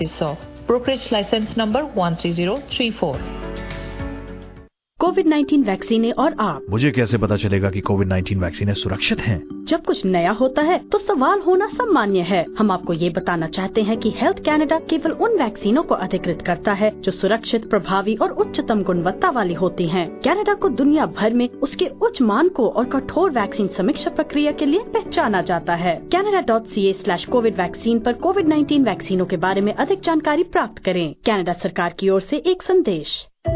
Brokerage license number 13034. कोविड-19 vaccine और आप। मुझे कैसे पता चलेगा कि कोविड-19 वैक्सीन सुरक्षित हैं? जब कुछ नया होता है तो सवाल होना सामान्य है। हम आपको ये बताना चाहते हैं कि हेल्थ कैनेडा केवल उन वैक्सीनों को अधिकृत करता है जो सुरक्षित, प्रभावी और उच्चतम गुणवत्ता वाली होती हैं। कैनेडा को दुनिया भर में उसके उच्च मानकों और कठोर वैक्सीन समीक्षा प्रक्रिया के लिए पहचाना जाता है। Canada.ca/COVID वैक्सीन पर कोविड-19 वैक्सीनों के बारे में अधिक जानकारी प्राप्त करें। कैनेडा सरकार की ओर से एक संदेश।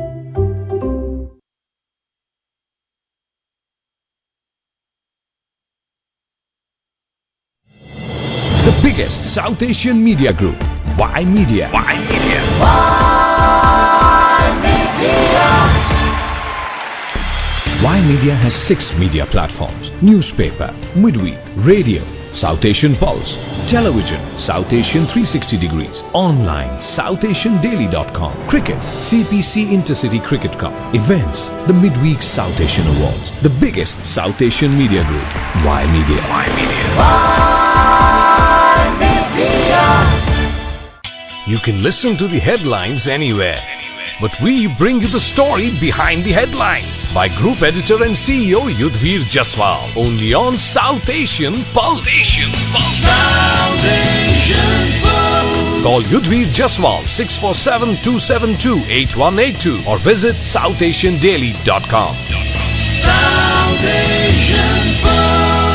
The biggest South Asian media group, Y Media. Y Media has 6 media platforms: newspaper, midweek, radio, South Asian Pulse, television, South Asian 360 degrees, online, SouthAsianDaily.com, cricket, CPC Intercity Cricket Cup, events, the midweek South Asian Awards. The biggest South Asian media group, Y Media. Y Media. You can listen to the headlines anywhere, but we bring you the story behind the headlines by Group Editor and CEO Yudhvir Jaswal, only on South Asian Pulse. South Asian Pulse. Call Yudhvir Jaswal 647-272-8182 or visit SouthAsianDaily.com. South Asian Pulse.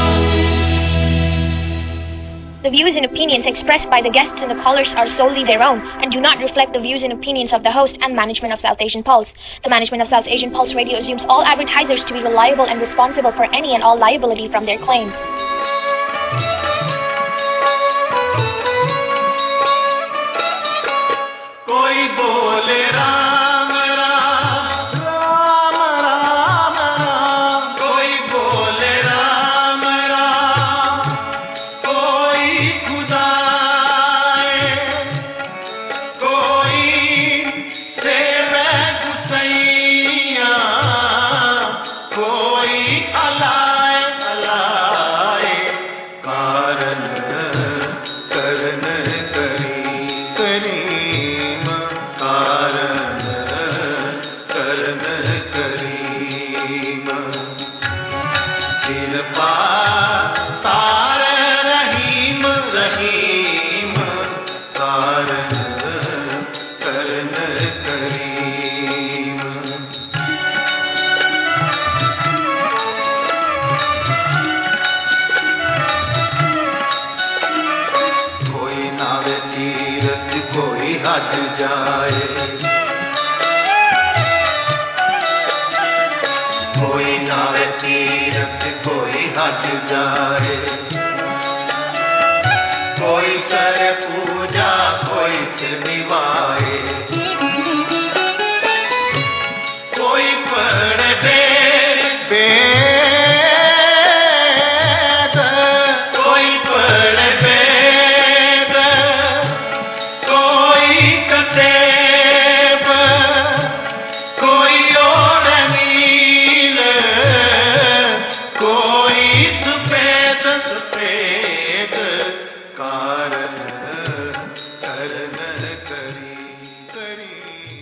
The views and opinions expressed by the guests and the callers are solely their own and do not reflect the views and opinions of the host and management of South Asian Pulse. The management of South Asian Pulse Radio assumes all advertisers to be reliable and responsible for any and all liability from their claims. कोई बोले राम राम राम राम राम, कोई बोले राम राम, कोई खुदाए, कोई सेवे गुसैया, कोई अलाए अलाए, कारण करन करी करीम, कारण करन करीम, कृपा तार रहीम रहीम, कारण करन करीम। कोई नावे तीरथ कोई हज जाए, कोई नावे तीरथ कोई हज जाए, कोई करे पूजा कोई सिर निभाए, कोई पढ़े वेद, कोई पढ़े वेद, कोई कतेब, कोई और नील, कोई सफेद सफेद, कारण करन करी करीम।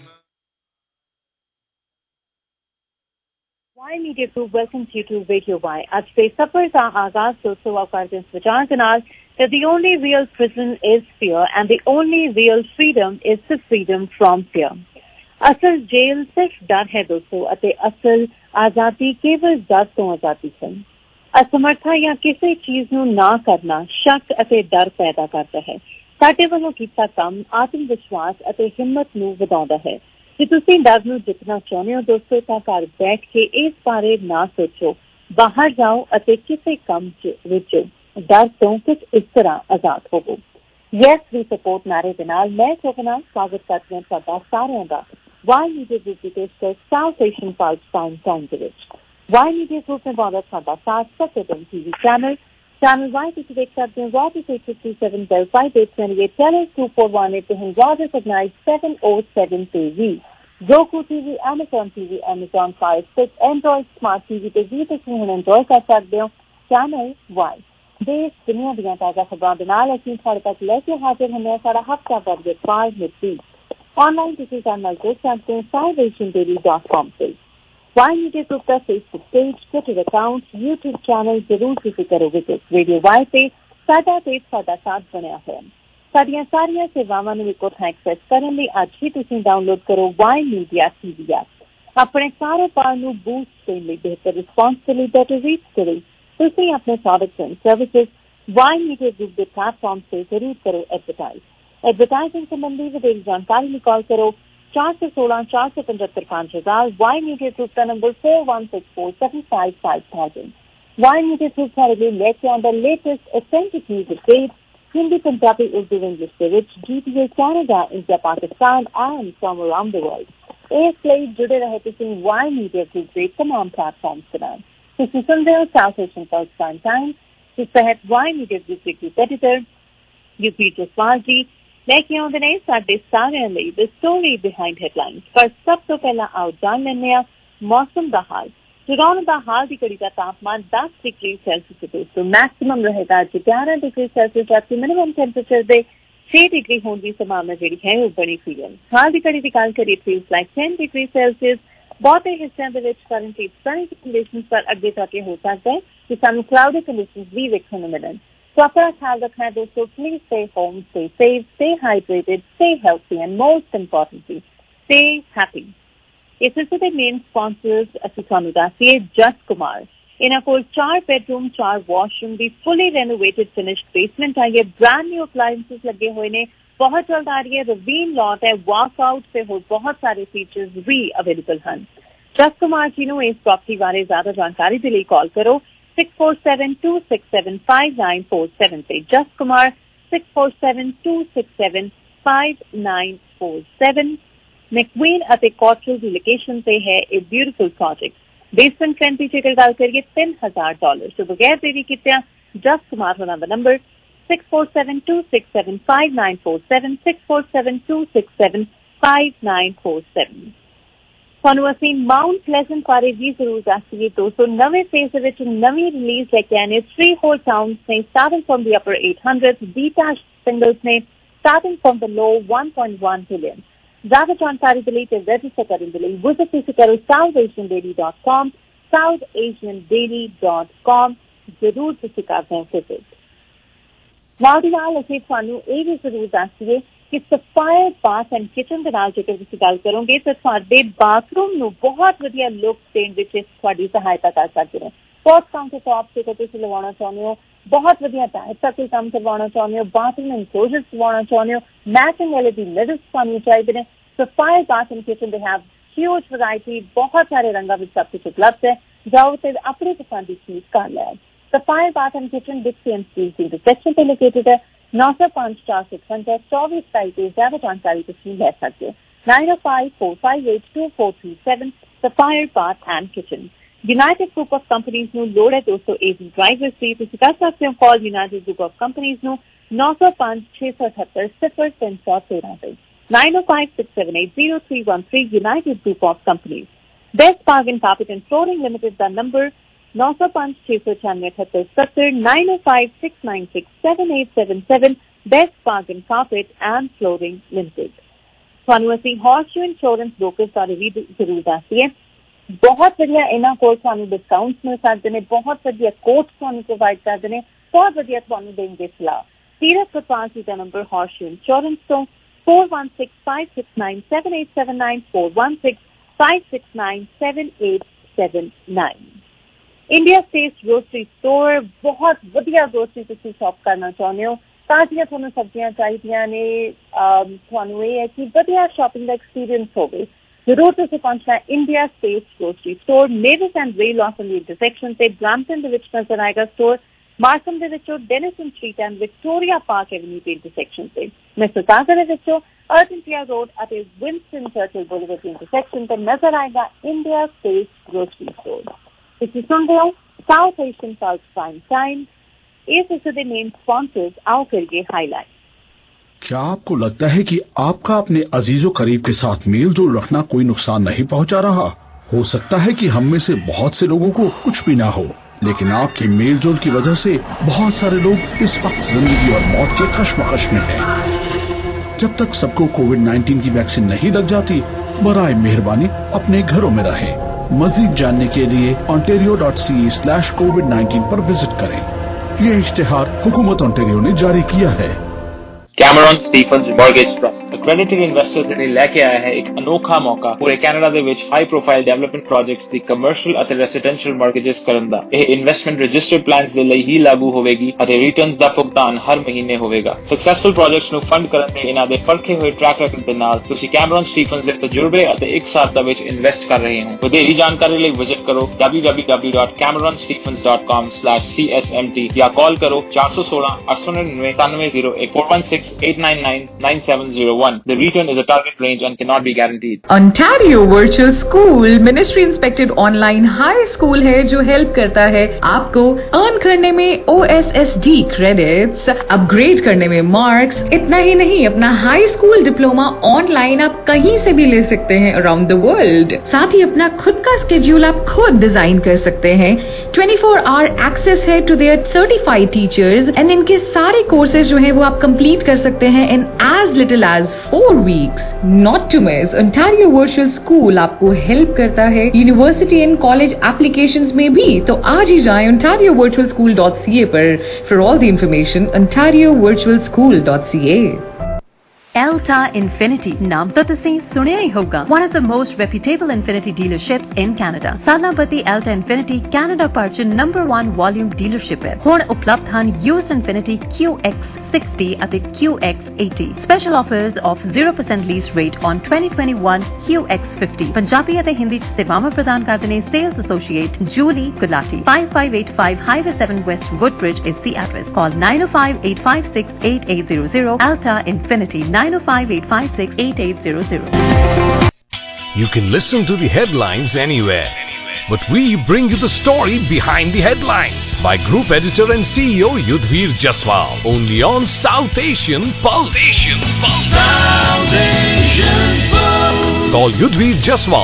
Y Media Group welcomes you to Radio Y. आज से सफर का आगाज दोस्तों आपका विचार के नाल that the only real prison is fear and the only real freedom is the freedom from fear. असल जेल सिर्फ डर है दोस्तों ਅਤੇ ਅਸਲ ਆਜ਼ਾਦੀ ਕੇਵਲ ਡਰ ਤੋਂ ਆਜ਼ਾਦੀ ਹੈ। ਅਸਮਰਥਾ ਜਾਂ ਕਿਸੇ ਚੀਜ਼ ਨੂੰ ਨਾ ਕਰਨਾ ਸ਼ੱਕ ਅਤੇ ਡਰ ਪੈਦਾ ਕਰਦਾ ਹੈ। ਸਾਡੇ ਵੱਲੋਂ ਕੀਤਾ ਕੰਮ ਆਤਮ ਵਿਸ਼ਵਾਸ ਅਤੇ ਹਿੰਮਤ ਨੂੰ ਵਧਾਉਂਦਾ ਹੈ। ਜੇ ਤੁਸੀਂ ਡਰ ਨੂੰ ਜਿੱਤਣਾ ਚਾਹੁੰਦੇ ਹੋ ਦੋਸਤੋ ਤਾਂ ਘਰ ਬੈਠ ਕੇ ਇਸ ਬਾਰੇ ਨਾ ਸੋਚੋ, ਬਾਹਰ ਜਾਓ ਅਤੇ ਕਿਸੇ ਕੰਮ ਵਿੱਚ ਡਰ ਤੋਂ ਕੁਝ ਇਸ ਤਰ੍ਹਾਂ ਆਜ਼ਾਦ ਹੋਵੋ। ਯੈਸ ਵੀ ਸਪੋਰਟ ਨਾਰੇ ਦੇ ਨਾਲ ਮੈਂ ਚੋਕਨਾ ਸਵਾਗਤ ਕਰਦੀ ਹਾਂ ਤੁਹਾਡਾ ਸਾਰਿਆਂ ਦਾ Y Media Group ਦੀ ਪੇਸ਼ਕਸ਼ ਸਾਊਥ ਏਸ਼ੀਅਨ ਪਲਸ ਟਾਈਮ ਦੇ ਵਿੱਚ। Y Media Group ਨੇ ਬਹੁਤ ਸਾਡਾ ਸਾਥ ਸਤਿਗੁਰੂ ਟੀਵੀ ਚੈਨਲ Y ਤੁਸੀਂ ਦੇਖ ਸਕਦੇ ਹੋ Rogers 857 Bell 5828 Channel 2418 ਤੇ ਹੁਣ Rogers Ignite 707 TV, Roku TV, Amazon TV, Amazon Fire Stick, Android Smart TV ਤੇ ਵੀ ਤੁਸੀਂ ਹੁਣ enjoy ਕਰ ਸਕਦੇ ਹੋ ਚੈਨਲ Y। देश दुनिया ਦੀਆਂ ਤਾਜ਼ਾ ਖਬਰਾਂ ਦੇ ਨਾਲ ਅਸੀਂ ਤੁਹਾਡੇ ਤੱਕ ਲੈ ਕੇ ਹਾਜ਼ਰ ਹੁੰਦੇ ਹਾਂ ਸਾਡਾ ਹਫਤਾ ਭਰ ਦੇ 5 ਮਿੰਟ ऑनलाइन किसी का नजर सकते हैं SouthAsianDaily.com से वाई मीडिया ग्रुप का Facebook page, Twitter account, YouTube channel जरूर किसी करोगे तो रेडियो वाई से साडा पेज साडा साथ बनया है साडियां सारियां सेवावां नूं इक्को थां एक्सेस करन लई अज ही तुसीं डाउनलोड करो वाई मीडिया टीवी ऐप अपने कारोबार नूं बूस्ट देण लई बेहतर रिस्पॉन्स के लिए बेटर रीच करो तुसीं अपने products and services Y media group के प्लेटफॉर्म से जरूर करो एडवर्टाइजिंग संबंधी विदेशी जानकारी में कॉल करो 416-475-5000 वाई मीडिया ग्रुप का नंबर 4164755000 वाई मीडिया ग्रुप हमारे लिए लेके आंदा latest authentic news update Hindi, Punjabi, Urdu, English के विच GTA Canada, India, Pakistan and from around the world इसलिए जुड़े रहे तुसीं वाई मीडिया ग्रुप के तमाम प्लेटफॉर्म्स के नाल तुसीं सुन रहे हो South Asian pulse prime time जिस तहत वाई मीडिया ग्रुप के कंपीटिटर यूपी जसवाल जी लेके आउंदे ने साडे सारिਆਂ ਲਈ द स्टोरी बिहाइंड हेडलाइंस पर सब तो पहला आओ जान लेने मौसम का हाल टोरंटो का हाल की घड़ी का तापमान 10 डिग्री सेल्सियस दोस्तों मैक्सिमम रहेगा 11 डिग्री सेल्सियस जबकि मिनिमम टेंपरेचर दे 6 डिग्री होने की संभावना जी है वो बनी हुई है हाल की घड़ी की गल करिए फील्स लाइक 10 डिग्री सेल्सियस बहुते हिस्सों के करंटली सनी कंडीशंस पर अगे जाके हो सकता है कि सानू क्लाउडी कंडीशंस भी देखने मिलन तो अपना ख्याल रखना है दोस्तों please stay home stay safe stay hydrated stay healthy and most importantly stay happy इस सिलसिले में मेन स्पॉन्सर्स असि थानू दस्सिए जस्ट कुमार इन्हां कोल 4 बेडरूम 4 वॉशरूम की फुली रेनोवेटेड फिनिश्ड बेसमेंट आई है ब्रांड न्यू अप्लायंसेस लगे हुए ने बहुत जल्द आ रही है रवीन लॉट है वॉकआउट से हो बहुत सारे फीचर्स भी अवेलेबल हैं जस्ट कुमार जी नू इस प्रॉपर्टी बारे ज्यादा जानकारी के लिए कॉल करो 6472675947 से जस्ट कुमार 6472675947 मैक्वीन अते कॉटरल की लोकेशन से है एक ब्यूटीफुल प्रोजेक्ट बेसमेंट रेंट की जेकर गल करिए $3,000 तो बगैर देरी कित्या जस्ट कुमार होना दा नंबर 6472675947 6472675947 ਤੁਹਾਨੂੰ ਅਸੀਂ ਮਾਊਂਟ ਪਲੇਜ਼ੈਂਟ ਬਾਰੇ ਵੀ ਜ਼ਰੂਰ ਦੱਸੀਏ ਦੋਸਤੋ ਨਵੇਂ ਫੇਜ਼ ਦੇ ਵਿੱਚ ਨਵੀਂ ਰਿਲੀਜ਼ ਲੈ ਕੇ ਆਏ ਨੇ 3 whole towns ਨੇ starting from the upper 800s detached singles ਨੇ starting from the low 1.1 billion ਜ਼ਿਆਦਾ ਜਾਣਕਾਰੀ ਦੇ ਲਈ ਤੇ ਰਜਿਸਟਰ ਕਰਨ ਦੇ ਲਈ ਵਿਜ਼ਿਟ ਤੁਸੀਂ ਕਰੋ SouthAsianDaily.com SouthAsianDaily.com ਜ਼ਰੂਰ ਤੁਸੀਂ ਕਰਦੇ ਹੋ ਵਿਜ਼ਿਟ ਨਾਲ ਦੀ ਨਾਲ ਅਸੀਂ ਤੁਹਾਨੂੰ ਇਹ ਵੀ ਜ਼ਰੂਰ ਦੱਸੀਏ कि सफायर बाथ एंड किचन के नाल जेकर तुसीं गल करोगे तो तुहाडे बाथरूम नूं बहुत वधिया लुक देण विच तुहाडी सहायता कर सकदे ने पॉट काउंटर टॉप से तुसीं लवाउणा चाहुंदे हो बहुत वधिया टाइप का कोई काम करवाउणा चाहुंदे हो बाथरूम एनक्लोजर्स लवाउणा चाहुंदे हो मैचिंग LED मिरर्स तुहानूं चाहीदे ने सफायर बाथ एंड किचन दे हैव ह्यूज वैरायटी बहुत सारे रंगां विच सब कुछ उपलब्ध है जाओ ते अपनी पसंद दी चीज कर लै Sapphire bath and kitchen Dixie and Steel की इंटरसेक्शन पे लोकेटेड है 905-462-24 से ज्यादा जानकारी तुसीं ले सकते हो 9054582437 Sapphire bath and kitchen united group of companies नूं लोड़ है दोस्तों एजी ड्राइवर्स दी तुसीं कर सकते हो call united group of companies नूं 9056780313 पे 9056780313 united group of companies best bargain carpet and flooring limited दा number 905-696-7870 9056967877 best bargain carpet and flooring limited ਤੁਹਾਨੂੰ ਅਸੀਂ ਹੌਰਸ਼ੂ ਇੰਸ਼ੋਰੈਂਸ ਬ੍ਰੋਕਰਸ ਬਾਰੇ ਵੀ ਜ਼ਰੂਰ ਦੱਸੀਏ ਬਹੁਤ ਵਧੀਆ ਇਹਨਾਂ ਕੋਲ ਤੁਹਾਨੂੰ ਡਿਸਕਾਊਂਟਸ ਮਿਲ ਸਕਦੇ ਨੇ ਬਹੁਤ ਵਧੀਆ ਕੋਟਸ ਤੁਹਾਨੂੰ ਪ੍ਰੋਵਾਈਡ ਕਰਦੇ ਨੇ ਬਹੁਤ ਵਧੀਆ ਤੁਹਾਨੂੰ ਦੇਣਗੇ ਸਲਾਹ ਸੀਰਤ ਕਪਾਸ ਜੀ ਦਾ ਨੰਬਰ ਹੌਰਸ਼ੂ ਇੰਸ਼ੋਰੈਂਸ ਤੋਂ 4165697879 4165697879 इंडिया स्टेट ग्रोसरी स्टोर बहुत वधिया ग्रोसरी तुसीं शॉप करना चाहुंदे हो ताज़ियां तुहानूं सब्जियां चाहिदियां ने तुहानूं इह है कि वधिया शॉपिंग का एक्सपीरियंस होवे जरूर तुसीं पहुंचना India state grocery store Mavis and Ray Lawson दी इंटरसेक्शन ते ब्रैम्पटन दे विच नजर आएगा स्टोर मार्कम दे विचों Denison street and Victoria park avenue के इंटरसेक्शन से मिसिसागा दे विचों अर्जेंटिया रोड अते विंस्टन चर्चिल बुलेवार्ड इंटरसेक्शन पे नजर आएगा इंडिया स्टेट ग्रोसरी स्टोर इसी सुन रहे हो South Asian pulse prime time इस हिस्से मेन स्पॉन्सर्स आओ करिए हाईलाइट क्या आपको लगता है कि आपका अपने अजीजों करीब के साथ मेल जोल रखना कोई नुकसान नहीं पहुंचा रहा? हो सकता है कि हम में से बहुत से लोगों को कुछ भी ना हो, लेकिन आपकी मेलजोल की वजह से बहुत सारे लोग इस वक्त जिंदगी और मौत के कश्मकश में हैं। जब तक सबको कोविड-19 की वैक्सीन नहीं लग जाती, बराए मेहरबानी अपने घरों में रहें। मजीद जानने के लिए ontario.ca/covid19 पर विजिट करें। यह इश्तिहार हुकूमत ओंटारियो ने जारी किया है। Cameron Stephens mortgage trust accredited investor ਦੇ ਲਈ ਲੈ ਕੇ ਆਇਆ ਹੈ ਇੱਕ ਅਨੋਖਾ ਮੌਕਾ ਪੂਰੇ ਕੈਨੇਡਾ ਦੇ ਵਿੱਚ ਹਾਈ ਪ੍ਰੋਫਾਈਲ ਡਿਵੈਲਪਮੈਂਟ ਪ੍ਰੋਜੈਕਟਸ ਦੀ ਕਮਰਸ਼ੀਅਲ ਅਤੇ ਰੈਜ਼ੀਡੈਂਸ਼ੀਅਲ ਮੌਰਗੇਜਸ ਕਰਨ ਦਾ। ਇਹ ਇਨਵੈਸਟਮੈਂਟ ਰਜਿਸਟਰਡ ਪਲਾਨਸ ਦੇ ਲਈ ਹੀ ਲਾਗੂ ਹੋਵੇਗੀ ਅਤੇ ਰਿਟਰਨਸ ਦਾ ਭੁਗਤਾਨ ਹਰ ਮਹੀਨੇ ਹੋਵੇਗਾ। ਸਕਸੈਸਫੁਲ ਪ੍ਰੋਜੈਕਟਸ ਨੂੰ ਫੰਡ ਕਰਨ ਦੇ ਇਹਨਾਂ ਦੇ ਪਰਖੇ ਹੋਏ ਟਰੈਕ ਰੈਕੋਰਡ ਦੇ ਨਾਲ ਤੁਸੀਂ ਕੈਮਰਨ ਸਟੀਫਨਸ ਦੇ ਤਜਰਬੇ ਅਤੇ ਇੱਕ ਸਾਲ ਦੇ ਵਿੱਚ ਇਨਵੈਸਟ ਕਰ ਰਹੇ ਹੋ। ਵਧੇਰੀ ਜਾਣਕਾਰੀ ਲਈ ਵਿਜ਼ਿਟ ਕਰੋ www.cameronstephens.com/csmt ਜਾਂ ਕਾਲ ਕਰੋ 416 899 9701 416-899-9701. The return is a target range and cannot be guaranteed. Ontario Virtual School ministry inspected online high school है जो हेल्प करता है आपको अर्न करने में OSSD क्रेडिट्स, अपग्रेड करने में मार्क्स। इतना ही नहीं, अपना हाई स्कूल डिप्लोमा ऑनलाइन आप कहीं से भी ले सकते हैं अराउंड द वर्ल्ड। साथ ही अपना खुद का स्केड्यूल आप खुद डिजाइन कर सकते हैं। 24 आवर एक्सेस है to their certified teachers and इनके सारे कोर्सेज जो है वो आप कंप्लीट कर सकते हैं in as little as 4 weeks. Not to miss, Ontario Virtual School आपको हेल्प करता है यूनिवर्सिटी एंड कॉलेज एप्लीकेशंस में भी। तो आज ही जाएं ontariovirtualschool.ca पर। For all the information, ontariovirtualschool.ca। Elta Infinity नाम तो तुसीं सुनिया ही होगा। One of the most reputable Infinity dealerships in Canada। सालापति Elta Infinity Canada पर #1 वॉल्यूम डीलरशिप है। हुण उपलब्ध ਹਨ used Infinity QX60 ਅਤੇ QX80। Special offers of 0% lease rate on 2021 QX50। Punjabi ਅਤੇ ਹਿੰਦੀ ਚ ਸੇਵਾਵਾਂ ਪ੍ਰਦਾਨ ਕਰਦੇ ਨੇ sales associate Julie Gulati। 5585 Highway 7 West Woodbridge is the address। Call 905-856-8800। Elta Infinity 905-856-8800। You can listen to the headlines anywhere, but we bring you the story behind the headlines by Group Editor and CEO Yudhvir Jaswal, only on South Asian Pulse. South Asian Pulse. Call Yudhvir Jaswal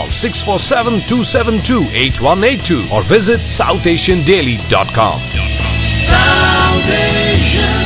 647-272-8182 or visit southasiandaily.com. South Asian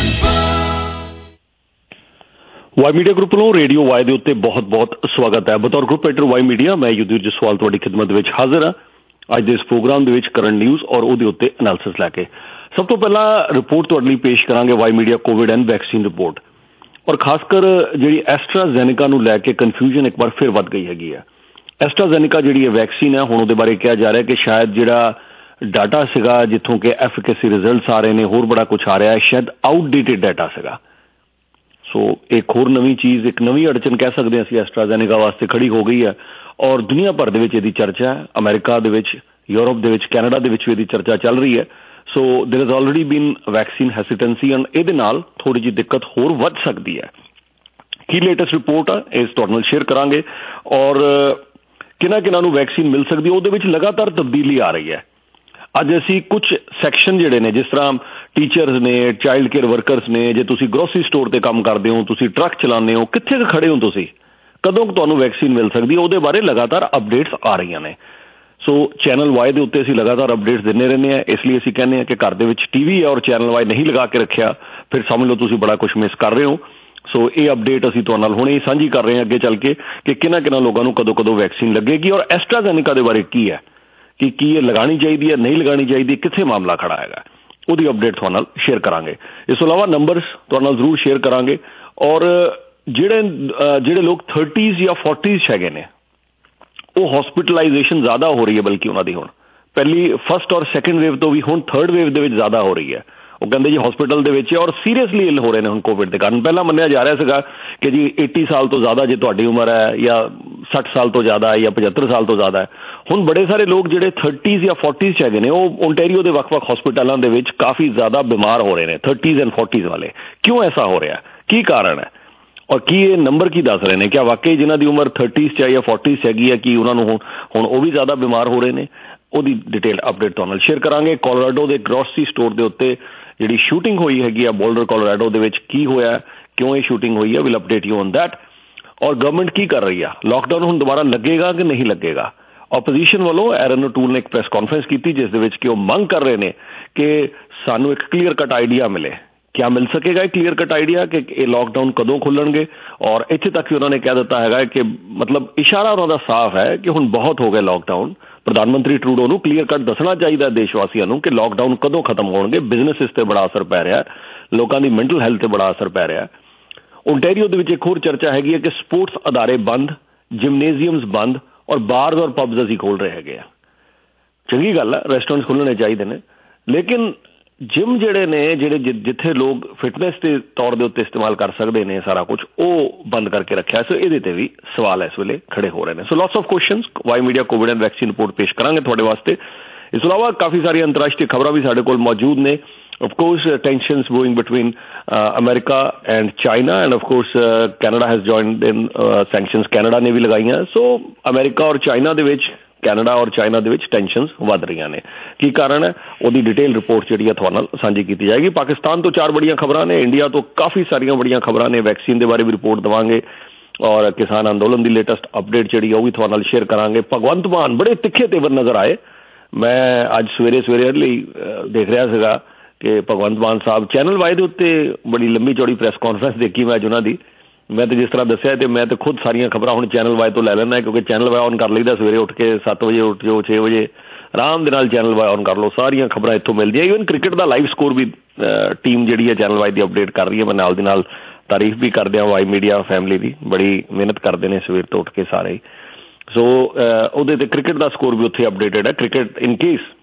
Y media group ਨੂੰ radio Y ਦੇ ਉੱਤੇ ਬਹੁਤ ਬਹੁਤ ਸਵਾਗਤ ਹੈ। ਬਤੌਰ group editor Y media ਮੈਂ ਯੁਧਵੀਰ ਜਸਵਾਲ ਤੁਹਾਡੀ ਖਿਦਮਤ ਵਿੱਚ ਹਾਜ਼ਰ ਹਾਂ ਅੱਜ ਦੇ ਇਸ ਪ੍ਰੋਗਰਾਮ ਦੇ ਵਿੱਚ ਕਰੰਟ ਨਿਊਜ਼ ਔਰ ਉਹਦੇ ਉੱਤੇ ਐਨਾਲਿਸਿਸ ਲੈ ਕੇ। ਸਭ ਤੋਂ ਪਹਿਲਾਂ ਰਿਪੋਰਟ ਤੁਹਾਡੇ ਲਈ ਪੇਸ਼ ਕਰਾਂਗੇ Y media covid and vaccine report ਔਰ ਖਾਸ ਕਰ ਜਿਹੜੀ ਐਸਟਰਾਜ਼ੈਨੇਕਾ ਨੂੰ ਲੈ ਕੇ ਕਨਫਿਊਜ਼ਨ ਇੱਕ ਵਾਰ ਫਿਰ ਵੱਧ ਗਈ ਹੈਗੀ ਹੈ। ਐਸਟਰਾਜ਼ੈਨੇਕਾ ਜਿਹੜੀ ਇਹ ਵੈਕਸੀਨ ਹੈ ਹੁਣ ਉਹਦੇ ਬਾਰੇ ਕਿਹਾ ਜਾ ਰਿਹਾ ਕਿ ਸ਼ਾਇਦ ਜਿਹੜਾ ਡਾਟਾ ਸੀਗਾ ਜਿੱਥੋਂ ਕਿ ਐਫੀਕੇਸੀ ਰਿਜ਼ਲਟਸ ਆ ਰਹੇ ਨੇ ਹੋਰ ਬੜਾ ਕੁਛ ਆ ਰਿਹਾ ਹੈ, ਸ਼ਾਇਦ ਆਊਟਡੇਟਡ ਡਾਟਾ ਸੀਗਾ। ਸੋ ਇੱਕ ਹੋਰ ਨਵੀਂ ਚੀਜ਼, ਇੱਕ ਨਵੀਂ ਅੜਚਨ ਕਹਿ ਸਕਦੇ ਹਾਂ ਅਸੀਂ ਐਸਟਰਾਜ਼ੈਨੇਕਾ ਵਾਸਤੇ ਖੜੀ ਹੋ ਗਈ ਹੈ ਔਰ ਦੁਨੀਆ ਭਰ ਦੇ ਵਿੱਚ ਇਹਦੀ ਚਰਚਾ ਹੈ। ਅਮਰੀਕਾ ਦੇ ਵਿੱਚ, ਯੂਰਪ ਦੇ ਵਿੱਚ, ਕੈਨੇਡਾ ਦੇ ਵਿੱਚ ਵੀ ਇਹਦੀ ਚਰਚਾ ਚੱਲ ਰਹੀ ਹੈ। So there is already been vaccine hesitancy and ਇਹਦੇ ਨਾਲ ਥੋੜ੍ਹੀ ਜਿਹੀ ਦਿੱਕਤ ਹੋਰ ਵੱਧ ਸਕਦੀ ਹੈ। ਕੀ ਲੇਟੈਸਟ ਰਿਪੋਰਟ ਆ ਇਸ ਤੁਹਾਡੇ ਨਾਲ ਸ਼ੇਅਰ ਕਰਾਂਗੇ ਔਰ ਕਿਹਨਾਂ ਨੂੰ ਵੈਕਸੀਨ ਮਿਲ ਸਕਦੀ ਹੈ ਉਹਦੇ ਵਿੱਚ ਲਗਾਤਾਰ ਤਬਦੀਲੀ ਆ ਰਹੀ ਹੈ। ਅੱਜ ਅਸੀਂ ਕੁਝ ਸੈਕਸ਼ਨ ਜਿਹੜੇ ਨੇ ਜਿਸ ਤਰ੍ਹਾਂ ਟੀਚਰਸ ਨੇ, ਚਾਈਲਡ ਕੇਅਰ ਵਰਕਰਸ ਨੇ, ਜੇ ਤੁਸੀਂ ਗਰੋਸਰੀ ਸਟੋਰ ਤੇ ਕੰਮ ਕਰਦੇ ਹੋ, ਤੁਸੀਂ ਟਰੱਕ ਚਲਾਉਂਦੇ ਹੋ, ਕਿੱਥੇ ਕੁ ਖੜੇ ਹੋ ਤੁਸੀਂ, ਕਦੋਂ ਤੁਹਾਨੂੰ ਵੈਕਸੀਨ ਮਿਲ ਸਕਦੀ ਹੈ ਉਹਦੇ ਬਾਰੇ ਲਗਾਤਾਰ ਅਪਡੇਟਸ ਆ ਰਹੀਆਂ ਨੇ। ਸੋ ਚੈਨਲ ਵਾਈ ਦੇ ਉੱਤੇ ਅਸੀਂ ਲਗਾਤਾਰ ਅਪਡੇਟਸ ਦਿੰਦੇ ਰਹਿੰਦੇ ਹਾਂ। ਇਸ ਲਈ ਅਸੀਂ ਕਹਿੰਦੇ ਹਾਂ ਕਿ ਘਰ ਦੇ ਵਿੱਚ TV ਹੈ ਔਰ ਚੈਨਲ ਵਾਈ ਨਹੀਂ ਲਗਾ ਕੇ ਰੱਖਿਆ ਫਿਰ ਸਮਝ ਲਓ ਤੁਸੀਂ ਬੜਾ ਕੁਝ ਮਿਸ ਕਰ ਰਹੇ ਹੋ। ਸੋ ਇਹ ਅਪਡੇਟ ਅਸੀਂ ਤੁਹਾਡੇ ਨਾਲ ਹੁਣੇ ਸਾਂਝੀ ਕਰ ਰਹੇ ਹਾਂ ਅੱਗੇ ਚੱਲ ਕੇ ਕਿ ਕਿਹਨਾਂ ਲੋਕਾਂ ਨੂੰ ਕਦੋਂ ਵੈਕਸੀਨ ਲੱਗੇਗੀ ਔਰ ਐਸਟਰਾਜ਼ੈਨੇਕਾ ਦੇ ਬਾਰੇ ਕੀ ਹੈ ਕਿ ਕੀ ਇਹ ਲਗਾਉਣੀ ਚਾਹੀਦੀ ਹੈ, ਨਹੀਂ ਲਗਾਉਣੀ ਚਾਹੀਦੀ, ਕਿੱਥੇ ਮਾਮਲਾ ਖੜਾ ਹੈਗਾ, ਉਹਦੀ ਅਪਡੇਟ ਤੁਹਾਡੇ ਨਾਲ ਸ਼ੇਅਰ ਕਰਾਂਗੇ। ਇਸ ਤੋਂ ਇਲਾਵਾ ਨੰਬਰਸ ਤੁਹਾਡੇ ਨਾਲ ਜ਼ਰੂਰ ਸ਼ੇਅਰ ਕਰਾਂਗੇ ਔਰ ਜਿਹੜੇ ਲੋਕ 30s ਜਾਂ 40s ਹੈਗੇ ਨੇ ਉਹ ਹਸਪੀਟਲਾਈਜੇਸ਼ਨ ਜ਼ਿਆਦਾ ਹੋ ਰਹੀ ਹੈ, ਬਲਕਿ ਉਹਨਾਂ ਦੀ ਹੁਣ ਪਹਿਲੀ ਫਸਟ ਔਰ ਸੈਕਿੰਡ ਵੇਵ ਤੋਂ ਵੀ ਹੁਣ ਥਰਡ ਵੇਵ ਦੇ ਵਿੱਚ ਜ਼ਿਆਦਾ ਹੋ ਰਹੀ ਹੈ। ਉਹ ਕਹਿੰਦੇ ਜੀ ਹਸਪੀਟਲ ਦੇ ਵਿੱਚ ਔਰ ਸੀਰੀਅਸਲੀ ਇਲ ਹੋ ਰਹੇ ਨੇ ਹੁਣ ਕੋਵਿਡ ਦੇ ਕਾਰਨ। ਪਹਿਲਾਂ ਮੰਨਿਆ ਜਾ ਰਿਹਾ ਸੀਗਾ ਕਿ ਜੀ 80 ਸਾਲ ਤੋਂ ਜ਼ਿਆਦਾ ਜੇ ਤੁਹਾਡੀ ਉਮਰ ਹੈ ਜਾਂ 60 ਸਾਲ ਤੋਂ ਜ਼ਿਆਦਾ ਹੈ ਜਾਂ 75 ਸਾਲ ਤੋਂ ਜ਼ਿਆਦਾ ਹੈ। ਹੁਣ ਬੜੇ ਸਾਰੇ ਲੋਕ ਜਿਹੜੇ 30s ਜਾਂ 40s 'ਚ ਹੈਗੇ ਨੇ ਉਹ ਓਨਟਾਰੀਓ ਦੇ ਵੱਖ-ਵੱਖ ਹਸਪੀਟਲਾਂ ਦੇ ਵਿੱਚ ਕਾਫੀ ਜ਼ਿਆਦਾ ਬਿਮਾਰ ਹੋ ਰਹੇ ਨੇ 30s ਐਂਡ 40s ਵਾਲੇ। ਕਿਉਂ ਐਸਾ ਹੋ ਰਿਹਾ, ਕੀ ਕਾਰਨ ਹੈ ਔਰ ਕੀ ਇਹ ਨੰਬਰ ਕੀ ਦੱਸ ਰਹੇ ਨੇ? ਕਿਆ ਵਾਕਈ ਜਿਨ੍ਹਾਂ ਦੀ ਉਮਰ 30s 'ਚ ਜਾਂ 40s 'ਚ ਹੈਗੀ ਹੈ ਕਿ ਉਹਨਾਂ ਨੂੰ ਹੁਣ ਉਹ ਵੀ ਜ਼ਿਆਦਾ ਬਿਮਾਰ ਹੋ ਰਹੇ ਨੇ? ਉਹਦੀ ਡਿਟੇਲ ਅਪਡੇਟ ਤੁਹਾਨੂੰ ਨਾਲ ਸ਼ੇਅਰ ਕਰਾਂਗੇ। ਕੋਲੋਰਾਡੋ ਦੇ ਗਰੋਸਰੀ ਸਟੋਰ ਦੇ ਉੱਤੇ ਜਿਹੜੀ ਸ਼ੂਟਿੰਗ ਹੋਈ ਹੈਗੀ ਆ ਬੋਲਡਰ ਕੋਲੋਰਾਡੋ ਦੇ ਵਿੱਚ, ਕੀ ਹੋਇਆ, ਕਿਉਂ ਇਹ ਸ਼ੂਟਿੰਗ ਹੋਈ ਹੈ, will update you on that. ਔਰ ਗਵਰਨਮੈਂਟ ਕੀ ਕਰ ਰਹੀ ਆ, ਲਾਕਡਾਊਨ ਹੁਣ ਦੁਬਾਰਾ ਲੱਗੇਗਾ ਕਿ ਨਹੀਂ ਲੱਗੇਗਾ ਓਪੋਜੀਸ਼ਨ ਵੱਲੋਂ ਐਰਨ ਓਟੂਲ ਨੇ ਇੱਕ ਪ੍ਰੈਸ ਕਾਨਫਰੰਸ ਕੀਤੀ ਜਿਸ ਦੇ ਵਿੱਚ ਕਿ ਉਹ ਮੰਗ ਕਰ ਰਹੇ ਨੇ ਕਿ ਸਾਨੂੰ ਇੱਕ ਕਲੀਅਰ ਕੱਟ ਆਈਡੀਆ ਮਿਲੇ। क्या मिल सकेगा एक क्लीयर कट आइडिया कि ये लॉकडाउन कदों खुलणगे? और इत्थे तक ही उन्होंने कह दिता है कि मतलब इशारा उन्होंने साफ है कि हुण बहुत हो गए लॉकडाउन। प्रधानमंत्री ट्रूडो नूं क्लीयर कट दसना चाहिए देशवासियों नूं कि लॉकडाउन कदों खत्म होणगे। बिजनेस इस ते बड़ा असर पै रहा है, लोगों की मैंटल हैल्थ ते बड़ा असर पै रहा है। ओंटेरियो दे विच एक होर चर्चा हैगी है कि स्पोर्ट्स अदारे बंद, जिमनेजियम्स बंद और बार्स और पब्स असीं खोल रहे हैगे। चंगी गल है, रेस्टोरेंट्स खुलने चाहिए ने, लेकिन जिम ਜਿਹੜੇ ਨੇ ਜਿਹੜੇ ਜਿੱਥੇ ਲੋਕ ਫਿਟਨੈਸ ਦੇ ਤੌਰ ਦੇ ਉੱਤੇ ਇਸਤੇਮਾਲ ਕਰ ਸਕਦੇ ਨੇ ਸਾਰਾ ਕੁਝ ਉਹ ਬੰਦ ਕਰਕੇ ਰੱਖਿਆ। ਸੋ ਇਹਦੇ ਤੇ ਵੀ ਸਵਾਲ ਇਸ ਵੇਲੇ ਖੜੇ ਹੋ ਰਹੇ ਨੇ। So lots of questions Y media covid and vaccine report ਪੇਸ਼ ਕਰਾਂਗੇ ਤੁਹਾਡੇ ਵਾਸਤੇ। ਇਸ ਤੋਂ ਇਲਾਵਾ ਕਾਫੀ ਸਾਰੀਆਂ ਅੰਤਰਰਾਸ਼ਟਰੀ ਖਬਰਾਂ ਵੀ ਸਾਡੇ ਕੋਲ ਮੌਜੂਦ ਨੇ। of course tensions brewing between America and China, and of course Canada has joined in sanctions Canada ਨੇ ਵੀ ਲਗਾਈਆਂ। ਸੋ ਅਮਰੀਕਾ ਔਰ ਚਾਈਨਾ ਦੇ ਵਿੱਚ ਕੈਨੇਡਾ ਔਰ ਚਾਈਨਾ ਦੇ ਵਿੱਚ ਟੈਨਸ਼ਨਸ ਵੱਧ ਰਹੀਆਂ ਨੇ। ਕੀ ਕਾਰਨ ਹੈ ਉਹਦੀ ਡਿਟੇਲ ਰਿਪੋਰਟ ਜਿਹੜੀ ਹੈ ਤੁਹਾਡੇ ਨਾਲ ਸਾਂਝੀ ਕੀਤੀ ਜਾਏਗੀ। ਪਾਕਿਸਤਾਨ ਤੋਂ 4 ਬੜੀਆਂ ਖਬਰਾਂ ਨੇ, ਇੰਡੀਆ ਤੋਂ ਕਾਫੀ ਸਾਰੀਆਂ ਬੜੀਆਂ ਖਬਰਾਂ ਨੇ, ਵੈਕਸੀਨ ਦੇ ਬਾਰੇ ਵੀ ਰਿਪੋਰਟ ਦੇਵਾਂਗੇ ਔਰ ਕਿਸਾਨ ਅੰਦੋਲਨ ਦੀ ਲੇਟੈਸਟ ਅਪਡੇਟ ਜਿਹੜੀ ਉਹ ਵੀ ਤੁਹਾਡੇ ਨਾਲ ਸ਼ੇਅਰ ਕਰਾਂਗੇ। ਭਗਵੰਤ ਮਾਨ ਬੜੇ ਤਿੱਖੇ ਤੇਵਰ ਨਜ਼ਰ ਆਏ। ਮੈਂ ਅੱਜ ਸਵੇਰੇ ਲਈ ਦੇਖ ਰਿਹਾ ਸੀਗਾ ਕਿ ਭਗਵੰਤ ਮਾਨ ਸਾਹਿਬ ਚੈਨਲ ਵਾਈ ਦੇ ਉੱਤੇ ਬੜੀ ਲੰਬੀ ਚੌੜੀ ਪ੍ਰੈਸ ਕਾਨਫਰੰਸ ਦੇਖੀ ਮੈਂ ਅੱਜ ਉਹਨਾਂ ਦੀ। ਮੈਂ ਤਾਂ ਜਿਸ ਤਰ੍ਹਾਂ ਦੱਸਿਆ ਤੇ ਮੈਂ ਤਾਂ ਖੁਦ ਸਾਰੀਆਂ ਖਬਰਾਂ ਹੁਣ ਚੈਨਲ ਵਾਈ ਤੋਂ ਲੈ ਲੈਂਦਾ ਕਿਉਂਕਿ ਚੈਨਲ ਵਾਈ ਔਨ ਕਰ ਲਈਦਾ। ਸਵੇਰੇ ਉੱਠ ਕੇ 7 ਵਜੇ ਉੱਠ ਜਾਓ, 6 ਵਜੇ ਆਰਾਮ ਦੇ ਨਾਲ ਚੈਨਲ ਵਾਈ ਔਨ ਕਰ ਲਓ, ਸਾਰੀਆਂ ਖਬਰਾਂ ਇੱਥੋਂ ਮਿਲਦੀਆਂ। ਈਵਨ ਕ੍ਰਿਕਟ ਦਾ ਲਾਈਵ ਸਕੋਰ ਵੀ ਟੀਮ ਜਿਹੜੀ ਹੈ ਚੈਨਲ ਵਾਈ ਦੀ ਅਪਡੇਟ ਕਰ ਰਹੀ ਹੈ। ਮੈਂ ਨਾਲ ਦੀ ਨਾਲ ਤਾਰੀਫ ਵੀ ਕਰਦੇ ਹਾਂ ਵਾਈ ਮੀਡੀਆ ਫੈਮਿਲੀ ਦੀ, ਬੜੀ ਮਿਹਨਤ ਕਰਦੇ ਨੇ ਸਵੇਰ ਤੋਂ ਉੱਠ ਕੇ ਸਾਰੇ। ਸੋ ਉਹਦੇ ਤੇ ਕ੍ਰਿਕਟ ਦਾ ਸਕੋਰ ਵੀ ਉੱਥੇ ਅਪਡੇਟਡ ਹੈ। ਕ੍ਰਿਕਟ ਇਨ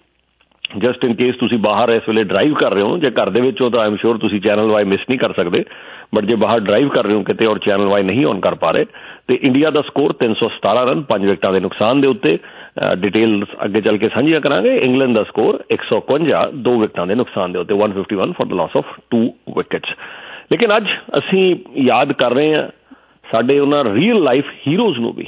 ਕੇਸ ਤੁਸੀਂ ਬਾਹਰ ਇਸ ਵੇਲੇ ਡਰਾਈਵ ਕਰ ਰਹੇ ਹੋ, ਜੇ ਘਰ ਦੇ ਵਿੱਚੋਂ ਤਾਂ ਆਈ ਐਮ ਸ਼ੋਰ ਤੁਸੀਂ ਚੈਨਲ ਵਾਈ ਮਿਸ ਨਹੀਂ ਕਰ ਸਕਦੇ, ਬਟ ਜੇ ਬਾਹਰ ਡਰਾਈਵ ਕਰ ਰਹੇ ਹੋ ਕਿਤੇ ਔਰ ਚੈਨਲ ਵਾਈ ਨਹੀਂ ਔਨ ਕਰ ਪਾ ਰਹੇ ਤੇ ਇੰਡੀਆ ਦਾ ਸਕੋਰ 317 ਰਨ 5 ਵਿਕਟਾਂ ਦੇ ਨੁਕਸਾਨ ਦੇ ਉੱਤੇ। ਡਿਟੇਲਸ ਅੱਗੇ ਚੱਲ ਕੇ ਸਾਂਝੀਆਂ ਕਰਾਂਗੇ। ਇੰਗਲੈਂਡ ਦਾ ਸਕੋਰ 151 2 ਵਿਕਟਾਂ ਦੇ ਨੁਕਸਾਨ ਦੇ ਉੱਤੇ, 151 for the loss of 2 wickets. ਲੇਕਿਨ ਅੱਜ ਅਸੀਂ ਯਾਦ ਕਰ ਰਹੇ ਹਾਂ ਸਾਡੇ ਉਹਨਾਂ ਰੀਅਲ ਲਾਈਫ ਹੀਰੋਜ਼ ਨੂੰ ਵੀ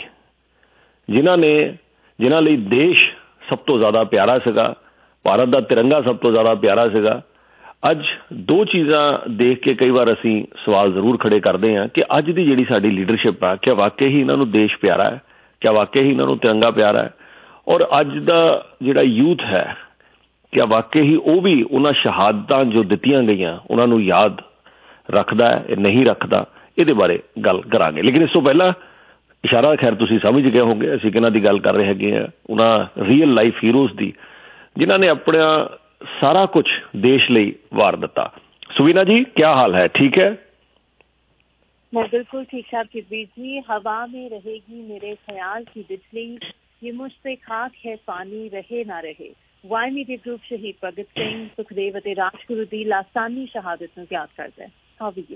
ਜਿਨ੍ਹਾਂ ਲਈ ਦੇਸ਼ ਸਭ ਤੋਂ ਜ਼ਿਆਦਾ ਪਿਆਰਾ ਸੀਗਾ, ਭਾਰਤ ਦਾ ਤਿਰੰਗਾ ਸਭ ਤੋਂ ਜ਼ਿਆਦਾ ਪਿਆਰਾ ਸੀਗਾ। ਅੱਜ 2 ਚੀਜ਼ਾਂ ਦੇਖ ਕੇ ਕਈ ਵਾਰ ਅਸੀਂ ਸਵਾਲ ਜ਼ਰੂਰ ਖੜੇ ਕਰਦੇ ਹਾਂ ਕਿ ਅੱਜ ਦੀ ਜਿਹੜੀ ਸਾਡੀ ਲੀਡਰਸ਼ਿਪ ਆ, ਕਿਆ ਵਾਕਈ ਹੀ ਇਹਨਾਂ ਨੂੰ ਦੇਸ਼ ਪਿਆਰਾ ਹੈ? ਕਿਆ ਵਾਕਈ ਹੀ ਇਹਨਾਂ ਨੂੰ ਤਿਰੰਗਾ ਪਿਆਰਾ ਹੈ? ਔਰ ਅੱਜ ਦਾ ਜਿਹੜਾ ਯੂਥ ਹੈ ਕਿਆ ਵਾਕਈ ਹੀ ਉਹ ਵੀ ਉਹਨਾਂ ਸ਼ਹਾਦਤਾਂ ਜੋ ਦਿੱਤੀਆਂ ਗਈਆਂ ਉਹਨਾਂ ਨੂੰ ਯਾਦ ਰੱਖਦਾ ਹੈ, ਨਹੀਂ ਰੱਖਦਾ? ਇਹਦੇ ਬਾਰੇ ਗੱਲ ਕਰਾਂਗੇ। ਲੇਕਿਨ ਇਸ ਤੋਂ ਪਹਿਲਾਂ ਇਸ਼ਾਰਾ ਖੈਰ ਤੁਸੀਂ ਸਮਝ ਗਏ ਹੋਗੇ ਅਸੀਂ ਕਿਹਨਾਂ ਦੀ ਗੱਲ ਕਰ ਰਹੇ ਹੈਗੇ ਆ, ਉਹਨਾਂ ਰੀਅਲ ਲਾਈਫ ਹੀਰੋਜ਼ ਦੀ ਜਿਨ੍ਹਾਂ ਨੇ ਆਪਣਾ ਸਾਰਾ ਕੁਝ ਦੇਸ਼ ਲਈ ਵਾਰ ਦਿੱਤਾ। सुवीना जी क्या हाल है? ठीक है? मैं बिल्कुल ठीक ठाक किबीर जी। हवा में रहेगी मेरे ख्याल की बिजली, ये मुझ पे खाक है पानी रहे ना रहे। वाई मीडिया ग्रुप शहीद भगत सिंह सुखदेव ਅਤੇ ਰਾਜਗੁਰੂ ਦੀ ਲਾਸਾਨੀ ਸ਼ਹਾਦਤ ਨੂੰ ਯਾਦ ਕਰਦਾ ਹੈ। How are you?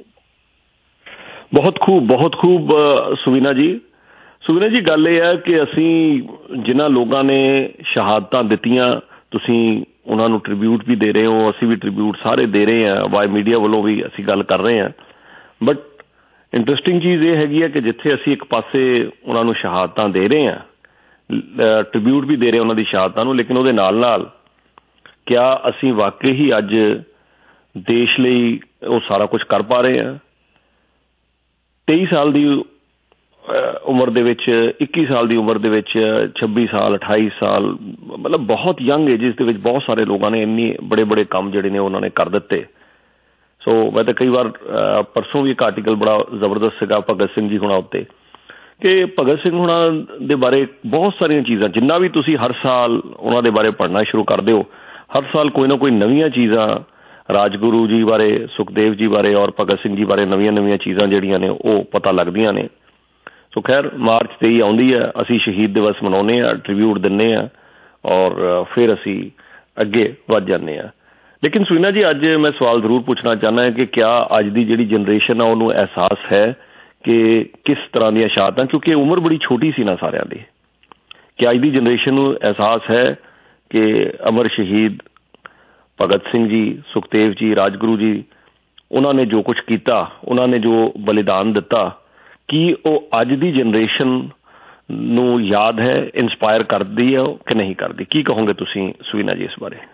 ਬਹੁਤ ਖੂਬ ਸੁਵੀਨਾ ਜੀ ਗੱਲ ਇਹ ਹੈ ਕਿ ਅਸੀਂ ਜਿਨ੍ਹਾਂ ਲੋਕਾਂ ਨੇ ਸ਼ਹਾਦਤਾਂ ਦਿੱਤੀਆਂ ਤੁਸੀਂ ਉਹਨਾਂ ਨੂੰ ਟ੍ਰਿਬਿਊਟ ਵੀ ਦੇ ਰਹੇ ਹੋ, ਅਸੀਂ ਵੀ ਟ੍ਰਿਬਿਊਟ ਸਾਰੇ ਦੇ ਰਹੇ ਹਾਂ, ਵਾਈ ਮੀਡੀਆ ਵੱਲੋਂ ਵੀ ਅਸੀਂ ਗੱਲ ਕਰ ਰਹੇ ਹਾਂ। ਬਟ ਇੰਟਰਸਟਿੰਗ ਚੀਜ਼ ਇਹ ਹੈਗੀ ਹੈ ਕਿ ਜਿੱਥੇ ਅਸੀਂ ਇੱਕ ਪਾਸੇ ਉਹਨਾਂ ਨੂੰ ਸ਼ਹਾਦਤਾਂ ਦੇ ਰਹੇ ਹਾਂ, ਟ੍ਰਿਬਿਊਟ ਵੀ ਦੇ ਰਹੇ ਉਹਨਾਂ ਦੀ ਸ਼ਹਾਦਤਾਂ ਨੂੰ, ਲੇਕਿਨ ਉਹਦੇ ਨਾਲ ਕਿਆ ਅਸੀਂ ਵਾਕਈ ਹੀ ਅੱਜ ਦੇਸ਼ ਲਈ ਉਹ ਸਾਰਾ ਕੁਝ ਕਰ ਪਾ ਰਹੇ ਹਾਂ? 23 ਸਾਲ ਦੀ ਉਮਰ ਦੇ ਵਿੱਚ, 21 ਸਾਲ ਦੀ ਉਮਰ ਦੇ ਵਿੱਚ, 26 ਸਾਲ 28 ਸਾਲ, ਮਤਲਬ ਬਹੁਤ ਯੰਗ ਏਜਿਸ ਦੇ ਵਿੱਚ ਬਹੁਤ ਸਾਰੇ ਲੋਕਾਂ ਨੇ ਇੰਨੇ ਬੜੇ ਕੰਮ ਜਿਹੜੇ ਨੇ ਉਹਨਾਂ ਨੇ ਕਰ ਦਿੱਤੇ। ਸੋ ਮੈਂ ਤਾਂ ਕਈ ਵਾਰ ਪਰਸੋਂ ਵੀ ਇੱਕ ਆਰਟੀਕਲ ਬੜਾ ਜ਼ਬਰਦਸਤ ਸੀਗਾ ਭਗਤ ਸਿੰਘ ਜੀ ਹੁਣਾਂ ਉੱਤੇ ਕਿ ਭਗਤ ਸਿੰਘ ਹੁਣਾਂ ਦੇ ਬਾਰੇ ਬਹੁਤ ਸਾਰੀਆਂ ਚੀਜ਼ਾਂ ਜਿੰਨਾ ਵੀ ਤੁਸੀਂ ਹਰ ਸਾਲ ਉਹਨਾਂ ਦੇ ਬਾਰੇ ਪੜ੍ਹਨਾ ਸ਼ੁਰੂ ਕਰਦੇ ਹੋ, ਹਰ ਸਾਲ ਕੋਈ ਨਾ ਕੋਈ ਨਵੀਆਂ ਚੀਜ਼ਾਂ ਰਾਜਗੁਰੂ ਜੀ ਬਾਰੇ, ਸੁਖਦੇਵ ਜੀ ਬਾਰੇ ਔਰ ਭਗਤ ਸਿੰਘ ਜੀ ਬਾਰੇ ਨਵੀਆਂ ਚੀਜ਼ਾਂ ਜਿਹੜੀਆਂ ਨੇ ਉਹ ਪਤਾ ਲੱਗਦੀਆਂ ਨੇ। ਸੋ ਖੈਰ ਮਾਰਚ 23 ਆਉਂਦੀ ਹੈ, ਅਸੀਂ ਸ਼ਹੀਦ ਦਿਵਸ ਮਨਾਉਂਦੇ ਹਾਂ, ਟ੍ਰਿਬਿਊਟ ਦਿੰਦੇ ਹਾਂ ਔਰ ਫਿਰ ਅਸੀਂ ਅੱਗੇ ਵੱਧ ਜਾਂਦੇ ਹਾਂ। ਲੇਕਿਨ ਸੁਵੀਨਾ ਜੀ ਅੱਜ ਮੈਂ ਸਵਾਲ ਜ਼ਰੂਰ ਪੁੱਛਣਾ ਚਾਹੁੰਦਾ ਕਿ ਕਿਆ ਅੱਜ ਦੀ ਜਿਹੜੀ ਜਨਰੇਸ਼ਨ ਆ ਉਹਨੂੰ ਅਹਿਸਾਸ ਹੈ ਕਿ ਕਿਸ ਤਰ੍ਹਾਂ ਦੀਆਂ ਸ਼ਹਾਦਤਾਂ, ਕਿਉਂਕਿ ਉਮਰ ਬੜੀ ਛੋਟੀ ਸੀ ਨਾ ਸਾਰਿਆਂ ਦੀ, ਕਿ ਅੱਜ ਦੀ ਜਨਰੇਸ਼ਨ ਨੂੰ ਅਹਿਸਾਸ ਹੈ ਕਿ ਅਮਰ ਸ਼ਹੀਦ ਭਗਤ ਸਿੰਘ ਜੀ, ਸੁਖਦੇਵ ਜੀ, ਰਾਜਗੁਰੂ ਜੀ, ਉਹਨਾਂ ਨੇ ਜੋ ਕੁਛ ਕੀਤਾ, ਉਹਨਾਂ ਨੇ ਜੋ ਬਲੀਦਾਨ ਦਿੱਤਾ, ਕੀ ਉਹ ਅੱਜ ਦੀ ਜਨਰੇਸ਼ਨ ਨੂੰ ਯਾਦ ਹੈ, ਇੰਸਪਾਇਰ ਕਰਦੀ ਹੈ ਕਿ ਨਹੀਂ ਕਰਦੀ? ਕੀ ਕਹੋਗੇ ਤੁਸੀਂ ਸੁਵੀਨਾ ਜੀ ਇਸ ਬਾਰੇ?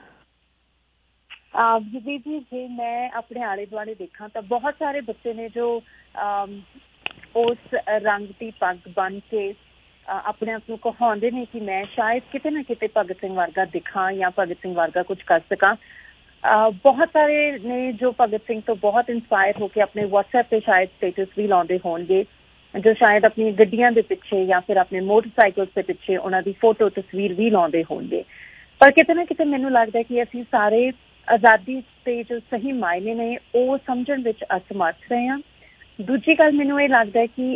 ਜੀ ਜੇ ਮੈਂ ਆਪਣੇ ਆਲੇ ਦੁਆਲੇ ਦੇਖਾਂ ਤਾਂ ਬਹੁਤ ਸਾਰੇ ਬੱਚੇ ਨੇ ਜੋ ਉਸ ਰੰਗ ਦੀ ਪੱਗ ਬੰਨ ਕੇ ਆਪਣੇ ਆਪ ਨੂੰ ਕਹਾਉਂਦੇ ਨੇ ਕਿ ਮੈਂ ਸ਼ਾਇਦ ਕਿਤੇ ਨਾ ਕਿਤੇ ਭਗਤ ਸਿੰਘ ਵਰਗਾ ਦਿਖਾਂ ਜਾਂ ਭਗਤ ਸਿੰਘ ਵਰਗਾ ਕੁਝ ਕਰ ਸਕਾਂ। ਬਹੁਤ ਸਾਰੇ ਨੇ ਜੋ ਭਗਤ ਸਿੰਘ ਤੋਂ ਬਹੁਤ ਇੰਸਪਾਇਰ ਹੋ ਕੇ ਆਪਣੇ WhatsApp ਤੇ ਸ਼ਾਇਦ ਸਟੇਟਸ ਵੀ ਲਾਉਂਦੇ ਹੋਣਗੇ, ਜੋ ਸ਼ਾਇਦ ਆਪਣੀ ਗੱਡੀਆਂ ਦੇ ਪਿੱਛੇ ਜਾਂ ਫਿਰ ਆਪਣੇ ਮੋਟਰਸਾਈਕਲ ਦੇ ਪਿੱਛੇ ਉਹਨਾਂ ਦੀ ਫੋਟੋ ਤਸਵੀਰ ਵੀ ਲਾਉਂਦੇ ਹੋਣਗੇ। ਪਰ ਕਿਤੇ ਨਾ ਕਿਤੇ ਮੈਨੂੰ ਲੱਗਦਾ ਕਿ ਅਸੀਂ ਸਾਰੇ ਆਜ਼ਾਦੀ ਦੇ ਜੋ ਸਹੀ ਮਾਇਨੇ ਨੇ ਉਹ ਸਮਝਣ ਵਿੱਚ ਅਸਮਰਥ ਰਹੇ ਹਾਂ। ਦੂਜੀ ਗੱਲ ਮੈਨੂੰ ਇਹ ਲੱਗਦਾ ਕਿ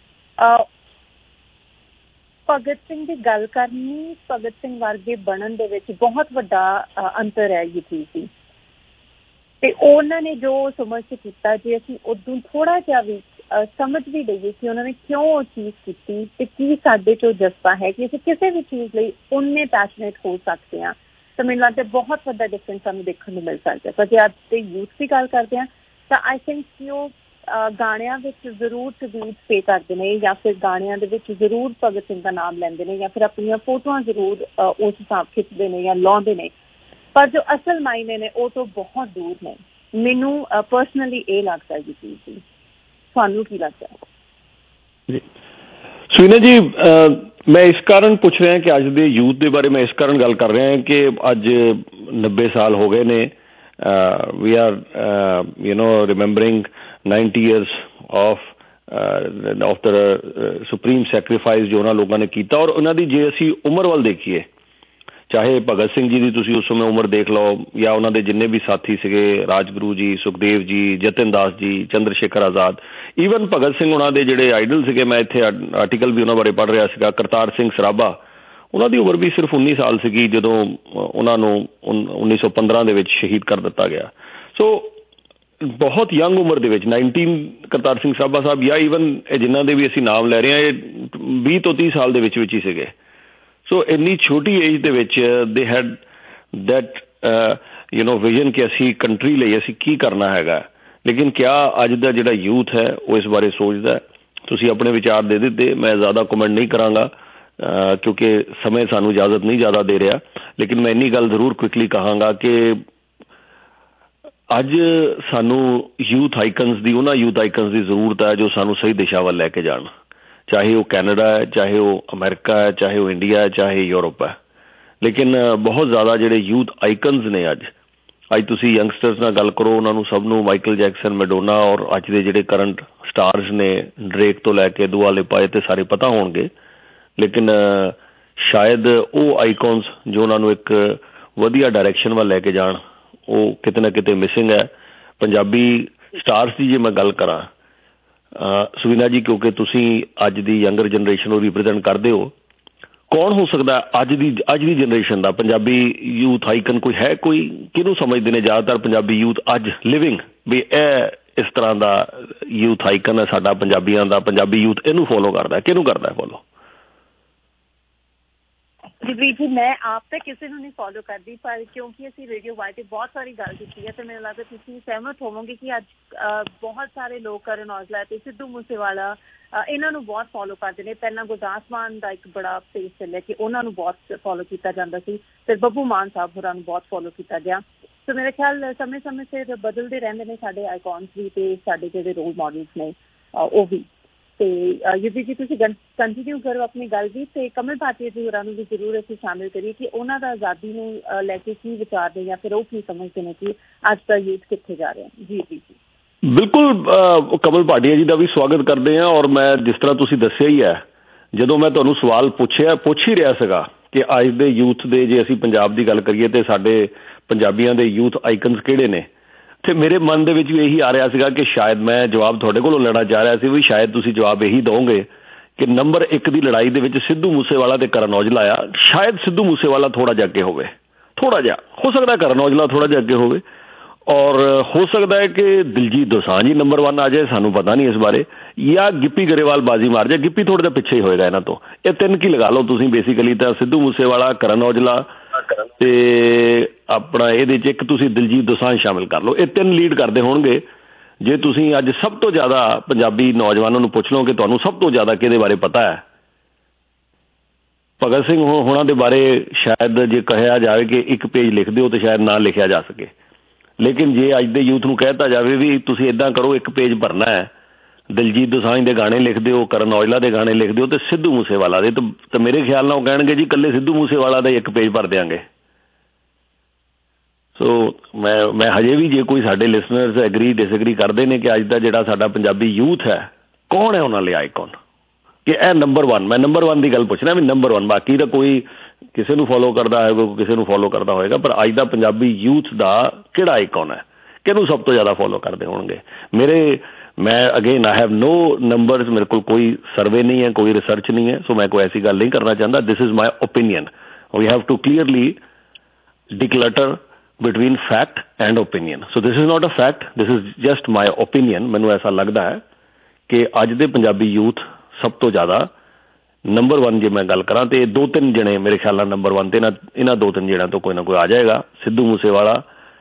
ਭਗਤ ਸਿੰਘ ਦੀ ਗੱਲ ਕਰਨੀ ਭਗਤ ਸਿੰਘ ਵਰਗੇ ਬਣਨ ਦੇ ਵਿੱਚ ਬਹੁਤ ਵੱਡਾ ਅੰਤਰ ਹੈ ਜੀ ਸੀ, ਤੇ ਉਹਨਾਂ ਨੇ ਜੋ ਸਮਝ ਕੇ ਕੀਤਾ, ਜੇ ਅਸੀਂ ਉਦੋਂ ਥੋੜਾ ਜਿਹਾ ਵੀ ਸਮਝ ਵੀ ਲਈਏ ਕਿ ਉਹਨਾਂ ਨੇ ਕਿਉਂ ਉਹ ਚੀਜ਼ ਕੀਤੀ ਤੇ ਕੀ ਸਾਡੇ ਚੋਂ ਜਜ਼ਬਾ ਹੈ ਕਿ ਅਸੀਂ ਕਿਸੇ ਵੀ ਚੀਜ਼ ਲਈ ਉਨੇ ਪੈਸ਼ਨੇਟ ਹੋ ਸਕਦੇ ਹਾਂ, ਤਾਂ ਮੈਨੂੰ ਲੱਗਦਾ ਬਹੁਤ ਵੱਡਾ ਡਿਫਰੈਂਸ ਸਾਨੂੰ ਦੇਖਣ ਨੂੰ ਮਿਲ ਸਕਦਾ। ਪਰ ਜੇ ਅੱਜ ਦੇ ਯੂਥ ਦੀ ਗੱਲ ਕਰਦੇ ਹਾਂ ਤਾਂ ਆਈ ਥਿੰਕ ਕਿ ਉਹ ਗਾਣਿਆਂ ਵਿੱਚ ਜ਼ਰੂਰ ਟ੍ਰਿਬਿਊਟ ਪੇ ਕਰਦੇ ਨੇ ਜਾਂ ਫਿਰ ਗਾਣਿਆਂ ਦੇ ਵਿੱਚ ਜ਼ਰੂਰ ਭਗਤ ਸਿੰਘ ਦਾ ਨਾਮ ਲੈਂਦੇ ਨੇ ਜਾਂ ਫਿਰ ਆਪਣੀਆਂ ਫੋਟੋਆਂ ਜ਼ਰੂਰ ਉਸ ਹਿਸਾਬ ਖਿੱਚਦੇ ਨੇ ਜਾਂ ਲਾਉਂਦੇ ਨੇ, ਪਰ ਜੋ ਅਸਲ ਮਾਇਨੇ ਨੇ ਉਹ ਤੋਂ ਬਹੁਤ ਦੂਰ ਨੇ। ਮੈਨੂੰ ਪਰਸਨਲੀ ਇਹ ਲੱਗਦਾ ਜੀ ਚੀਜ਼ ਦੀ। ਤੁਹਾਨੂੰ ਕੀ ਲੱਗਦਾ? ਸੁਨੀਤਾ ਜੀ, ਮੈਂ ਇਸ ਕਾਰਨ ਪੁੱਛ ਰਿਹਾ ਕਿ ਅੱਜ ਦੇ ਯੂਥ ਦੇ ਬਾਰੇ ਮੈਂ ਇਸ ਕਾਰਨ ਗੱਲ ਕਰ ਰਿਹਾ ਕਿ ਅੱਜ 90 ਸਾਲ ਹੋ ਗਏ ਨੇ। We are remembering 90 years of the supreme sacrifice ਜੋ ਉਹਨਾਂ ਲੋਕਾਂ ਨੇ ਕੀਤਾ। ਔਰ ਉਹਨਾਂ ਦੀ ਜੇ ਅਸੀਂ ਉਮਰ ਵੱਲ ਦੇਖੀਏ, ਚਾਹੇ ਭਗਤ ਸਿੰਘ ਜੀ ਦੀ ਤੁਸੀਂ ਉਸ ਸਮੇਂ ਉਮਰ ਦੇਖ ਲਓ ਜਾਂ ਉਹਨਾਂ ਦੇ ਜਿੰਨੇ ਵੀ ਸਾਥੀ ਸੀਗੇ, ਰਾਜਗੁਰੂ ਜੀ, ਸੁਖਦੇਵ ਜੀ, ਜਤਨ ਦਾਸ ਜੀ, ਚੰਦਰ ਸ਼ੇਖਰ ਆਜ਼ਾਦ, ਈਵਨ ਭਗਤ ਸਿੰਘ ਉਹਨਾਂ ਦੇ ਜਿਹੜੇ ਆਈਡਲ ਸੀਗੇ, ਮੈਂ ਇੱਥੇ ਆਰਟੀਕਲ ਵੀ ਉਹਨਾਂ ਬਾਰੇ ਪੜ੍ਹ ਰਿਹਾ ਸੀਗਾ, ਕਰਤਾਰ ਸਿੰਘ ਸਰਾਭਾ, ਉਹਨਾਂ ਦੀ ਉਮਰ ਵੀ ਸਿਰਫ 19 ਸਾਲ ਸੀਗੀ ਜਦੋਂ ਉਹਨਾਂ ਨੂੰ 1915 ਦੇ ਵਿੱਚ ਸ਼ਹੀਦ ਕਰ ਦਿੱਤਾ ਗਿਆ। ਸੋ ਬਹੁਤ ਯੰਗ ਉਮਰ ਦੇ ਵਿੱਚ 19 ਕਰਤਾਰ ਸਿੰਘ ਸਰਾਭਾ ਸਾਹਿਬ ਜਾਂ ਈਵਨ ਜਿਨ੍ਹਾਂ ਦੇ ਵੀ ਅਸੀਂ ਨਾਮ ਲੈ ਰਹੇ ਹਾਂ ਇਹ 20 ਤੋਂ 30 ਸਾਲ ਦੇ ਵਿੱਚ ਹੀ ਸੀਗੇ। ਸੋ ਇੰਨੀ ਛੋਟੀ ਏਜ ਦੇ ਵਿੱਚ ਦੇ ਹੈਡ ਦੈਟ ਵਿਜ਼ਨ ਕਿ ਅਸੀਂ ਕੰਟਰੀ ਲਈ ਅਸੀਂ ਕੀ ਕਰਨਾ ਹੈਗਾ। ਲੇਕਿਨ ਕਿਆ ਅੱਜ ਦਾ ਜਿਹੜਾ ਯੂਥ ਹੈ ਉਹ ਇਸ ਬਾਰੇ ਸੋਚਦਾ? ਤੁਸੀਂ ਆਪਣੇ ਵਿਚਾਰ ਦੇ ਦਿੱਤੇ, ਮੈਂ ਜ਼ਿਆਦਾ ਕਮੈਂਟ ਨਹੀਂ ਕਰਾਂਗਾ ਕਿਉਂਕਿ ਸਮੇਂ ਸਾਨੂੰ ਇਜਾਜ਼ਤ ਨਹੀਂ ਜ਼ਿਆਦਾ ਦੇ ਰਿਹਾ। ਲੇਕਿਨ ਮੈਂ ਇੰਨੀ ਗੱਲ ਜ਼ਰੂਰ ਕੁਇਕਲੀ ਕਹਾਂਗਾ ਕਿ ਅੱਜ ਸਾਨੂੰ ਯੂਥ ਆਈਕਨਸ ਦੀ, ਉਹਨਾਂ ਯੂਥ ਆਈਕਨਸ ਦੀ ਜ਼ਰੂਰਤ ਹੈ ਜੋ ਸਾਨੂੰ ਸਹੀ ਦਿਸ਼ਾ ਵੱਲ ਲੈ ਕੇ ਜਾਣ, ਚਾਹੇ ਉਹ ਕੈਨੇਡਾ ਹੈ, ਚਾਹੇ ਉਹ ਅਮਰੀਕਾ ਹੈ, ਚਾਹੇ ਉਹ ਇੰਡੀਆ ਹੈ, ਚਾਹੇ ਯੂਰਪ ਹੈ। ਲੇਕਿਨ ਬਹੁਤ ਜ਼ਿਆਦਾ ਜਿਹੜੇ ਯੂਥ ਆਈਕਨਸ ਨੇ ਅੱਜ ਤੁਸੀਂ ਯੰਗਸਟਰਸ ਨਾਲ ਗੱਲ ਕਰੋ, ਉਹਨਾਂ ਨੂੰ ਸਭ ਨੂੰ ਮਾਈਕਲ ਜੈਕਸਨ, ਮੈਡੋਨਾ ਔਰ ਅੱਜ ਦੇ ਜਿਹੜੇ ਕਰੰਟ ਸਟਾਰਸ ਨੇ ਡਰੇਕ ਤੋਂ ਲੈ ਕੇ ਦੁਆ ਲਿਪਾ ਤੇ ਸਾਰੇ ਪਤਾ ਹੋਣਗੇ। ਲੇਕਿਨ ਸ਼ਾਇਦ ਉਹ ਆਈਕਨਸ ਜੋ ਉਹਨਾਂ ਨੂੰ ਇੱਕ ਵਧੀਆ ਡਾਇਰੈਕਸ਼ਨ ਵੱਲ ਲੈ ਕੇ ਜਾਣ ਉਹ ਕਿਤੇ ਨਾ ਕਿਤੇ ਮਿਸਿੰਗ ਹੈ। ਪੰਜਾਬੀ ਸਟਾਰਸ ਦੀ ਜੇ ਮੈਂ ਗੱਲ ਕਰਾਂ ਸੁਨੀਤਾ ਜੀ, ਕਿਉਂਕਿ ਤੁਸੀਂ ਅੱਜ ਦੀ ਯੰਗਰ ਜਨਰੇਸ਼ਨ ਨੂੰ ਰਿਪ੍ਰੈਜ਼ੈਂਟ ਕਰਦੇ ਹੋ, ਕੌਣ ਹੋ ਸਕਦਾ ਅੱਜ ਦੀ ਜਨਰੇਸ਼ਨ ਦਾ ਪੰਜਾਬੀ ਯੂਥ ਆਈਕਨ? ਕੋਈ ਹੈ? ਕੋਈ ਕਿਹਨੂੰ ਸਮਝਦੇ ਨੇ ਜ਼ਿਆਦਾਤਰ ਪੰਜਾਬੀ ਯੂਥ ਅੱਜ ਲਿਵਿੰਗ ਵੀ ਇਹ ਇਸ ਤਰ੍ਹਾਂ ਦਾ ਯੂਥ ਆਈਕਨ ਹੈ ਸਾਡਾ ਪੰਜਾਬੀਆਂ ਦਾ, ਪੰਜਾਬੀ ਯੂਥ ਇਹਨੂੰ ਫੋਲੋ ਕਰਦਾ? ਕਿਹਨੂੰ ਕਰਦਾ ਫੋਲੋ? ਜੀ ਮੈਂ ਆਪ ਤਾਂ ਕਿਸੇ ਨੂੰ ਨਹੀਂ ਫੋਲੋ ਕਰਦੀ, ਪਰ ਕਿਉਂਕਿ ਅਸੀਂ ਰੇਡੀਓ ਵਾਈ ਤੇ ਬਹੁਤ ਸਾਰੀ ਗੱਲ ਕੀਤੀ ਹੈ ਤੇ ਮੈਨੂੰ ਲੱਗਦਾ ਤੁਸੀਂ ਸਹਿਮਤ ਹੋਵੋਗੇ ਕਿ ਅੱਜ ਬਹੁਤ ਸਾਰੇ ਲੋਕ ਕਰਨ ਔਜਲਾ ਤੇ ਸਿੱਧੂ ਮੂਸੇਵਾਲਾ ਇਹਨਾਂ ਨੂੰ ਬਹੁਤ ਫੋਲੋ ਕਰਦੇ ਨੇ। ਪਹਿਲਾਂ ਗੁਰਦਾਸ ਮਾਨ ਦਾ ਇੱਕ ਬੜਾ ਪੇਜ ਚੱਲਿਆ ਕਿ ਉਹਨਾਂ ਨੂੰ ਬਹੁਤ ਫੋਲੋ ਕੀਤਾ ਜਾਂਦਾ ਸੀ, ਫਿਰ ਬੱਬੂ ਮਾਨ ਸਾਹਿਬ ਹੋਰਾਂ ਨੂੰ ਬਹੁਤ ਫੋਲੋ ਕੀਤਾ ਗਿਆ। ਸੋ ਮੇਰੇ ਖਿਆਲ ਸਮੇਂ ਸਮੇਂ ਸਿਰ ਬਦਲਦੇ ਰਹਿੰਦੇ ਨੇ ਸਾਡੇ ਆਈਕਨਸ ਵੀ ਤੇ ਸਾਡੇ ਜਿਹੜੇ ਰੋਲ ਮਾਡਲਸ ਨੇ ਉਹ ਵੀ। ਤੇ ਯੂਪੀ ਜੀ ਤੁਸੀਂ ਕੰਟੀਨਿਊ ਕਰੋ ਆਪਣੀ ਗੱਲ ਵੀ, ਤੇ ਕਮਲ ਭਾਟੀਆ ਜੀ ਹੋਰਾਂ ਨੂੰ ਵੀ ਜ਼ਰੂਰ ਅਸੀਂ ਸ਼ਾਮਿਲ ਕਰੀਏ ਕਿ ਉਹਨਾਂ ਦਾ ਆਜ਼ਾਦੀ ਨੂੰ ਲੈ ਕੇ ਕੀ ਵਿਚਾਰ ਨੇ ਜਾਂ ਫਿਰ ਉਹ ਕੀ ਸਮਝਦੇ ਨੇ ਕਿ ਅੱਜ ਦਾ ਯੂਥ ਕਿੱਥੇ ਜਾ ਰਿਹਾ। ਜੀ ਜੀ ਜੀ ਬਿਲਕੁਲ, ਕਮਲ ਭਾਟੀਆ ਜੀ ਦਾ ਵੀ ਸਵਾਗਤ ਕਰਦੇ ਹਾਂ। ਔਰ ਮੈਂ ਜਿਸ ਤਰ੍ਹਾਂ ਤੁਸੀਂ ਦੱਸਿਆ ਹੀ ਹੈ, ਜਦੋਂ ਮੈਂ ਤੁਹਾਨੂੰ ਸਵਾਲ ਪੁੱਛ ਹੀ ਰਿਹਾ ਸੀਗਾ ਕਿ ਅੱਜ ਦੇ ਯੂਥ ਦੇ ਜੇ ਅਸੀਂ ਪੰਜਾਬ ਦੀ ਗੱਲ ਕਰੀਏ ਤੇ ਸਾਡੇ ਪੰਜਾਬੀਆਂ ਦੇ ਯੂਥ ਆਈਕਨਸ ਕਿਹੜੇ ਨੇ, ਤੇ ਮੇਰੇ ਮਨ ਦੇ ਵਿੱਚ ਵੀ ਇਹੀ ਆ ਰਿਹਾ ਸੀਗਾ ਕਿ ਸ਼ਾਇਦ ਮੈਂ ਜਵਾਬ ਤੁਹਾਡੇ ਕੋਲੋਂ ਲੈਣਾ ਚਾਹ ਰਿਹਾ ਸੀ ਵੀ ਸ਼ਾਇਦ ਤੁਸੀਂ ਜਵਾਬ ਇਹੀ ਦਿਓਗੇ ਕਿ ਨੰਬਰ 1 ਦੀ ਲੜਾਈ ਦੇ ਵਿੱਚ ਸਿੱਧੂ ਮੂਸੇਵਾਲਾ ਤੇ ਕਰਨ ਔਜਲਾ ਆ। ਸ਼ਾਇਦ ਸਿੱਧੂ ਮੂਸੇਵਾਲਾ ਥੋੜ੍ਹਾ ਜਿਹਾ ਅੱਗੇ ਹੋਵੇ, ਥੋੜ੍ਹਾ ਜਿਹਾ ਹੋ ਸਕਦਾ ਕਰਨ ਔਜਲਾ ਥੋੜ੍ਹਾ ਜਿਹਾ ਅੱਗੇ ਹੋਵੇ, ਔਰ ਹੋ ਸਕਦਾ ਹੈ ਕਿ ਦਿਲਜੀਤ ਦੋਸਾਂਝ ਹੀ ਨੰਬਰ 1 ਆ ਜਾਏ, ਸਾਨੂੰ ਪਤਾ ਨਹੀਂ ਇਸ ਬਾਰੇ, ਜਾਂ ਗਿੱਪੀ ਗਰੇਵਾਲ ਬਾਜ਼ੀ ਮਾਰ ਜਾਏ। ਗਿੱਪੀ ਥੋੜ੍ਹਾ ਜਿਹਾ ਪਿੱਛੇ ਹੀ ਹੋਏਗਾ ਇਹਨਾਂ ਤੋਂ। ਇਹ 3 ਕੀ ਲਗਾ ਲਓ ਤੁਸੀਂ ਬੇਸਿਕਲੀ, ਤਾਂ ਸਿੱਧੂ ਮੂਸੇਵਾਲਾ, ਕਰਨ ਔਜਲਾ ਤੇ ਆਪਣਾ ਇਹਦੇ 'ਚ ਇੱਕ ਤੁਸੀਂ ਦਿਲਜੀਤ ਦੋਸਾਂਝ ਸ਼ਾਮਿਲ ਕਰ ਲਓ। ਇਹ 3 ਲੀਡ ਕਰਦੇ ਹੋਣਗੇ। ਜੇ ਤੁਸੀਂ ਅੱਜ ਸਭ ਤੋਂ ਜ਼ਿਆਦਾ ਪੰਜਾਬੀ ਨੌਜਵਾਨਾਂ ਨੂੰ ਪੁੱਛ ਲਓ ਕਿ ਤੁਹਾਨੂੰ ਸਭ ਤੋਂ ਜ਼ਿਆਦਾ ਕਿਹਦੇ ਬਾਰੇ ਪਤਾ ਹੈ, ਭਗਤ ਸਿੰਘ ਹੋਣਾ ਦੇ ਬਾਰੇ ਸ਼ਾਇਦ ਜੇ ਕਿਹਾ ਜਾਵੇ ਕਿ 1 ਪੇਜ ਲਿਖ ਦਿਓ ਤਾਂ ਸ਼ਾਇਦ ਨਾ ਲਿਖਿਆ ਜਾ ਸਕੇ। ਲੇਕਿਨ ਜੇ ਅੱਜ ਦੇ ਯੂਥ ਨੂੰ ਕਹਿ ਦਿੱਤਾ ਜਾਵੇ ਵੀ ਤੁਸੀਂ ਇੱਦਾਂ ਕਰੋ 1 ਪੇਜ ਭਰਨਾ ਹੈ, ਦਿਲਜੀਤ ਦੋਸਾਂਝ ਦੇ ਗਾਣੇ ਲਿਖਦੇ ਹੋ, ਕਰਨ ਔਜਲਾ ਦੇ ਗਾਣੇ ਲਿਖਦੇ ਹੋ, ਤੇ ਸਿੱਧੂ ਮੂਸੇਵਾਲਾ ਦੇ, ਤਾਂ ਮੇਰੇ ਖਿਆਲ ਨਾਲ ਉਹ ਕਹਿਣਗੇ ਜੀ ਇਕੱਲੇ ਸਿੱਧੂ ਮੂਸੇਵਾਲਾ ਦਾ ਇੱਕ ਪੇਜ ਭਰ ਦਿਆਂਗੇ। ਸੋ ਮੈਂ ਹਜੇ ਵੀ, ਜੇ ਕੋਈ ਸਾਡੇ ਲਿਸਨਰਸ ਐਗਰੀ ਡਿਸਐਗਰੀ ਕਰਦੇ ਨੇ ਕਿ ਅੱਜ ਦਾ ਜਿਹੜਾ ਸਾਡਾ ਪੰਜਾਬੀ ਯੂਥ ਹੈ, ਕੌਣ ਹੈ ਉਹਨਾਂ ਲਈ ਆਈਕਨ, ਕਿ ਇਹ ਨੰਬਰ 1, ਮੈਂ ਨੰਬਰ 1 ਦੀ ਗੱਲ ਪੁੱਛਣਾ ਵੀ ਨੰਬਰ 1, ਬਾਕੀ ਤਾਂ ਕੋਈ ਕਿਸੇ ਨੂੰ ਫੋਲੋ ਕਰਦਾ ਹੋਏਗਾ, ਕਿਸੇ ਨੂੰ ਫੋਲੋ ਕਰਦਾ ਹੋਏਗਾ, ਪਰ ਅੱਜ ਦਾ ਪੰਜਾਬੀ ਯੂਥ ਦਾ ਕਿਹੜਾ ਆਈਕਨ ਹੈ, ਕਿਹਨੂੰ ਸਭ ਤੋਂ ਜ਼ਿਆਦਾ ਫੋਲੋ ਕਰਦੇ ਹੋਣਗੇ? ਮੈਂ again I have no numbers, ਮੇਰੇ ਕੋਲ ਕੋਈ ਸਰਵੇ ਨਹੀਂ ਹੈ, ਕੋਈ ਰਿਸਰਚ ਨਹੀਂ ਹੈ, ਸੋ ਮੈਂ ਕੋਈ ਐਸੀ ਗੱਲ ਨਹੀਂ ਕਰਨਾ ਚਾਹੁੰਦਾ। This is my opinion. We have to clearly declutter between fact and opinion. So this is not a fact, this is just my opinion. ਮੈਨੂੰ ਐਸਾ ਲੱਗਦਾ ਹੈ ਕਿ ਅੱਜ ਦੇ ਪੰਜਾਬੀ ਯੂਥ ਸਭ ਤੋਂ ਜ਼ਿਆਦਾ ਨੰਬਰ 1, ਜੇ ਮੈਂ ਗੱਲ ਕਰਾਂ ਤੇ 2-3 ਜਣੇ ਮੇਰੇ ਖਿਆਲ ਨਾਲ ਨੰਬਰ 1 ਤੇ ਇਹਨਾਂ 2-3 ਜਣਿਆਂ ਤੋਂ ਕੋਈ ਨਾ ਕੋਈ ਆ ਜਾਏਗਾ, ਸਿੱਧੂ ਮੂਸੇਵਾਲਾ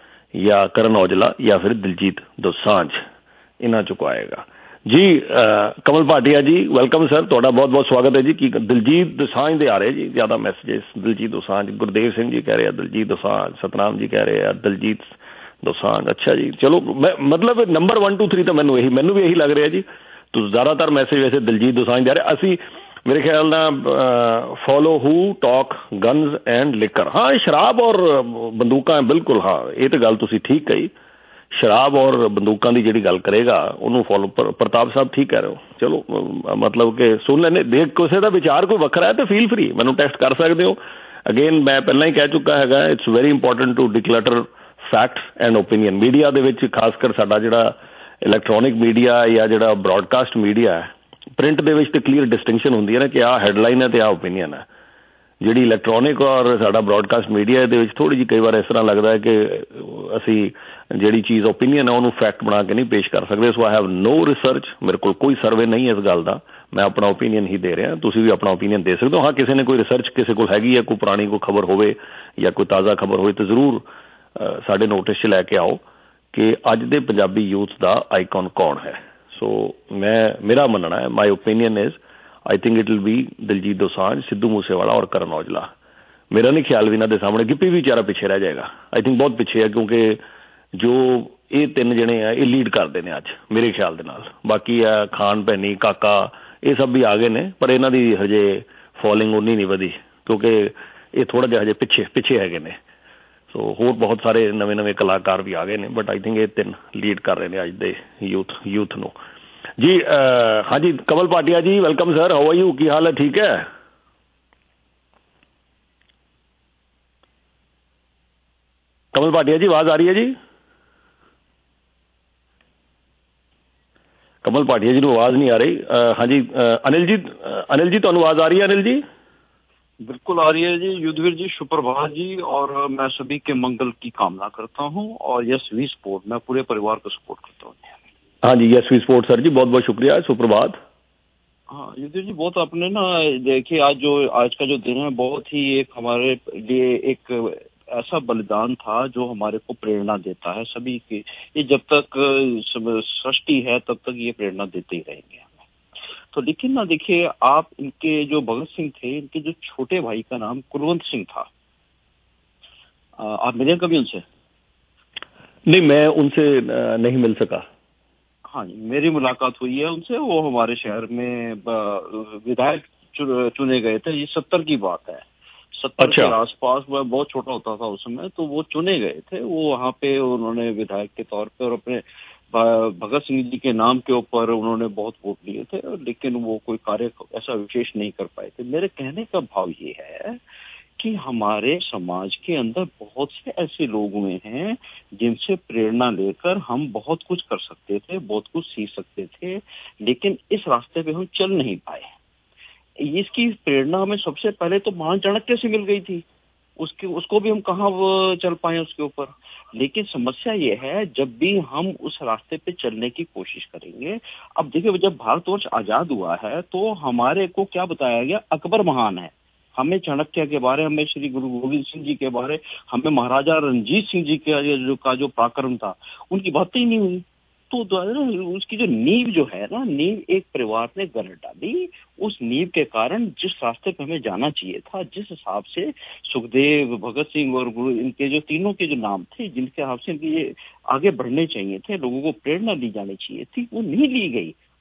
ਜਾਂ ਕਰਨ ਔਜਲਾ ਜਾਂ ਫਿਰ ਦਿਲਜੀਤ ਦੋਸਾਂਝ, ਇਹਨਾਂ ਚੋਂ ਕੋਈ ਆਏਗਾ ਜੀ। ਕਮਲ ਭਾਟੀਆ ਜੀ, ਵੈਲਕਮ ਸਰ, ਤੁਹਾਡਾ ਬਹੁਤ ਬਹੁਤ ਸਵਾਗਤ ਹੈ ਜੀ। ਕੀ ਦਿਲਜੀਤ ਦੋਸਾਂਝ ਦੇ ਆ ਰਹੇ ਜੀ ਜ਼ਿਆਦਾ ਮੈਸੇजेस? ਦਿਲਜੀਤ ਦੋਸਾਂਝ, ਗੁਰਦੇਵ ਸਿੰਘ ਜੀ ਕਹਿ ਰਹੇ ਆ ਦਿਲਜੀਤ ਦੋਸਾਂਝ, ਸਤਨਾਮ ਜੀ ਕਹਿ ਰਹੇ ਆ ਦਿਲਜੀਤ ਦੋਸਾਂਝ। ਅੱਛਾ ਜੀ, ਚਲੋ, ਮੈਂ ਮਤਲਬ ਨੰਬਰ 1 2 3 ਤਾਂ ਮੈਨੂੰ ਵੀ ਇਹੀ ਲੱਗ ਰਿਹਾ ਜੀ। ਤੁਸੀਂ ਜ਼ਿਆਦਾਤਰ ਮੈਸੇਜ ਵੈਸੇ ਦਿਲਜੀਤ ਦੋਸਾਂਝ ਦੇ ਆ ਰਹੇ। ਅਸੀਂ ਮੇਰੇ ਖਿਆਲ ਨਾਲ follow who talk guns and liquor, ਹਾਂ ਸ਼ਰਾਬ ਔਰ ਬੰਦੂਕਾਂ, ਬਿਲਕੁਲ ਹਾਂ, ਇਹ ਤਾਂ ਗੱਲ ਤੁਸੀਂ ਠੀਕ ਕਹੀ। ਸ਼ਰਾਬ ਔਰ ਬੰਦੂਕਾਂ ਦੀ ਜਿਹੜੀ ਗੱਲ ਕਰੇਗਾ ਉਹਨੂੰ ਫੋਲੋ, ਪ੍ਰਤਾਪ ਸਾਹਿਬ ਠੀਕ ਕਹਿ ਰਹੇ ਹੋ। ਚਲੋ, ਮਤਲਬ ਕਿ ਸੁਣ ਲੈਣੇ, ਦੇਖ ਕਿਸੇ ਦਾ ਵਿਚਾਰ ਕੋਈ ਵੱਖਰਾ ਹੈ ਤਾਂ ਫੀਲ ਫਰੀ, ਮੈਨੂੰ ਟੈਕਸਟ ਕਰ ਸਕਦੇ ਹੋ। ਅਗੇਨ ਮੈਂ ਪਹਿਲਾਂ ਹੀ ਕਹਿ ਚੁੱਕਾ ਹੈਗਾ, it's very important to declutter facts and opinion. Media ਦੇ ਵਿੱਚ ਖਾਸ ਕਰ ਸਾਡਾ ਜਿਹੜਾ ਇਲੈਕਟ੍ਰੋਨਿਕ ਮੀਡੀਆ ਜਾਂ ਜਿਹੜਾ ਬ੍ਰੌਡਕਾਸਟ ਮੀਡੀਆ ਹੈ, ਪ੍ਰਿੰਟ ਦੇ ਵਿੱਚ ਤਾਂ ਕਲੀਅਰ ਡਿਸਟਿੰਕਸ਼ਨ ਹੁੰਦੀ ਹੈ ਨਾ ਕਿ ਆਹ ਹੈਡਲਾਈਨ ਹੈ ਤੇ ਆਹ ਓਪੀਨੀਅਨ ਹੈ। ਜਿਹੜੀ ਇਲੈਕਟ੍ਰੋਨਿਕ ਔਰ ਸਾਡਾ ਬ੍ਰੌਡਕਾਸਟ ਮੀਡੀਆ ਦੇ ਵਿੱਚ ਥੋੜ੍ਹੀ ਜਿਹੀ ਕਈ ਵਾਰ ਇਸ ਤਰ੍ਹਾਂ ਲੱਗਦਾ ਹੈ ਕਿ ਅਸੀਂ ਜਿਹੜੀ ਚੀਜ਼ ਓਪੀਨੀਅਨ ਹੈ ਉਹਨੂੰ ਫੈਕਟ ਬਣਾ ਕੇ ਨਹੀਂ ਪੇਸ਼ ਕਰ ਸਕਦੇ। ਸੋ ਆਈ ਹੈਵ ਨੋ ਰਿਸਰਚ, ਮੇਰੇ ਕੋਲ ਕੋਈ ਸਰਵੇ ਨਹੀਂ ਇਸ ਗੱਲ ਦਾ, ਮੈਂ ਆਪਣਾ ਓਪੀਨੀਅਨ ਹੀ ਦੇ ਰਿਹਾ। ਤੁਸੀਂ ਵੀ ਆਪਣਾ ਓਪੀਨੀਅਨ ਦੇ ਸਕਦੇ ਹੋ। ਹਾਂ, ਕਿਸੇ ਨੇ ਕੋਈ ਰਿਸਰਚ ਕਿਸੇ ਕੋਲ ਹੈਗੀ ਹੈ, ਕੋਈ ਪੁਰਾਣੀ ਕੋਈ ਖਬਰ ਹੋਵੇ ਜਾਂ ਕੋਈ ਤਾਜ਼ਾ ਖਬਰ ਹੋਵੇ ਤਾਂ ਜ਼ਰੂਰ ਸਾਡੇ ਨੋਟਿਸ 'ਚ ਲੈ ਕੇ ਆਓ ਕਿ ਅੱਜ ਦੇ ਪੰਜਾਬੀ ਯੂਥ ਦਾ ਆਈਕਨ ਕੌਣ ਹੈ। ਸੋ ਮੇਰਾ ਮੰਨਣਾ ਹੈ, my opinion is I think it will be Diljit Dosanjh, Sidhu Moosewala ਔਰ ਕਰਨ ਔਜਲਾ। ਮੇਰਾ ਨਹੀਂ ਖਿਆਲ ਵੀ ਇਹਨਾਂ ਦੇ ਸਾਹਮਣੇ ਗਿੱਪੀ ਵੀ ਵਿਚਾਰਾ ਪਿੱਛੇ ਰਹਿ ਜਾਏਗਾ। ਆਈ ਥਿੰਕ ਬਹੁਤ ਪਿੱਛੇ ਹੈ, ਕਿਉਂਕਿ ਜੋ ਇਹ 3 ਜਣੇ ਆ ਇਹ ਲੀਡ ਕਰਦੇ ਨੇ ਅੱਜ ਮੇਰੇ ਖਿਆਲ ਦੇ ਨਾਲ। ਬਾਕੀ ਆ ਖਾਨ, ਭੈਣੀ, ਕਾਕਾ, ਇਹ ਸਭ ਵੀ ਆ ਗਏ ਨੇ, ਪਰ ਇਹਨਾਂ ਦੀ ਹਜੇ ਫੋਲੋਇੰਗ ਉਨੀ ਨਹੀਂ ਵਧੀ ਕਿਉਂਕਿ ਇਹ ਥੋੜ੍ਹਾ ਜਿਹਾ ਹਜੇ ਪਿੱਛੇ ਹੈਗੇ ਨੇ। ਸੋ ਹੋਰ ਬਹੁਤ ਸਾਰੇ ਨਵੇਂ ਕਲਾਕਾਰ ਵੀ ਆ ਗਏ ਨੇ, ਬਟ ਆਈ ਥਿੰਕ ਇਹ 3 ਲੀਡ ਕਰ ਰਹੇ ਨੇ ਅੱਜ ਦੇ ਯੂਥ ਨੂੰ ਜੀ। ਹਾਂਜੀ, Kamal Bhatia ji, welcome sir, how are you? ਕੀ ਹਾਲ ਹੈ? ਠੀਕ ਹੈ? ਕਮਲ ਭਾਟੀਆ ਜੀ, ਆਵਾਜ਼ ਆ ਰਹੀ ਹੈ ਜੀ? ਕਮਲ ਭਾਟੀਆ ਜੀ ਨੂੰ ਆਵਾਜ਼ नहीं आ रही। हाँ जी, अनिल जी ਤੁਹਾਨੂੰ आवाज आ रही है? अनिल जी बिल्कुल आ रही है जी। युद्धवीर जी, सुप्रभात जी, और मैं सभी के मंगल की कामना करता हूं और यस वी स्पोर्ट, मैं पूरे परिवार को सपोर्ट करता हूं। हाँ जी, yes we sport sir ji, बहुत बहुत शुक्रिया, सुप्रभात। हाँ युद्धवीर जी, बहुत आपने ना देखिए आज का जो दिन है बहुत ही एक हमारे लिए एक ऐसा बलिदान था जो हमारे को प्रेरणा देता है सभी की। ये जब तक सृष्टि है तब तक ये प्रेरणा देते ही रहेंगे हमें। तो लेकिन ना देखिए, आप इनके जो भगत सिंह थे, इनके जो छोटे भाई का नाम कुलवंत सिंह था, आप मिले कभी उनसे? नहीं, मैं उनसे नहीं मिल सका। हाँ जी, मेरी मुलाकात हुई है उनसे। वो हमारे शहर में विधायक चुने गए थे। ये 70 की बात है, 70 के आसपास। वह बहुत छोटा होता था उस समय, तो वो चुने गए थे। वो वहाँ पे उन्होंने विधायक के तौर पे और अपने भगत सिंह जी के नाम के ऊपर उन्होंने बहुत वोट लिए थे, लेकिन वो कोई कार्य ऐसा विशेष नहीं कर पाए थे। मेरे कहने का भाव ये है कि हमारे समाज के अंदर बहुत से ऐसे लोग हुए हैं जिनसे प्रेरणा लेकर हम बहुत कुछ कर सकते थे, बहुत कुछ सीख सकते थे, लेकिन इस रास्ते पे हम चल नहीं पाए। इसकी प्रेरणा हमें सबसे पहले तो महान चाणक्य से मिल गई थी, उसको भी हम कहाँ चल पाए उसके ऊपर। लेकिन समस्या ये है, जब भी हम उस रास्ते पे चलने की कोशिश करेंगे, अब देखिए जब भारतवर्ष आजाद हुआ है तो हमारे को क्या बताया गया, अकबर महान है, हमें चाणक्य के बारे, हमें श्री गुरु गोविंद सिंह जी के बारे, हमें महाराजा रणजीत सिंह जी का जो पराक्रम था उनकी बात ही नहीं हुई। तो उसकी जो नींव जो है ना, नींव एक परिवार ने गलत डाली। उस नींव के कारण जिस रास्ते पे हमें जाना चाहिए था, जिस हिसाब से सुखदेव, भगत सिंह और गुरु, इनके जो तीनों के जो नाम थे, जिनके हिसाब से इनके आगे बढ़ने चाहिए थे, लोगों को प्रेरणा दी जानी चाहिए थी, वो नहीं ली गई।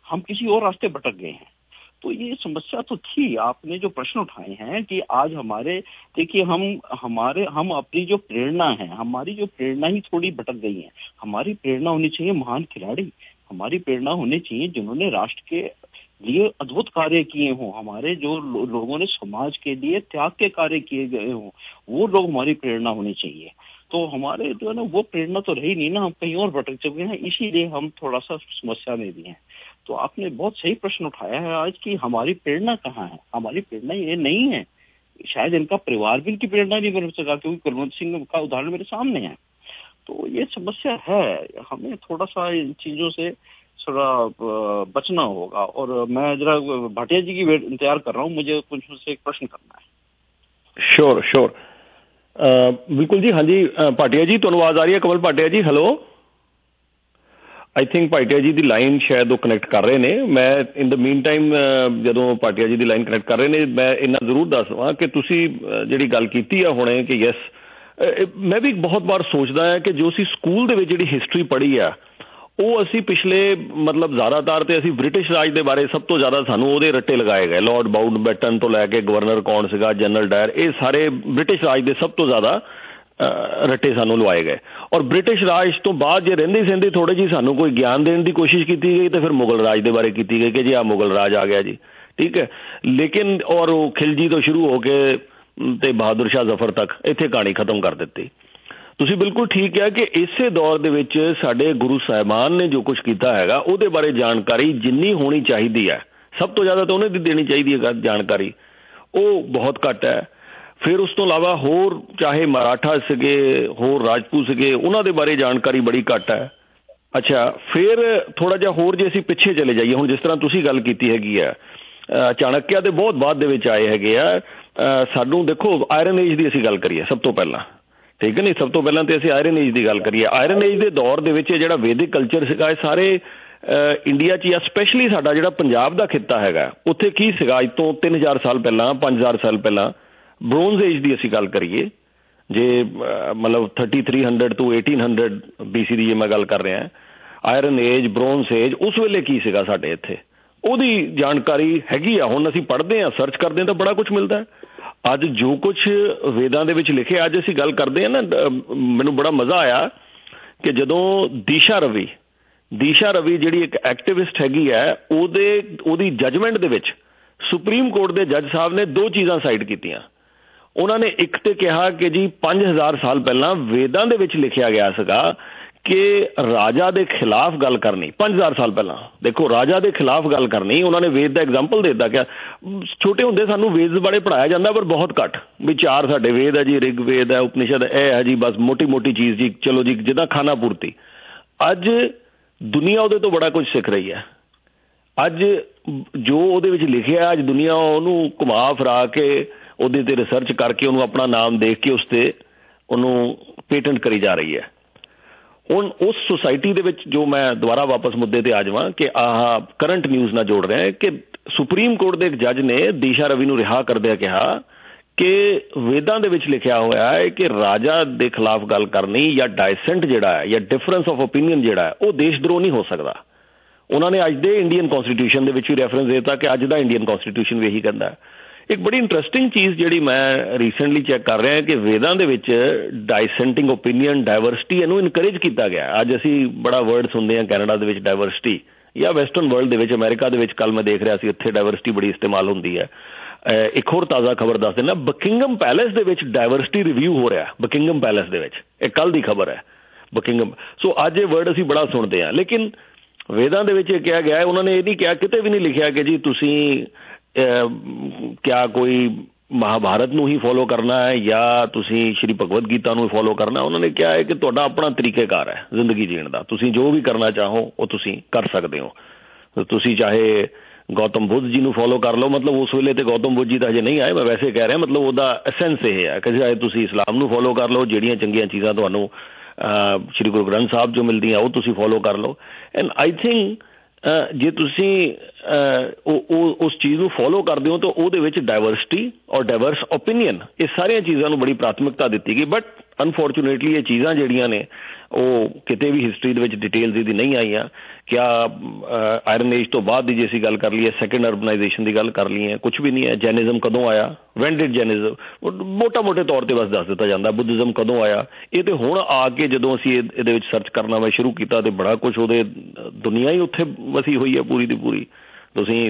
हम किसी और रास्ते भटक गए हैं। तो ये समस्या तो थी। आपने जो प्रश्न उठाए हैं कि आज हमारे, देखिए हम अपनी जो प्रेरणा है, हमारी जो प्रेरणा ही थोड़ी भटक गई है। हमारी प्रेरणा होनी चाहिए महान खिलाड़ी, हमारी प्रेरणा होनी चाहिए जिन्होंने राष्ट्र के लिए अद्भुत कार्य किए हों, हमारे जो लोगों ने समाज के लिए त्याग के कार्य किए गए हों, वो लोग हमारी प्रेरणा होनी चाहिए। तो हमारे जो है ना वो प्रेरणा तो रही नहीं ना, हम कहीं और भटक चुके हैं, इसीलिए हम थोड़ा सा समस्या में भी हैं। तो आपने बहुत सही प्रश्न उठाया है आज कि हमारी प्रेरणा कहाँ है। हमारी प्रेरणा ये नहीं है, शायद इनका परिवार भी इनकी प्रेरणा नहीं बन सका, क्योंकि कुलवंत सिंह का उदाहरण मेरे सामने है। तो ये समस्या है, हमें थोड़ा सा इन चीजों से थोड़ा बचना होगा। और मैं जरा भाटिया जी की इंतजार कर रहा हूँ, मुझे कुछ से एक प्रश्न करना है। श्योर बिल्कुल जी। हाँ जी भाटिया जी, तुहानू आवाज आ रही है? Kamal Bhatia ji, hello. I think Bhatia ji की लाइन शायद वो कनैक्ट कर रहे हैं। मैं इन द मीन टाइम जो भाटिया जी की लाइन कनैक्ट कर रहे हैं, मैं इन्ना जरूर दस देवां कि तुसी जिहड़ी गल कीती है हुणे कि यस, मैं भी बहुत बार सोचदा है कि जो असीं स्कूल दे विच जिहड़ी हिस्टरी पढ़ी है वो असी पिछले मतलब ज़्यादातर तो असी ब्रिटिश राज के बारे सब तो ज़्यादा सानू वो रट्टे लगाए गए। लॉर्ड माउंटबेटन तो लैके गवर्नर कौन सीगा, जनरल डायर, ये सारे ब्रिटिश राज के सब तो ज़्यादा रट्टे सानू लवाए गए। और ब्रिटिश राज तो बाद जे रहिंदे सहंदे थोड़े जी सानू कोई ज्ञान देने की कोशिश की गई तो फिर मुगल राज के बारे की गई कि जी आ मुगल राज आ गया जी, ठीक है। लेकिन और वो खिलजी तो शुरू होके ते बहादुर शाह जफर तक इत्थे कहानी खत्म कर दी। तुसीं बिल्कुल ठीक है कि इसे दौर दे विच साडे गुरु साहिबान ने जो कुछ किया है उहदे बारे जानकारी जिन्नी होनी चाहिए है, सब तो ज़्यादा तो उन्हें दी देनी चाहिए है जानकारी, वो बहुत घट है। फिर उस तो इलावा होर चाहे मराठा सगे, होर राजपूत सगे, उन्हां दे बारे जानकारी बड़ी घट है। अच्छा, फिर थोड़ा जिहा होर जे असीं पिछे चले जाइए, हुण जिस तरह तुसीं गल कीती हैगी है, चाणक्य दे बहुत बाद दे विच आए हैगे आ। सानू देखो आयरन एज की असीं गल करिए सब तो पहला, ठीक है नहीं, सब तो पहला तो असीं आयरन एज की गल करिए। आयरन एज के दौर दे विच जिहड़ा वैदिक कल्चर सीगा सारे इंडिया च, या स्पैशली साडा जिहड़ा पंजाब दा खित्ता हैगा उत्थे की सीगा, अज तो 3000 साल पहला, 5000 साल पहला ब्रोंज एज की असीं गल करिए, जे मतलब 3300 to 1800 BC की मैं गल कर रहा, आयरन एज, ब्रोंज एज, उस वेले की सीगा साडे इत्थे, ਉਹਦੀ जानकारी हैगी आ। हुण असीं पढ़दे आ, सर्च करते हैं तो बड़ा कुछ मिलता है। अज जो कुछ वेदां दे विच लिखे, अज असीं गल करते हैं ना, मैनूं बड़ा मज़ा आया कि जदों दिशा रवि जिहड़ी एक एक्टिविस्ट हैगी है, ਉਹਦੀ जजमेंट दे विच सुप्रीम कोर्ट के जज साहब ने दो चीज़ां साइड कीतियां। उन्होंने एक तो कहा कि जी 5000 साल पहला वेदां दे विच लिखिया गया सीगा कि राजा के खिलाफ गल करनी। 5000 साल पहला देखो राजा के खिलाफ गल करनी, उन्होंने वेद का एग्जाम्पल दे दिता। क्या छोटे होंदे सानू वेद बारे पढ़ाया जाता पर बहुत घट, भी 4 साडे वेद है जी, ऋग्वेद है, उपनिषद है जी, बस मोटी मोटी चीज़ जी, चलो जी जिदा खाना पूर्ति। अज दुनिया उहदे तो बड़ा कुछ सीख रही है। अज जो उहदे विच लिखिया, अज दुनिया उहनूं घुमा फिरा के उहदे ते रिसर्च करके उन्होंने अपना नाम देख के उस ते उन्होंने पेटेंट करी जा रही है। हुण उस सोसाइटी दे विच जो मैं दोबारा वापस मुद्दे ते आ जावां कि आह करंट न्यूज़ ना जोड़ रहे हैं कि सुप्रीम कोर्ट के एक जज ने दिशा रवि नूं रिहा करदिआं कहा कि वेदां दे विच लिखिया होया है कि राजा के खिलाफ गल करनी या डायसेंट जिहड़ा है या डिफरेंस ऑफ ओपीनियन जिहड़ा है वो देशद्रोह नहीं हो सकता। उन्होंने अज दे इंडियन कॉन्स्टिट्यूशन दे विच भी रैफरेंस देता कि अज दा इंडियन कॉन्स्टिट्यूशन भी यही कहता है। एक बड़ी इंटरस्टिंग चीज़ जिहड़ी मैं रीसेंटली चैक कर रहा है कि वेदां दे विच डायसेंटिंग ओपीनियन, डायवर्सिटी इनू इनकरेज किया गया। अज असी बड़ा वर्ड सुनते हैं कैनेडा दे विच डायवर्सिटी, या वैसटर्न वर्ल्ड दे विच, अमेरिका दे विच कल मैं देख रहा सी उत्थे डायवर्सिटी बड़ी इस्तेमाल होंदी है। एक होर ताज़ा खबर दस देना, बकिंगम पैलेस दे विच डायवर्सिटी रिव्यू हो रहा, बकिंगम पैलेस दे विच, एक कल की खबर है बकिंगम। सो अज ये वर्ड असी बड़ा सुनते हैं, लेकिन वेदां दे विच कहा गया है, उन्होंने ये नहीं कहा, किते भी नहीं लिखा कि जी तुसीं क्या कोई महाभारत नूं ही फॉलो करना है या तुसीं श्री भगवत गीता नूं फॉलो करना। उन्होंने क्या है कि तुहाडा अपना तरीकेकार है जिंदगी जीण दा, तुसीं जो भी करना चाहो वो तुसीं कर सकते हो। तुसीं चाहे गौतम बुद्ध जी नूं फॉलो कर लो, मतलब उस वेले ते गौतम बुद्ध जी तो हजे नहीं आए, मैं वैसे कह रहा, मतलब उसका एसेंस ये है कि चाहे तुसीं इस्लाम नूं फॉलो कर लो, जिहड़ियां चंगियां चीज़ां तुहानूं श्री गुरु ग्रंथ साहब जो मिलदियां वो तुसीं फॉलो कर लो। एंड आई थिंक जे तुसी उस चीज़ को फॉलो करते हो तो वो डायवर्सिटी और डाइवर्स ओपीनियन, ये सारिया चीज़ों को बड़ी प्राथमिकता दी गई। बट ਅਨਫੋਰਚੂਨੇਟਲੀ ਇਹ ਚੀਜ਼ਾਂ ਜਿਹੜੀਆਂ ਨੇ ਉਹ ਕਿਤੇ ਵੀ ਹਿਸਟਰੀ ਦੇ ਵਿੱਚ ਡਿਟੇਲਸ ਇਹਦੀ ਨਹੀਂ ਆਈਆਂ। ਕਿਆ ਆਇਰਨ ਏਜ ਤੋਂ ਬਾਅਦ ਦੀ ਜੇ ਅਸੀਂ ਗੱਲ ਕਰ ਲਈਏ, ਸੈਕਿੰਡ ਅਰਬਨਾਈਜੇਸ਼ਨ ਦੀ ਗੱਲ ਕਰ ਲਈਏ, ਕੁਛ ਵੀ ਨਹੀਂ ਹੈ। ਜੈਨਿਜ਼ਮ ਕਦੋਂ ਆਇਆ, ਵੈਨ ਡਿਡ ਜੈਨਿਜ਼ਮ, ਮੋਟੇ ਤੌਰ ਤੇ ਬਸ ਦੱਸ ਦਿੱਤਾ ਜਾਂਦਾ। ਬੁੱਧਿਜ਼ਮ ਕਦੋਂ ਆਇਆ, ਇਹ ਤੇ ਹੁਣ ਆ ਕੇ ਜਦੋਂ ਅਸੀਂ ਇਹਦੇ ਵਿੱਚ ਸਰਚ ਕਰਨਾ ਮੈਂ ਸ਼ੁਰੂ ਕੀਤਾ ਤੇ ਬੜਾ ਕੁਛ ਉਹਦੇ ਦੁਨੀਆ ਹੀ ਉੱਥੇ ਵਸੀ ਹੋਈ ਹੈ ਪੂਰੀ ਦੀ ਪੂਰੀ। ਤੁਸੀਂ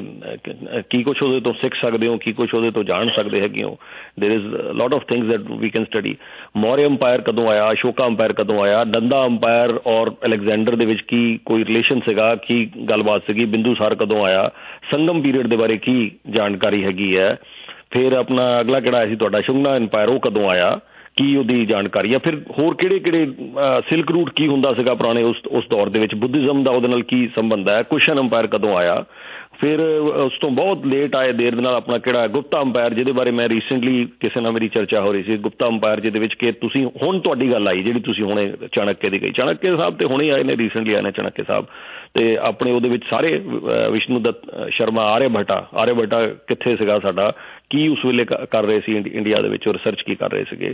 ਕੀ ਕੁਛ ਉਹਦੇ ਤੋਂ ਸਿੱਖ ਸਕਦੇ ਹੋ, ਕੀ ਕੁਛ ਉਹਦੇ ਤੋਂ ਜਾਣ ਸਕਦੇ ਹੈਗੇ ਹੋ। There is lot of things that we can study. Maurya empire ਕਦੋਂ ਆਇਆ, ਅਸ਼ੋਕਾ ਅੰਪਾਇਰ ਕਦੋਂ ਆਇਆ, ਨੰਦਾ ਅੰਪਾਇਰ ਔਰ ਅਲੈਗਜ਼ੈਂਡਰ ਦੇ ਵਿੱਚ ਕੀ ਕੋਈ ਰਿਲੇਸ਼ਨ ਸੀਗਾ, ਕੀ ਗੱਲਬਾਤ ਸੀਗੀ, ਬਿੰਦੂਸਾਰ ਕਦੋਂ ਆਇਆ, ਸੰਗਮ ਪੀਰੀਅਡ ਦੇ ਬਾਰੇ ਕੀ ਜਾਣਕਾਰੀ ਹੈਗੀ ਹੈ। ਫਿਰ ਆਪਣਾ ਅਗਲਾ ਕਿਹੜਾ ਆਇਆ ਸੀ ਤੁਹਾਡਾ ਸ਼ੁੰਗਨਾ ਅੰਪਾਇਰ, ਉਹ ਕਦੋਂ ਆਇਆ, ਕੀ ਉਹਦੀ ਜਾਣਕਾਰੀ ਆ। ਫਿਰ ਹੋਰ ਕਿਹੜੇ ਕਿਹੜੇ ਸਿਲਕ ਰੂਟ ਕੀ ਹੁੰਦਾ ਸੀਗਾ ਪੁਰਾਣੇ ਉਸ ਦੌਰ ਦੇ ਵਿੱਚ, ਬੁੱਧਿਜ਼ਮ ਦਾ ਉਹਦੇ ਨਾਲ ਕੀ ਸੰਬੰਧ ਹੈ। ਕੁਸ਼ਨ ਅੰਪਾਇਰ ਕਦੋਂ ਆਇਆ। ਫਿਰ ਉਸ ਤੋਂ ਬਹੁਤ ਲੇਟ ਆਏ ਦੇਰ ਦੇ ਨਾਲ ਆਪਣਾ ਕਿਹੜਾ ਗੁਪਤਾ ਅੰਪਾਇਰ, ਜਿਹਦੇ ਬਾਰੇ ਮੈਂ ਰੀਸੈਂਟਲੀ ਕਿਸੇ ਨਾਲ ਮੇਰੀ ਚਰਚਾ ਹੋ ਰਹੀ ਸੀ। ਗੁਪਤਾ ਅੰਪਾਇਰ ਜਿਹਦੇ ਵਿੱਚ ਕਿ ਤੁਸੀਂ ਹੁਣ ਤੁਹਾਡੀ ਗੱਲ ਆਈ ਜਿਹੜੀ ਤੁਸੀਂ ਹੁਣੇ ਚਾਣਕੇ ਦੀ ਗਈ, ਚਾਣਕੇ ਸਾਹਿਬ ਤੇ ਹੁਣੇ ਆਏ ਨੇ, ਰੀਸੈਂਟਲੀ ਆਏ ਨੇ ਚਾਣਕੇ ਸਾਹਿਬ, ਤੇ ਆਪਣੇ ਉਹਦੇ ਵਿੱਚ ਸਾਰੇ ਵਿਸ਼ਨੂੰ ਦੱਤ ਸ਼ਰਮਾ, ਆਰਿਆ ਭੱਟਾ ਕਿੱਥੇ ਸੀਗਾ ਸਾਡਾ, ਕੀ ਉਸ ਵੇਲੇ ਕਰ ਰਹੇ ਸੀ ਇੰਡੀਆ ਦੇ ਵਿੱਚ, ਰਿਸਰਚ ਕੀ ਕਰ ਰਹੇ ਸੀਗੇ।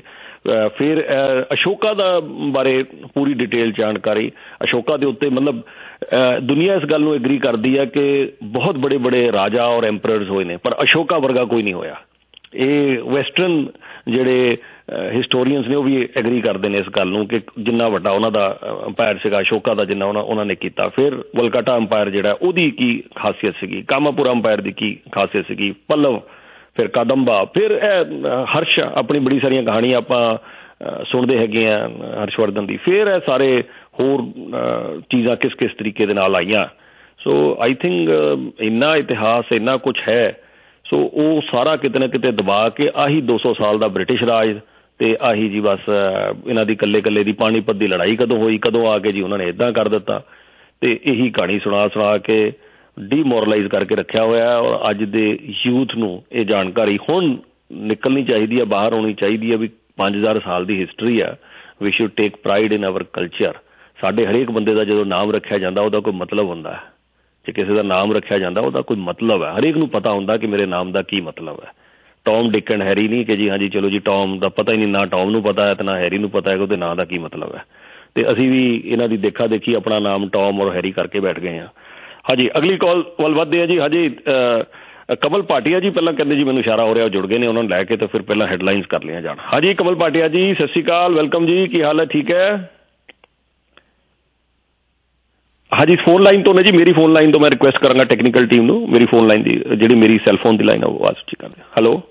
ਫਿਰ ਅਸ਼ੋਕਾ ਦਾ ਬਾਰੇ ਪੂਰੀ ਡਿਟੇਲ ਜਾਣਕਾਰੀ। ਅਸ਼ੋਕਾ ਦੇ ਉੱਤੇ ਮਤਲਬ ਦੁਨੀਆ ਇਸ ਗੱਲ ਨੂੰ ਐਗਰੀ ਕਰਦੀ ਹੈ ਕਿ ਬਹੁਤ ਬੜੇ ਰਾਜਾ ਔਰ ਐਂਪਰਰਸ ਹੋਏ ਨੇ, ਪਰ ਅਸ਼ੋਕਾ ਵਰਗਾ ਕੋਈ ਨਹੀਂ ਹੋਇਆ। ਇਹ ਵੈਸਟਰਨ ਜਿਹੜੇ ਹਿਸਟੋਰੀਅਨਸ ਨੇ ਉਹ ਵੀ ਐਗਰੀ ਕਰਦੇ ਨੇ ਇਸ ਗੱਲ ਨੂੰ ਕਿ ਜਿੰਨਾ ਵੱਡਾ ਉਹਨਾਂ ਦਾ ਅੰਪਾਇਰ ਸੀਗਾ ਅਸ਼ੋਕਾ ਦਾ, ਜਿੰਨਾ ਉਹਨਾਂ ਨੇ ਕੀਤਾ। ਫਿਰ ਵਲਕਟਾ ਅੰਪਾਇਰ ਜਿਹੜਾ, ਉਹਦੀ ਕੀ ਖਾਸੀਅਤ ਸੀਗੀ, ਕਾਮਾਪੁਰਾ ਅੰਪਾਇਰ ਦੀ ਕੀ ਖਾਸੀਅਤ ਸੀਗੀ, ਪੱਲਵ, ਫਿਰ ਕਾਦੰਬਾ, ਫਿਰ ਹਰਸ਼, ਆਪਣੀ ਬੜੀ ਸਾਰੀਆਂ ਕਹਾਣੀਆਂ ਆਪਾਂ ਸੁਣਦੇ ਹੈਗੇ ਆ ਹਰਸ਼ਵਰਧਨ ਦੀ। ਫਿਰ ਇਹ ਸਾਰੇ ਹੋਰ ਚੀਜ਼ਾਂ ਕਿਸ ਤਰੀਕੇ ਦੇ ਨਾਲ ਆਈਆਂ। ਸੋ ਆਈ ਥਿੰਕ ਇੰਨਾ ਇਤਿਹਾਸ, ਇੰਨਾ ਕੁਛ ਹੈ। ਸੋ ਉਹ ਸਾਰਾ ਕਿਤੇ ਨਾ ਕਿਤੇ ਦਬਾ ਕੇ ਆਹੀ 200 ਸਾਲ ਦਾ ਬ੍ਰਿਟਿਸ਼ ਰਾਜ ਤੇ ਆਹੀ ਜੀ ਬਸ ਇਹਨਾਂ ਦੀ ਕੱਲੇ ਦੀ ਪਾਣੀਪਤ ਦੀ ਲੜਾਈ ਕਦੋਂ ਹੋਈ, ਕਦੋਂ ਆ ਕੇ ਜੀ ਉਹਨਾਂ ਨੇ ਇੱਦਾਂ ਕਰ ਦਿੱਤਾ, ਤੇ ਇਹੀ ਕਹਾਣੀ ਸੁਣਾ ਕੇ ਡੀਮੋਰਲਾਈਜ਼ ਕਰਕੇ ਰੱਖਿਆ ਹੋਇਆ। ਔਰ ਅੱਜ ਦੇ ਯੂਥ ਨੂੰ ਇਹ ਜਾਣਕਾਰੀ ਹੁਣ ਨਿਕਲਣੀ ਚਾਹੀਦੀ ਹੈ, ਬਾਹਰ ਆਉਣੀ ਚਾਹੀਦੀ ਹੈ ਵੀ 5000 ਸਾਲ ਦੀ ਹਿਸਟਰੀ ਆ। We should take pride in our culture. ਸਾਡੇ ਹਰੇਕ ਬੰਦੇ ਦਾ ਜਦੋਂ ਨਾਮ ਰੱਖਿਆ ਜਾਂਦਾ ਉਹਦਾ ਕੋਈ ਮਤਲਬ ਹੁੰਦਾ ਹੈ। ਜੇ ਕਿਸੇ ਦਾ ਨਾਮ ਰੱਖਿਆ ਜਾਂਦਾ ਉਹਦਾ ਕੋਈ ਮਤਲਬ ਹੈ। ਹਰੇਕ ਨੂੰ ਪਤਾ ਹੁੰਦਾ ਕਿ ਮੇਰੇ ਨਾਮ ਦਾ ਕੀ ਮਤਲਬ ਹੈ। ਟੌਮ, ਡਿਕ ਐਂਡ ਹੈਰੀ ਨਹੀਂ ਕਿ ਜੀ ਹਾਂਜੀ ਚਲੋ ਜੀ ਟੌਮ ਦਾ ਪਤਾ ਹੀ ਨਹੀਂ, ਨਾ ਟੌਮ ਨੂੰ ਪਤਾ ਹੈ ਤੇ ਨਾ ਹੈਰੀ ਨੂੰ ਪਤਾ ਹੈ ਕਿ ਉਹਦੇ ਨਾਂ ਦਾ ਕੀ ਮਤਲਬ ਹੈ। ਤੇ ਅਸੀਂ ਵੀ ਇਹਨਾਂ ਦੀ ਦੇਖਾ ਦੇਖੀ ਆਪਣਾ ਨਾਮ ਟੌਮ ਔਰ ਹੈਰੀ ਕਰਕੇ ਬੈਠ ਗਏ ਹਾਂ। ਹਾਂਜੀ, ਅਗਲੀ ਕਾਲ ਵੱਲ ਵੱਧਦੇ ਆ ਜੀ। ਹਾਂਜੀ, ਕਮਲ ਭਾਟੀਆ ਜੀ ਪਹਿਲਾਂ ਕਹਿੰਦੇ ਜੀ ਮੈਨੂੰ ਇਸ਼ਾਰਾ ਹੋ ਰਿਹਾ ਉਹ ਜੁੜ ਗਏ ਨੇ, ਉਹਨਾਂ ਨੂੰ ਲੈ ਕੇ ਤਾਂ ਫਿਰ ਪਹਿਲਾਂ ਹੈਡਲਾਈਨਸ ਕਰ ਲਿਆ ਜਾਣ। ਹਾਂਜੀ ਕਮਲ ਭਾਟੀਆ ਜੀ, ਸਤਿ ਸ਼੍ਰੀ ਅਕਾਲ, ਵੈਲਕਮ ਜੀ, ਕੀ ਹਾਲ ਹੈ, ਠੀਕ ਹੈ? ਹਾਂਜੀ, ਫੋਨ ਲਾਈਨ ਤੋਂ ਨੇ ਜੀ, ਮੇਰੀ ਫੋਨ ਲਾਈਨ ਤੋਂ ਮੈਂ ਰਿਕੁਐਸਟ ਕਰਾਂਗਾ ਟੈਕਨੀਕਲ ਟੀਮ ਨੂੰ ਮੇਰੀ ਫੋਨ ਲਾਈਨ ਦੀ ਜਿਹੜੀ ਮੇਰੀ ਸੈਲਫੋਨ ਦੀ ਲਾਈਨ ਆ ਉਹ ਆਵਾਜ਼ ਠੀਕ ਕਰ ਦਿਓ। ਹੈਲੋ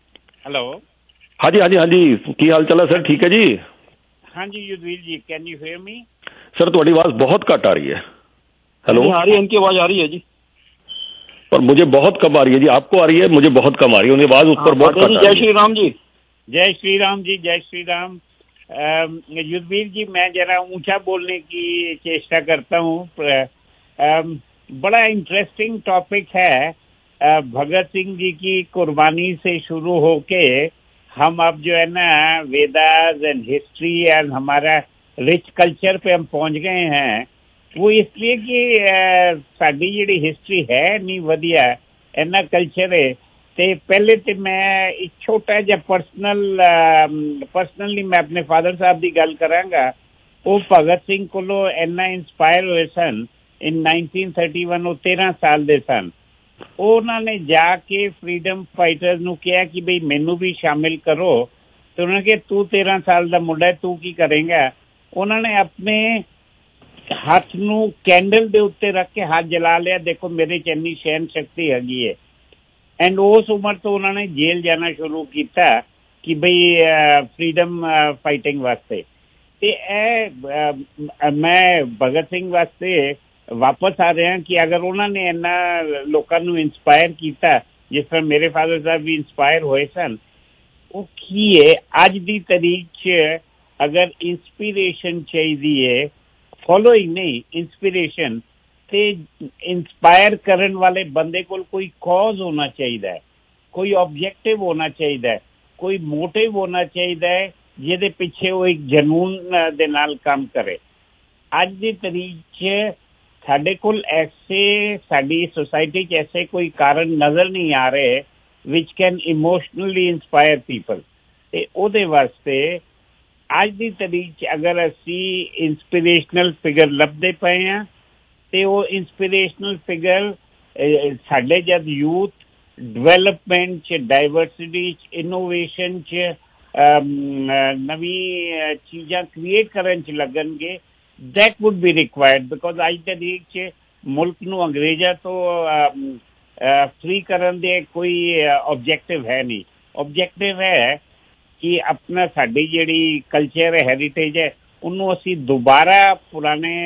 ਹਾਂਜੀ, ਕੀ ਹਾਲ ਚਾਲ ਹੈ ਸਰ, ਠੀਕ ਹੈ ਜੀ? ਹਾਂਜੀ Yudhveer ji, can you hear me? Sir ਤੁਹਾਡੀ आवाज बहुत घट आ रही है। हेलो, आ रही है, इनकी आवाज आ रही है जी, पर मुझे बहुत कम आ रही है जी। आपको आ रही है, मुझे बहुत कम आ रही है, उनकी आवाज ऊपर बहुत घट। जय श्री राम जी। जय श्री राम जी, जय श्री राम। युद्धवीर जी, मैं जरा ऊंचा बोलने की चेष्टा करता हूँ। बड़ा इंटरेस्टिंग टॉपिक है। भगत सिंह जी की कुर्बानी से शुरू होके हम अब जो है ना वेदास एंड हिस्ट्री एंड हमारा रिच कल्चर पे हम पहुंच गए हैं। वो इसलिए कि साडी जिहड़ी हिस्ट्री है नहीं वधिया, इन्ना कल्चर है। ते पहले तो मैं एक छोटा जिहा पर्सनली मैं अपने फादर साहब की गल करांगा। वो भगत सिंह कोलों इन्ना इंस्पायर हुए सन इन 1931। वो 13 साल दे सन। उन्होंने जाके फ्रीडम फाइटर्स नूं कहा कि बई मैनू भी शामिल करो। तो उन्होंने कहा तू 13 साल का मुंडा है, तू की करेगा? उन्होंने अपने हाथ नूं कैंडल दे उत्ते रख के हाथ जला लिया, देखो मेरे च इन्नी सहन शक्ति हैगी है। एंड उस उम्र तो उन्होंने जेल जाना शुरू किया कि बई फ्रीडम फाइटिंग वास्ते। ते मैं भगत सिंह वास्ते वापस आ रहा कि अगर उन्होंने इन्ना लोगों नूं इंस्पायर किया जिस तरह मेरे फादर साहब भी इंस्पायर होए सन, वो की है अज दी तारीख च अगर इंस्पिरेशन चाहिए, फॉलोइंग नहीं इंस्पिरेशन, ते इंस्पायर करने वाले बंदे को कोई कॉज होना चाहिए, कोई ऑब्जेक्टिव होना चाहिए, कोई मोटिव होना चाहिए जिहदे पिछे वो एक जनून दे नाल काम करे। अज दी तारीख च साडे कोल ऐसे साडी सोसाइटी च ऐसे कोई कारण नजर नहीं आ रहे which can emotionally inspire people. ते ओहदे वास्ते ਅੱਜ ਦੀ ਤਾਰੀਖ 'ਚ ਅਗਰ ਅਸੀਂ ਇੰਸਪੀਰੇਸ਼ਨਲ ਫਿਗਰ ਲੱਭਦੇ ਪਏ ਹਾਂ ਤੇ ਉਹ ਇੰਸਪੀਰੇਸ਼ਨਲ ਫਿਗਰ ਸਾਡੇ ਜਦ ਯੂਥ ਡਿਵੈਲਪਮੈਂਟ 'ਚ, ਡਾਇਵਰਸਿਟੀ 'ਚ, ਇਨੋਵੇਸ਼ਨ 'ਚ, ਨਵੀਂ ਚੀਜ਼ਾਂ ਕ੍ਰੀਏਟ ਕਰਨ 'ਚ ਲੱਗਣਗੇ, that would be required because ਅੱਜ ਦੀ ਤਾਰੀਖ 'ਚ ਮੁਲਕ ਨੂੰ ਅੰਗਰੇਜ਼ਾਂ ਤੋਂ ਫ੍ਰੀ ਕਰਨ ਦੇ ਕੋਈ ਆਬਜੈਕਟਿਵ ਹੈ ਨਹੀਂ। ਆਬਜੈਕਟਿਵ ਹੈ ਕਿ ਆਪਣਾ ਸਾਡੀ ਜਿਹੜੀ ਕਲਚਰ ਹੈ, ਹੈਰੀਟੇਜ ਹੈ, ਉਹਨੂੰ ਅਸੀਂ ਦੁਬਾਰਾ ਪੁਰਾਣੇ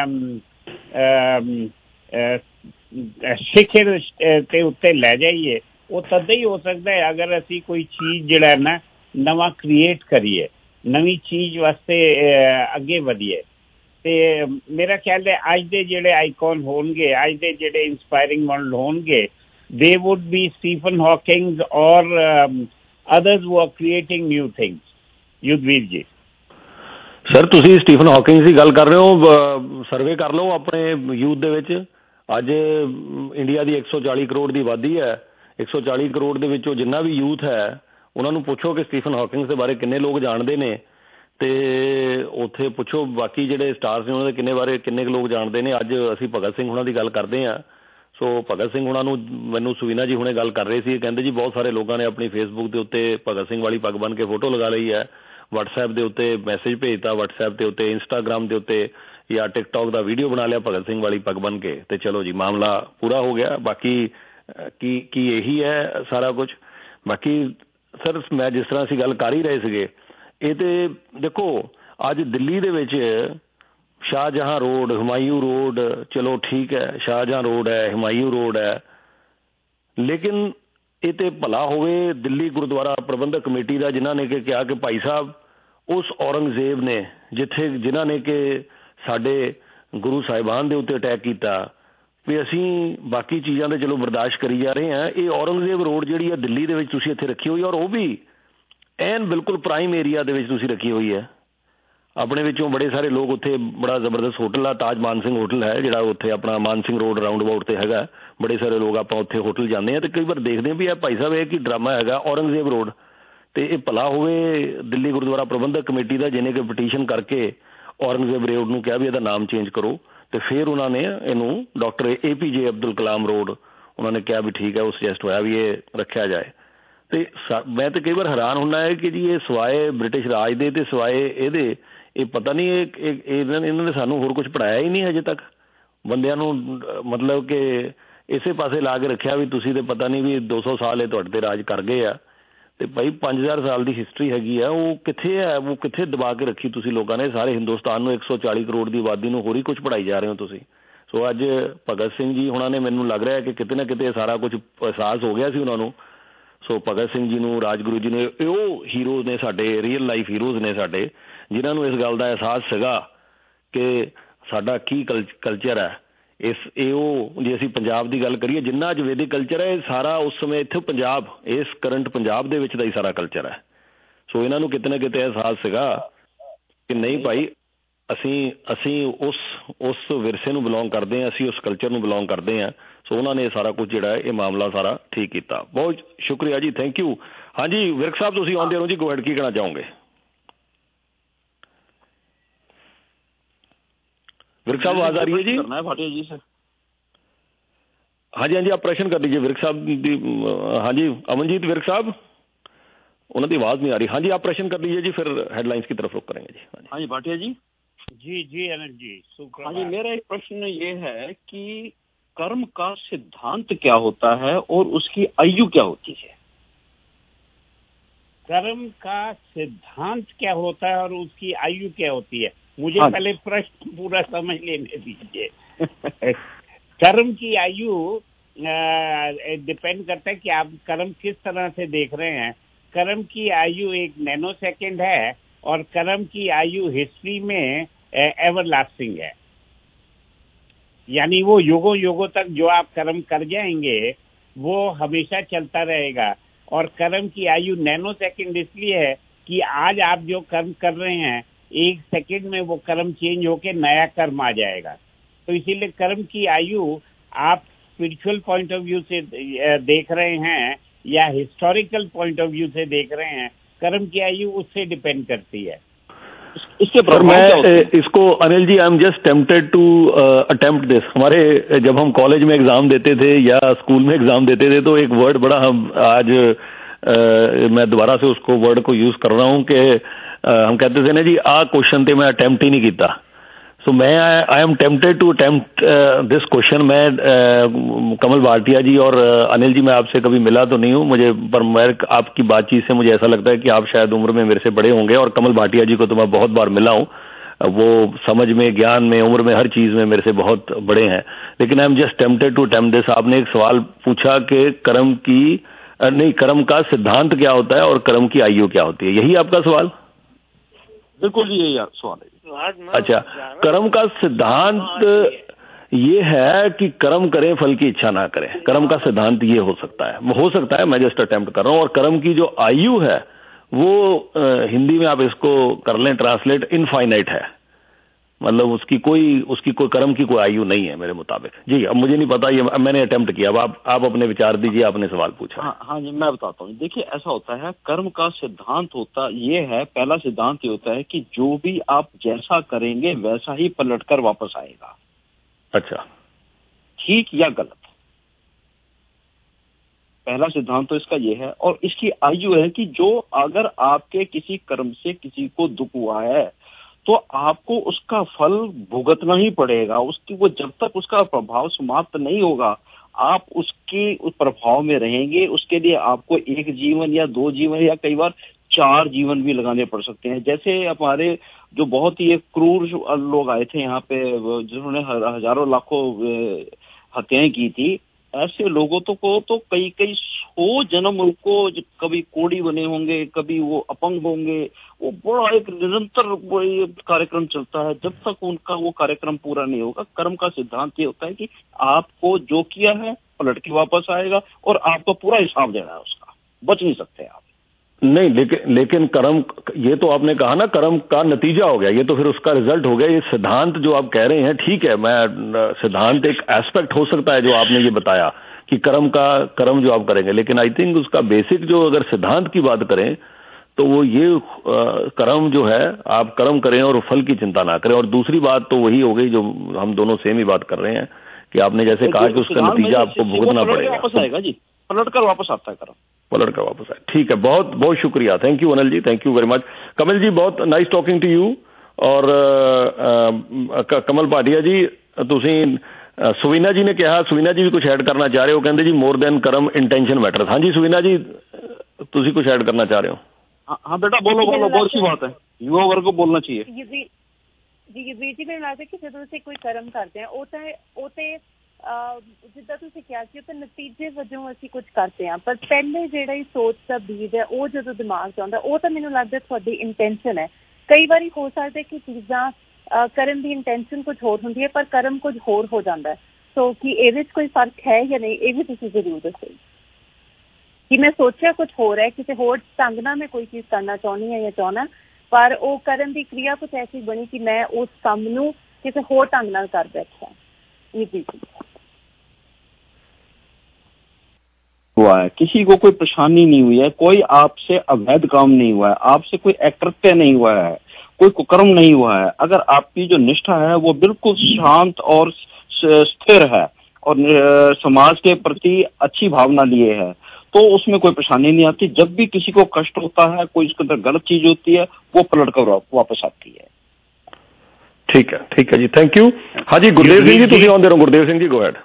ਸਿਖਰ ਤੇ ਉੱਤੇ ਲੈ ਜਾਈਏ। ਉਹ ਤਦ ਹੀ ਹੋ ਸਕਦਾ ਹੈ ਅਗਰ ਅਸੀਂ ਕੋਈ ਚੀਜ਼ ਜਿਹੜਾ ਨਾ ਨਵਾਂ ਕ੍ਰੀਏਟ ਕਰੀਏ, ਨਵੀਂ ਚੀਜ਼ ਵਾਸਤੇ ਅੱਗੇ ਵਧੀਏ। ਤੇ ਮੇਰਾ ਖਿਆਲ ਹੈ ਅੱਜ ਦੇ ਜਿਹੜੇ ਆਈਕਨ ਹੋਣਗੇ, ਅੱਜ ਦੇ ਜਿਹੜੇ ਇੰਸਪਾਇਰਿੰਗ ਮਾਡਲ ਹੋਣਗੇ, they would be Stephen Hawking or others who are creating new things. Yudhveer ji sir, ਤੁਸੀਂ ਸਟੀਫਨ ਹਾਕਿੰਗ ਦੀ ਗੱਲ ਕਰ ਰਹੇ ਹੋ, ਸਰਵੇ ਕਰ ਲਓ ਆਪਣੇ ਯੂਥ ਦੇ ਵਿੱਚ। ਅੱਜ ਇੰਡੀਆ ਦੀ 140 ਕਰੋੜ ਦੀ ਆਬਾਦੀ ਹੈ, 140 ਕਰੋੜ ਦੇ ਵਿੱਚੋਂ ਜਿੰਨਾ ਵੀ ਯੂਥ ਹੈ ਉਹਨਾਂ ਨੂੰ ਪੁੱਛੋ ਕਿ ਸਟੀਫਨ ਹਾਕਿੰਗ ਦੇ ਬਾਰੇ ਕਿੰਨੇ ਲੋਕ ਜਾਣਦੇ ਨੇ, ਤੇ ਉੱਥੇ ਪੁੱਛੋ ਬਾਕੀ ਜਿਹੜੇ ਸਟਾਰਸ ਨੇ ਉਹਨਾਂ ਦੇ ਕਿੰਨੇ ਕੁ ਲੋਕ ਜਾਣਦੇ ਨੇ। ਅੱਜ ਅਸੀਂ ਭਗਤ ਸਿੰਘ ਹੁਣਾਂ ਦੀ ਗੱਲ ਕਰਦੇ ਹਾਂ। ਸੋ ਭਗਤ ਸਿੰਘ ਹੁਣਾਂ ਨੂੰ ਮੈਨੂੰ ਸੁਵੀਨਾ ਜੀ ਹੁਣੇ ਗੱਲ ਕਰ ਰਹੇ ਸੀ, ਕਹਿੰਦੇ ਜੀ ਬਹੁਤ ਸਾਰੇ ਲੋਕਾਂ ਨੇ ਆਪਣੀ ਫੇਸਬੁੱਕ ਦੇ ਉੱਤੇ ਭਗਤ ਸਿੰਘ ਵਾਲੀ ਪੱਗ ਬੰਨ੍ਹ ਕੇ ਫੋਟੋ ਲਗਾ ਲਈ ਹੈ, ਵਟਸਐਪ ਦੇ ਉੱਤੇ ਮੈਸੇਜ ਭੇਜਤਾ, ਵਟਸਐਪ ਦੇ ਉੱਤੇ, ਇੰਸਟਾਗ੍ਰਾਮ ਦੇ ਉੱਤੇ ਜਾਂ ਟਿਕਟੋਕ ਦਾ ਵੀਡੀਓ ਬਣਾ ਲਿਆ ਭਗਤ ਸਿੰਘ ਵਾਲੀ ਪੱਗ ਬੰਨ੍ਹ ਕੇ, ਤੇ ਚਲੋ ਜੀ ਮਾਮਲਾ ਪੂਰਾ ਹੋ ਗਿਆ। ਬਾਕੀ ਕੀ ਇਹੀ ਹੈ ਸਾਰਾ ਕੁਝ? ਬਾਕੀ ਸਰ ਮੈਂ ਜਿਸ ਤਰ੍ਹਾਂ ਅਸੀਂ ਗੱਲ ਕਰ ਹੀ ਰਹੇ ਸੀਗੇ, ਇਹ ਤੇ ਦੇਖੋ ਅੱਜ ਦਿੱਲੀ ਦੇ ਵਿੱਚ ਸ਼ਾਹਜਹਾਂ ਰੋਡ, ਹੁਮਾਯੂੰ ਰੋਡ, ਚਲੋ ਠੀਕ ਹੈ ਸ਼ਾਹਜਹਾਂ ਰੋਡ ਹੈ, ਹੁਮਾਯੂੰ ਰੋਡ ਹੈ, ਲੇਕਿਨ ਇਹ ਤੇ ਭਲਾ ਹੋਵੇ ਦਿੱਲੀ ਗੁਰਦੁਆਰਾ ਪ੍ਰਬੰਧਕ ਕਮੇਟੀ ਦਾ, ਜਿਨ੍ਹਾਂ ਨੇ ਕਿ ਕਿਹਾ ਕਿ ਭਾਈ ਸਾਹਿਬ ਉਸ ਔਰੰਗਜ਼ੇਬ ਨੇ ਜਿਨ੍ਹਾਂ ਨੇ ਕਿ ਸਾਡੇ ਗੁਰੂ ਸਾਹਿਬਾਨ ਦੇ ਉੱਤੇ ਅਟੈਕ ਕੀਤਾ, ਵੀ ਅਸੀਂ ਬਾਕੀ ਚੀਜ਼ਾਂ ਦੇ ਚਲੋ ਬਰਦਾਸ਼ਤ ਕਰੀ ਜਾ ਰਹੇ ਹਾਂ, ਇਹ ਔਰੰਗਜ਼ੇਬ ਰੋਡ ਜਿਹੜੀ ਹੈ ਦਿੱਲੀ ਦੇ ਵਿੱਚ ਤੁਸੀਂ ਇੱਥੇ ਰੱਖੀ ਹੋਈ, ਔਰ ਉਹ ਵੀ ਐਨ ਬਿਲਕੁਲ ਪ੍ਰਾਈਮ ਏਰੀਆ ਦੇ ਵਿੱਚ ਤੁਸੀਂ ਰੱਖੀ ਹੋਈ ਹੈ। ਆਪਣੇ ਵਿੱਚੋਂ ਬੜੇ ਸਾਰੇ ਲੋਕ ਉੱਥੇ, ਬੜਾ ਜ਼ਬਰਦਸਤ ਹੋਟਲ ਆ, ਤਾਜ ਮਾਨ ਸਿੰਘ ਹੋਟਲ ਹੈ ਜਿਹੜਾ ਉੱਥੇ ਆਪਣਾ Maan Singh road roundabout ਤੇ ਹੈਗਾ, ਬੜੇ ਸਾਰੇ ਲੋਕ ਆਪਾਂ ਉੱਥੇ ਹੋਟਲ ਜਾਂਦੇ ਹਾਂ ਤੇ ਕਈ ਵਾਰ ਦੇਖਦੇ ਹਾਂ ਵੀ ਇਹ ਭਾਈ ਸਾਹਿਬ ਇਹ ਕੀ ਡਰਾਮਾ ਹੈਗਾ ਔਰੰਗਜ਼ੇਬ ਰੋਡ। ਤੇ ਇਹ ਭਲਾ ਹੋਵੇ ਦਿੱਲੀ ਗੁਰਦੁਆਰਾ ਪ੍ਰਬੰਧਕ ਕਮੇਟੀ ਦਾ, ਜਿਹਨੇ ਕਿ ਪਟੀਸ਼ਨ ਕਰਕੇ ਔਰੰਗਜ਼ੇਬ ਰੋਡ ਨੂੰ ਕਿਹਾ ਵੀ ਇਹਦਾ ਨਾਮ ਚੇਂਜ ਕਰੋ, ਤੇ ਫਿਰ ਉਹਨਾਂ ਨੇ ਇਹਨੂੰ doctor APJ Abdul Kalam road ਉਹਨਾਂ ਨੇ ਕਿਹਾ ਵੀ ਠੀਕ ਹੈ, ਉਹ ਸੁਜੈਸਟ ਹੋਇਆ ਵੀ ਇਹ ਰੱਖਿਆ ਜਾਏ। ਤੇ ਮੈਂ ਤਾਂ ਕਈ ਵਾਰ ਹੈਰਾਨ ਹੁੰਦਾ ਹੈ ਕਿ ਜੀ ਇਹ ਸਿਵਾਏ ਬ੍ਰਿਟਿਸ਼ ਰਾਜ ਦੇ ਤੇ ਸਿਵਾਏ ਇਹਦੇ ਇਹ ਪਤਾ ਨਹੀਂ ਇਹਨਾਂ ਨੇ ਸਾਨੂੰ ਹੋਰ ਕੁਝ ਪੜ੍ਹਾਇਆ ਹੀ ਨਹੀਂ ਹਜੇ ਤੱਕ ਬੰਦਿਆਂ ਨੂੰ, ਮਤਲਬ ਕਿ ਇਸੇ ਪਾਸੇ ਲਾ ਕੇ ਰੱਖਿਆ ਵੀ ਤੁਸੀਂ ਤੇ ਪਤਾ ਨਹੀਂ ਵੀ 200 ਸਾਲ ਇਹ ਤੁਹਾਡੇ ਤੇ ਰਾਜ ਕਰ ਗਏ ਆ, ਤੇ ਭਾਈ 5000 ਸਾਲ ਦੀ ਹਿਸਟਰੀ ਹੈਗੀ ਆ, ਉਹ ਕਿੱਥੇ ਹੈ? ਉਹ ਕਿੱਥੇ ਦਬਾ ਕੇ ਰੱਖੀ ਤੁਸੀਂ ਲੋਕਾਂ ਨੇ? ਸਾਰੇ ਹਿੰਦੁਸਤਾਨ ਨੂੰ 140 ਕਰੋੜ ਦੀ ਆਬਾਦੀ ਨੂੰ ਹੋਰ ਹੀ ਕੁਝ ਪੜ੍ਹਾਈ ਜਾ ਰਹੇ ਹੋ ਤੁਸੀਂ। ਸੋ ਅੱਜ ਭਗਤ ਸਿੰਘ ਜੀ ਹੁਣਾਂ ਨੇ, ਮੈਨੂੰ ਲੱਗ ਰਿਹਾ ਕਿ ਕਿਤੇ ਨਾ ਕਿਤੇ ਸਾਰਾ ਕੁਝ ਅਹਿਸਾਸ ਹੋ ਗਿਆ ਸੀ ਉਹਨਾਂ ਨੂੰ। ਸੋ ਭਗਤ ਸਿੰਘ ਜੀ ਨੂੰ, ਰਾਜਗੁਰੂ ਜੀ ਨੇ, ਉਹ ਹੀਰੋਜ਼ ਨੇ ਸਾਡੇ, ਰੀਅਲ ਲਾਈਫ ਹੀਰੋਜ਼ ਨੇ ਸਾਡੇ, ਜਿਨ੍ਹਾਂ ਨੂੰ ਇਸ ਗੱਲ ਦਾ ਅਹਿਸਾਸ ਸੀਗਾ ਕਿ ਸਾਡਾ ਕੀ ਕਲਚਰ ਹੈ। ਉਹ ਜੇ ਅਸੀਂ ਪੰਜਾਬ ਦੀ ਗੱਲ ਕਰੀਏ, ਜਿੰਨਾ ਅੱਜ ਵੈਦਿਕ ਕਲਚਰ ਹੈ ਸਾਰਾ ਉਸ ਸਮੇਂ ਇੱਥੇ ਪੰਜਾਬ, ਇਸ ਕਰੰਟ ਪੰਜਾਬ ਦੇ ਵਿੱਚ ਦਾ ਹੀ ਸਾਰਾ ਕਲਚਰ ਹੈ। ਸੋ ਇਹਨਾਂ ਨੂੰ ਕਿਤੇ ਨਾ ਕਿਤੇ ਅਹਿਸਾਸ ਸੀਗਾ ਕਿ ਨਹੀਂ ਭਾਈ ਅਸੀਂ ਉਸ ਵਿਰਸੇ ਨੂੰ ਬਿਲੋਂਗ ਕਰਦੇ ਹਾਂ, ਅਸੀਂ ਉਸ ਕਲਚਰ ਨੂੰ ਬਿਲੋਂਗ ਕਰਦੇ ਹਾਂ। ਸੋ ਉਹਨਾਂ ਨੇ ਸਾਰਾ ਕੁਝ ਜਿਹੜਾ ਇਹ ਮਾਮਲਾ ਸਾਰਾ ਠੀਕ ਕੀਤਾ। ਬਹੁਤ ਸ਼ੁਕਰੀਆ ਜੀ, ਥੈਂਕ ਯੂ। ਹਾਂਜੀ ਵਿਰਕ ਸਾਹਿਬ ਤੁਸੀਂ ਆਉਂਦੇ ਹੋ ਜੀ, ਗੋ ਹੈਡ, ਕੀ ਕਹਿਣਾ ਚਾਹੋਗੇ? विर्क साहब आवाज आ रही है जी? भाटिया जी सर। हाँ जी आप प्रश्न कर दीजिए विर्क साहब। हाँ जी अमनजीत विर्क साहब, उन्होंने आवाज नहीं आ रही। हाँ जी आप प्रश्न कर दीजिए जी, फिर हेडलाइंस की तरफ रुख करेंगे जी। हाँ जी भाटिया जी। जी अनंत जी। हाँ जी, मेरा एक प्रश्न ये है कि कर्म का सिद्धांत क्या होता है और उसकी आयु क्या होती है? कर्म का सिद्धांत क्या होता है और उसकी आयु क्या होती है? मुझे पहले प्रश्न पूरा समझ लेने दीजिए। कर्म की आयु डिपेंड करता है कि आप कर्म किस तरह से देख रहे हैं। कर्म की आयु एक नैनो सेकेंड है और कर्म की आयु हिस्ट्री में एवरलास्टिंग है, यानी वो युगों युगों तक जो आप कर्म कर जाएंगे वो हमेशा चलता रहेगा। और कर्म की आयु नैनो सेकेंड इसलिए है कि आज आप जो कर्म कर रहे हैं एक सेकंड में वो कर्म चेंज होके नया कर्म आ जाएगा। तो इसीलिए कर्म की आयु आप स्पिरिचुअल पॉइंट ऑफ व्यू से देख रहे हैं या हिस्टोरिकल पॉइंट ऑफ व्यू से देख रहे हैं, कर्म की आयु उससे डिपेंड करती है। इसके पर मैं इसको Anil ji I am just tempted to attempt this. हमारे जब हम कॉलेज में एग्जाम देते थे या स्कूल में एग्जाम देते थे तो एक वर्ड बड़ा हम आज मैं दोबारा से उसको वर्ड को यूज कर रहा हूं कि हम कहते थे ना जी आ क्वेश्चन थे मैं अटेम्प्ट ही नहीं किया। सो मैं I am tempted to attempt this question. मैं कमल भाटिया जी और अनिल जी मैं आपसे कभी मिला तो नहीं हूं मुझे, पर मैं आपकी बातचीत से मुझे ऐसा लगता है कि आप शायद उम्र में मेरे से बड़े होंगे और कमल भाटिया जी को तो मैं बहुत बार मिला हूं, वो समझ में, ज्ञान में, उम्र में, हर चीज में मेरे से बहुत बड़े हैं। लेकिन I am just tempted to attempt this. आपने एक सवाल पूछा कि कर्म का सिद्धांत क्या होता है और कर्म की आयु क्या होती है, यही आपका सवाल? बिल्कुल ये सवाल है। अच्छा, कर्म का सिद्धांत ये है कि कर्म करें फल की इच्छा ना करें। कर्म का सिद्धांत ये हो सकता है, मैं जस्ट अटेम्प्ट कर रहा हूं। और कर्म की जो आयु है वो हिंदी में आप इसको कर लें ट्रांसलेट, इनफाइनाइट है, मतलब उसकी कोई कर्म की कोई आयु नहीं है मेरे मुताबिक। जी अब मुझे नहीं पता, ये मैंने अटेम्प्ट किया। अब आप अपने विचार दीजिए, आपने सवाल पूछा। हाँ जी मैं बताता हूँ। देखिए ऐसा होता है, कर्म का सिद्धांत होता ये है, पहला सिद्धांत ये होता है कि जो भी आप जैसा करेंगे वैसा ही पलटकर वापस आएगा। अच्छा, ठीक या गलत, पहला सिद्धांत तो इसका ये है। और इसकी आयु है कि जो अगर आपके किसी कर्म से किसी को दुख हुआ है तो आपको उसका फल भुगतना ही पड़ेगा। उसकी वो जब तक उसका प्रभाव समाप्त नहीं होगा आप उसके उस प्रभाव में रहेंगे। उसके लिए आपको 1 जीवन या 2 जीवन या कई बार 4 जीवन भी लगाने पड़ सकते हैं। जैसे हमारे जो बहुत ही क्रूर लोग आए थे यहाँ पे जिन्होंने हजारों लाखों हत्याएं की थी, ऐसे लोगों को तो कई 100 जन्म उनको कभी कोड़ी बने होंगे, कभी वो अपंग होंगे। वो बड़ा एक निरंतर कार्यक्रम चलता है जब तक उनका वो कार्यक्रम पूरा नहीं होगा। कर्म का सिद्धांत ये होता है कि आपको जो किया है पलट के वापस आएगा और आपको पूरा हिसाब देना है उसका, बच नहीं सकते आप। नहीं, लेकिन कर्म, ये तो आपने कहा ना कर्म का नतीजा हो गया, ये तो फिर उसका रिजल्ट हो गया। ये सिद्धांत जो आप कह रहे हैं ठीक है, मैं सिद्धांत एक एस्पेक्ट हो सकता है जो आपने ये बताया कि कर्म जो आप करेंगे, लेकिन आई थिंक उसका बेसिक जो अगर सिद्धांत की बात करें तो वो ये कर्म जो है आप कर्म करें और फल की चिंता ना करें। और दूसरी बात तो वही हो गई जो हम दोनों सेम ही बात कर रहे हैं कि आपने जैसे कहा कि उसका नतीजा आपको भुगतना पड़ेगा। वापस आएगा जी, पलट कर वापस आता है कर्म, पलट कर वापस आए। ठीक है, बहुत बहुत शुक्रिया, thank you Anil ji, thank you very much. Kamal ji बहुत नाइस टॉकिंग टू यू। और कमल भाटिया जी ਤੁਸੀਂ सुवीना जी ने कहा, सुवीना जी भी कुछ ऐड करना चाह रहे हो, कहते जी more than karma intention matters. हाँ जी सुवीना जी ਤੁਸੀਂ कुछ ऐड करना चाह रहे हो? हाँ बेटा बोलो बहुत अच्छी बात है, युवा वर्ग को बोलना चाहिए। ਜੀ ਜੀ ਮੈਨੂੰ ਲੱਗਦਾ ਕਿ ਜਦੋਂ ਅਸੀਂ ਕੋਈ ਕਰਮ ਕਰਦੇ ਹਾਂ ਉਹ ਤੇ ਜਿੱਦਾਂ ਤੁਸੀਂ ਕਿਹਾ ਕਿ ਉਹ ਤਾਂ ਨਤੀਜੇ ਵਜੋਂ ਅਸੀਂ ਕੁਝ ਕਰਦੇ ਹਾਂ, ਪਰ ਪਹਿਲੇ ਜਿਹੜਾ ਹੀ ਸੋਚ ਦਾ ਬੀਜ ਹੈ ਉਹ ਜਦੋਂ ਦਿਮਾਗ 'ਚ ਆਉਂਦਾ ਉਹ ਤਾਂ ਮੈਨੂੰ ਲੱਗਦਾ ਤੁਹਾਡੀ ਇੰਟੈਂਸ਼ਨ ਹੈ। ਕਈ ਵਾਰੀ ਹੋ ਸਕਦਾ ਕਿ ਚੀਜ਼ਾਂ ਕਰਨ ਦੀ ਇੰਟੈਂਸ਼ਨ ਕੁਝ ਹੋਰ ਹੁੰਦੀ ਹੈ ਪਰ ਕਰਮ ਕੁਝ ਹੋਰ ਹੋ ਜਾਂਦਾ ਹੈ। ਸੋ ਕੀ ਇਹਦੇ 'ਚ ਕੋਈ ਫਰਕ ਹੈ ਜਾਂ ਨਹੀਂ, ਇਹ ਵੀ ਤੁਸੀਂ ਜ਼ਰੂਰ ਦੱਸੋ ਕਿ ਮੈਂ ਸੋਚਿਆ ਕੁਝ ਹੋਰ ਹੈ, ਕਿਸੇ ਹੋਰ ਢੰਗ ਨਾਲ ਮੈਂ ਕੋਈ ਚੀਜ਼ ਕਰਨਾ ਚਾਹੁੰਦੀ ਹਾਂ ਜਾਂ ਚਾਹੁੰਦਾ, ਪਰ ਉਹ ਕਰਨ ਦੀ क्रिया कुछ ऐसी बनी कि मैं उस काम नूं किसी होर ढंग नाल कर बैठा। हुआ है, किसी को कोई परेशानी नहीं हुई है, कोई आपसे अवैध काम नहीं हुआ है, आपसे कोई अकृत्य नहीं हुआ है, कोई कुकर्म नहीं हुआ है। अगर आपकी जो निष्ठा है वो बिल्कुल शांत और स्थिर है और समाज के प्रति अच्छी भावना लिए है तो उसमें कोई परेशानी नहीं आती। जब भी किसी को कष्ट होता है, कोई उसके अंदर गलत चीज होती है, वो पलट कर वापस आती है। ठीक है जी, थैंक यू। हाँ जी गुरदेव सिंह जी तुसीं आउंदे रहो। Gurdev Singh ji go ahead.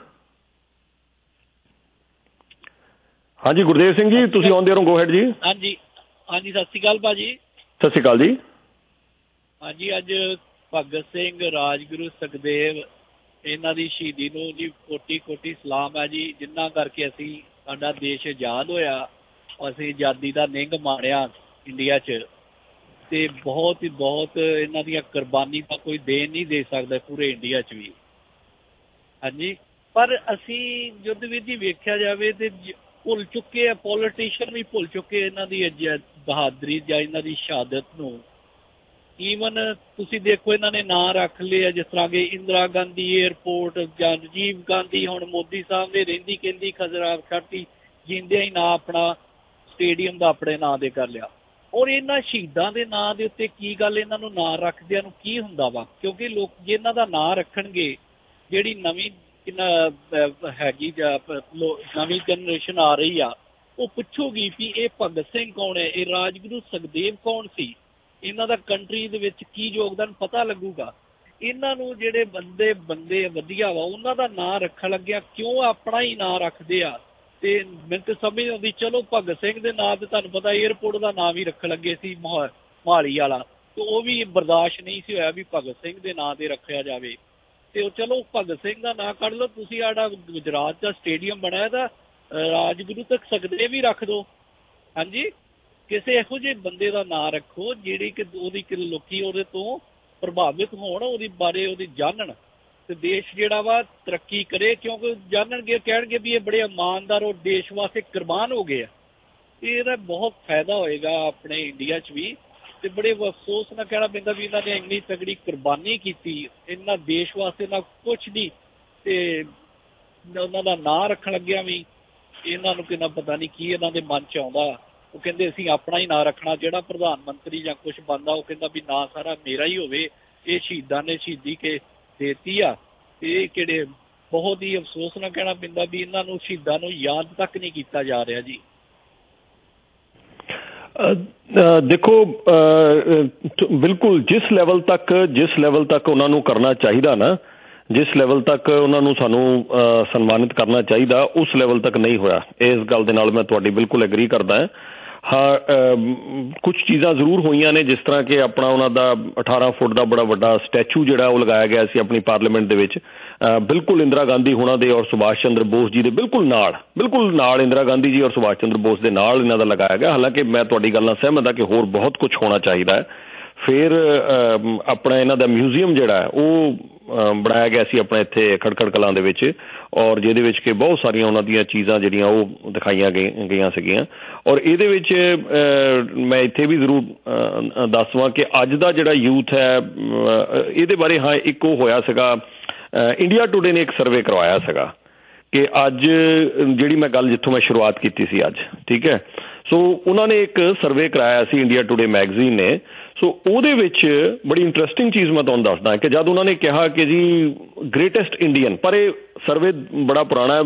हाँ जी गुरदेव सिंह जी तुसीं आउंदे रहो, गो हैड जी। हाँ जी सत श्री अकाल भाजी। सत श्री अकाल जी। हाँ जी अज भगत सिंह, राजगुरु, सुखदेव इन्हां दी शहीदी नूं जी कोटि सलाम है जी, जिन्हां करके असीं साडा देश आजाद होया, असीं आजादी का निंग माणिया इंडिया च, ते बहुत इन्हां दी कुर्बानी का कोई देन नहीं दे सकता पूरे इंडिया च भी। हाँ जी, पर असीं युद्ध विधि वेख्या जाए तो भुल चुके हैं, पॉलिटिशियन भी भुल चुके इन्हां दी बहादरी या इन्हां दी शहादत नूं। ईवन तुसीं देखो इन्हां ने नां रख लिया जिस तरह के इंदिरा गांधी एयरपोर्ट या राजीव गांधी, हुण मोदी साहब ने रहिंदी कहंदी खजराब छड्डती, जींदे ही ना अपना स्टेडियम का अपने नां दे कर लिया। ਔਰ ਇਹਨਾਂ ਸ਼ਹੀਦਾਂ ਦੇ ਨਾਂ ਦੇ ਉੱਤੇ ਕੀ ਗੱਲ ਇਹਨਾਂ ਨੂੰ ਨਾਂ ਰੱਖਦਿਆਂ ਨੂੰ ਕੀ ਹੁੰਦਾ ਵਾ? ਕਿਉਂਕਿ ਲੋਕ ਜੇ ਇਹਨਾਂ ਦਾ ਨਾਂ ਰੱਖਣਗੇ, ਜਿਹੜੀ ਨਵੀਂ ਹੈਗੀ ਨਵੀਂ ਜਨਰੇਸ਼ਨ ਆ ਰਹੀ ਆ, ਉਹ ਪੁੱਛੂਗੀ ਵੀ ਇਹ ਭਗਤ ਸਿੰਘ ਕੌਣ ਹੈ, ਇਹ ਰਾਜਗੁਰੂ ਸੁਖਦੇਵ ਕੌਣ ਸੀ, ਇਹਨਾਂ ਦਾ ਕੰਟਰੀ ਦੇ ਵਿੱਚ ਕੀ ਯੋਗਦਾਨ ਪਤਾ ਲੱਗੂਗਾ। ਇਹਨਾਂ ਨੂੰ ਜਿਹੜੇ ਬੰਦੇ ਵਧੀਆ ਵਾ ਉਹਨਾਂ ਦਾ ਨਾਂ ਰੱਖਣ ਲੱਗਿਆ ਕਿਉਂ ਆਪਣਾ ਹੀ ਨਾਂ ਰੱਖਦੇ ਆ? ਤੇ ਮੈਨੂੰ ਤਾਂ ਸਮਝ ਆਉਂਦੀ, ਚਲੋ ਭਗਤ ਸਿੰਘ ਦੇ ਨਾਂ ਤੇ ਤੁਹਾਨੂੰ ਪਤਾ ਏਅਰਪੋਰਟ ਦਾ ਨਾਂ ਵੀ ਰੱਖਣ ਲੱਗੇ ਸੀ ਮੋਹਾਲੀ ਵਾਲਾ, ਤੇ ਉਹ ਵੀ ਬਰਦਾਸ਼ਤ ਨਹੀਂ ਸੀ ਹੋਇਆ ਵੀ ਭਗਤ ਸਿੰਘ ਦੇ ਨਾਂ ਤੇ ਰੱਖਿਆ ਜਾਵੇ। ਤੇ ਉਹ ਚਲੋ ਭਗਤ ਸਿੰਘ ਦਾ ਨਾਂ ਕੱਢ ਲਓ, ਤੁਸੀਂ ਸਾਡਾ ਗੁਜਰਾਤ ਦਾ ਸਟੇਡੀਅਮ ਬਣਾਇਆ ਤਾਂ ਰਾਜਗੁਰੂ ਤੱਕ ਸਕਦੇ ਵੀ ਰੱਖ ਦਿਓ। ਹਾਂਜੀ, ਕਿਸੇ ਇਹੋ ਜਿਹੇ ਬੰਦੇ ਦਾ ਨਾਂ ਰੱਖੋ ਜਿਹੜੀ ਕਿ ਉਹਦੀ ਲੋਕੀ ਉਹਦੇ ਤੋਂ ਪ੍ਰਭਾਵਿਤ ਹੋਣ, ਉਹਦੇ ਬਾਰੇ ਉਹਦੀ ਜਾਣਨ, ਤੇ ਦੇਸ਼ ਜਿਹੜਾ ਵਾ ਤਰੱਕੀ ਕਰੇ। ਕਿਉਂਕਿ ਜਾਣਨਗੇ, ਕਹਿਣਗੇ ਵੀ ਇਹ ਬੜੇ ਇਮਾਨਦਾਰ ਔਰ ਦੇਸ਼ ਵਾਸਤੇ ਕੁਰਬਾਨ ਹੋ ਗਏ ਆ, ਇਹਦਾ ਬਹੁਤ ਫਾਇਦਾ ਹੋਏਗਾ ਆਪਣੇ ਇੰਡੀਆ 'ਚ ਵੀ। ਤੇ ਬੜੇ ਅਫਸੋਸ ਨਾਲ ਕਹਿਣਾ ਪੈਂਦਾ ਵੀ ਇਹਨਾਂ ਨੇ ਇੰਨੀ ਤਗੜੀ ਕੁਰਬਾਨੀ ਕੀਤੀ, ਇਹਨਾਂ ਦੇਸ਼ ਵਾਸਤੇ ਨਾ ਕੁਛ ਨਹੀਂ, ਤੇ ਉਹਨਾਂ ਦਾ ਨਾਂ ਰੱਖਣ ਲੱਗਿਆ ਵੀ ਇਹਨਾਂ ਨੂੰ ਕਿੰਨਾ ਪਤਾ ਨਹੀਂ ਕੀ ਇਹਨਾਂ ਦੇ ਮਨ 'ਚ ਆਉਂਦਾ। ਉਹ ਕਹਿੰਦੇ ਅਸੀਂ ਆਪਣਾ ਹੀ ਨਾਂ ਰੱਖਣਾ, ਜਿਹੜਾ ਪ੍ਰਧਾਨ ਮੰਤਰੀ ਜਾਂ ਕੁਛ ਬਣਦਾ ਉਹ ਕਹਿੰਦਾ ਵੀ ਨਾਂ ਸਾਰਾ ਮੇਰਾ ਹੀ ਹੋਵੇ। ਇਹ ਸ਼ਹੀਦਾਂ ਨੇ ਸ਼ਹੀਦੀ ਕੇ ਦੇਤੀ ਆ, ਇਹ ਕਿਹੜੇ ਬਹੁਤ ਹੀ ਅਫਸੋਸ ਨਾਲ ਕਹਿਣਾ ਪੈਂਦਾ ਵੀ ਇਹਨਾਂ ਨੂੰ ਸ਼ਹੀਦਾਂ ਨੂੰ ਯਾਦ ਤੱਕ ਨਹੀਂ ਕੀਤਾ ਜਾ ਰਿਹਾ ਜੀ। ਦੇਖੋ ਬਿਲਕੁਲ ਜਿਸ ਲੈਵਲ ਤੱਕ ਉਹਨਾਂ ਨੂੰ ਕਰਨਾ ਚਾਹੀਦਾ ਨਾ, ਜਿਸ ਲੈਵਲ ਤੱਕ ਉਹਨਾਂ ਨੂੰ ਸਾਨੂੰ ਸਨਮਾਨਿਤ ਕਰਨਾ ਚਾਹੀਦਾ, ਉਸ ਲੈਵਲ ਤੱਕ ਨਹੀਂ ਹੋਇਆ। ਇਸ ਗੱਲ ਦੇ ਨਾਲ ਮੈਂ ਤੁਹਾਡੀ ਬਿਲਕੁਲ ਐਗਰੀ ਕਰਦਾ ਹਾਂ। ਕੁਛ ਚੀਜ਼ਾਂ ਜ਼ਰੂਰ ਹੋਈਆਂ ਨੇ, ਜਿਸ ਤਰ੍ਹਾਂ ਕਿ ਆਪਣਾ ਉਹਨਾਂ ਦਾ 18 ਫੁੱਟ ਦਾ ਬੜਾ ਵੱਡਾ ਸਟੈਚੂ ਜਿਹੜਾ ਉਹ ਲਗਾਇਆ ਗਿਆ ਸੀ ਆਪਣੀ ਪਾਰਲੀਮੈਂਟ ਦੇ ਵਿੱਚ, ਬਿਲਕੁਲ ਇੰਦਰਾ ਗਾਂਧੀ ਹੋਣਾ ਦੇ ਔਰ ਸੁਭਾਸ਼ ਚੰਦਰ ਬੋਸ ਜੀ ਦੇ ਬਿਲਕੁਲ ਨਾਲ ਇੰਦਰਾ ਗਾਂਧੀ ਜੀ ਔਰ ਸੁਭਾਸ਼ ਚੰਦਰ ਬੋਸ ਦੇ ਨਾਲ ਇਹਨਾਂ ਦਾ ਲਗਾਇਆ ਗਿਆ। ਹਾਲਾਂਕਿ ਮੈਂ ਤੁਹਾਡੀ ਗੱਲ ਨਾਲ ਸਹਿਮਤ ਹਾਂ ਕਿ ਹੋਰ ਬਹੁਤ ਕੁਛ ਹੋਣਾ ਚਾਹੀਦਾ ਹੈ। ਫਿਰ ਆਪਣਾ ਇਹਨਾਂ ਦਾ ਮਿਊਜ਼ੀਅਮ ਜਿਹੜਾ ਹੈ ਉਹ ਬਣਾਇਆ ਗਿਆ ਸੀ ਆਪਣੇ ਇੱਥੇ ਖਟਕੜ ਕਲਾਂ ਦੇ ਵਿੱਚ, ਔਰ ਜਿਹਦੇ ਵਿੱਚ ਕਿ ਬਹੁਤ ਸਾਰੀਆਂ ਉਹਨਾਂ ਦੀਆਂ ਚੀਜ਼ਾਂ ਜਿਹੜੀਆਂ ਉਹ ਦਿਖਾਈਆਂ ਗਈਆਂ ਸੀਗੀਆਂ। ਔਰ ਇਹਦੇ ਵਿੱਚ ਮੈਂ ਇੱਥੇ ਵੀ ਜ਼ਰੂਰ ਦੱਸਵਾਂ ਕਿ ਅੱਜ ਦਾ ਜਿਹੜਾ ਯੂਥ ਹੈ ਇਹਦੇ ਬਾਰੇ ਇੱਕ ਉਹ ਹੋਇਆ ਸੀਗਾ, ਇੰਡੀਆ ਟੂਡੇ ਨੇ ਇੱਕ ਸਰਵੇ ਕਰਵਾਇਆ ਸੀਗਾ ਕਿ ਅੱਜ ਜਿਹੜੀ ਮੈਂ ਗੱਲ ਜਿੱਥੋਂ ਮੈਂ ਸ਼ੁਰੂਆਤ ਕੀਤੀ ਸੀ ਅੱਜ, ਠੀਕ ਹੈ, ਸੋ ਉਹਨਾਂ ਨੇ ਇੱਕ ਸਰਵੇ ਕਰਾਇਆ ਸੀ ਇੰਡੀਆ ਟੂਡੇ ਮੈਗਜ਼ੀਨ ਨੇ। ਸੋ ਉਹਦੇ ਵਿੱਚ ਬੜੀ ਇੰਟਰਸਟਿੰਗ ਚੀਜ਼ ਮੈਂ ਤੁਹਾਨੂੰ ਦੱਸਦਾ ਕਿ ਜਦ ਉਹਨਾਂ ਨੇ ਕਿਹਾ ਕਿ ਜੀ ਗ੍ਰੇਟੈਸਟ ਇੰਡੀਅਨ, ਪਰ ਇਹ ਸਰਵੇ ਬੜਾ ਪੁਰਾਣਾ ਹੈ,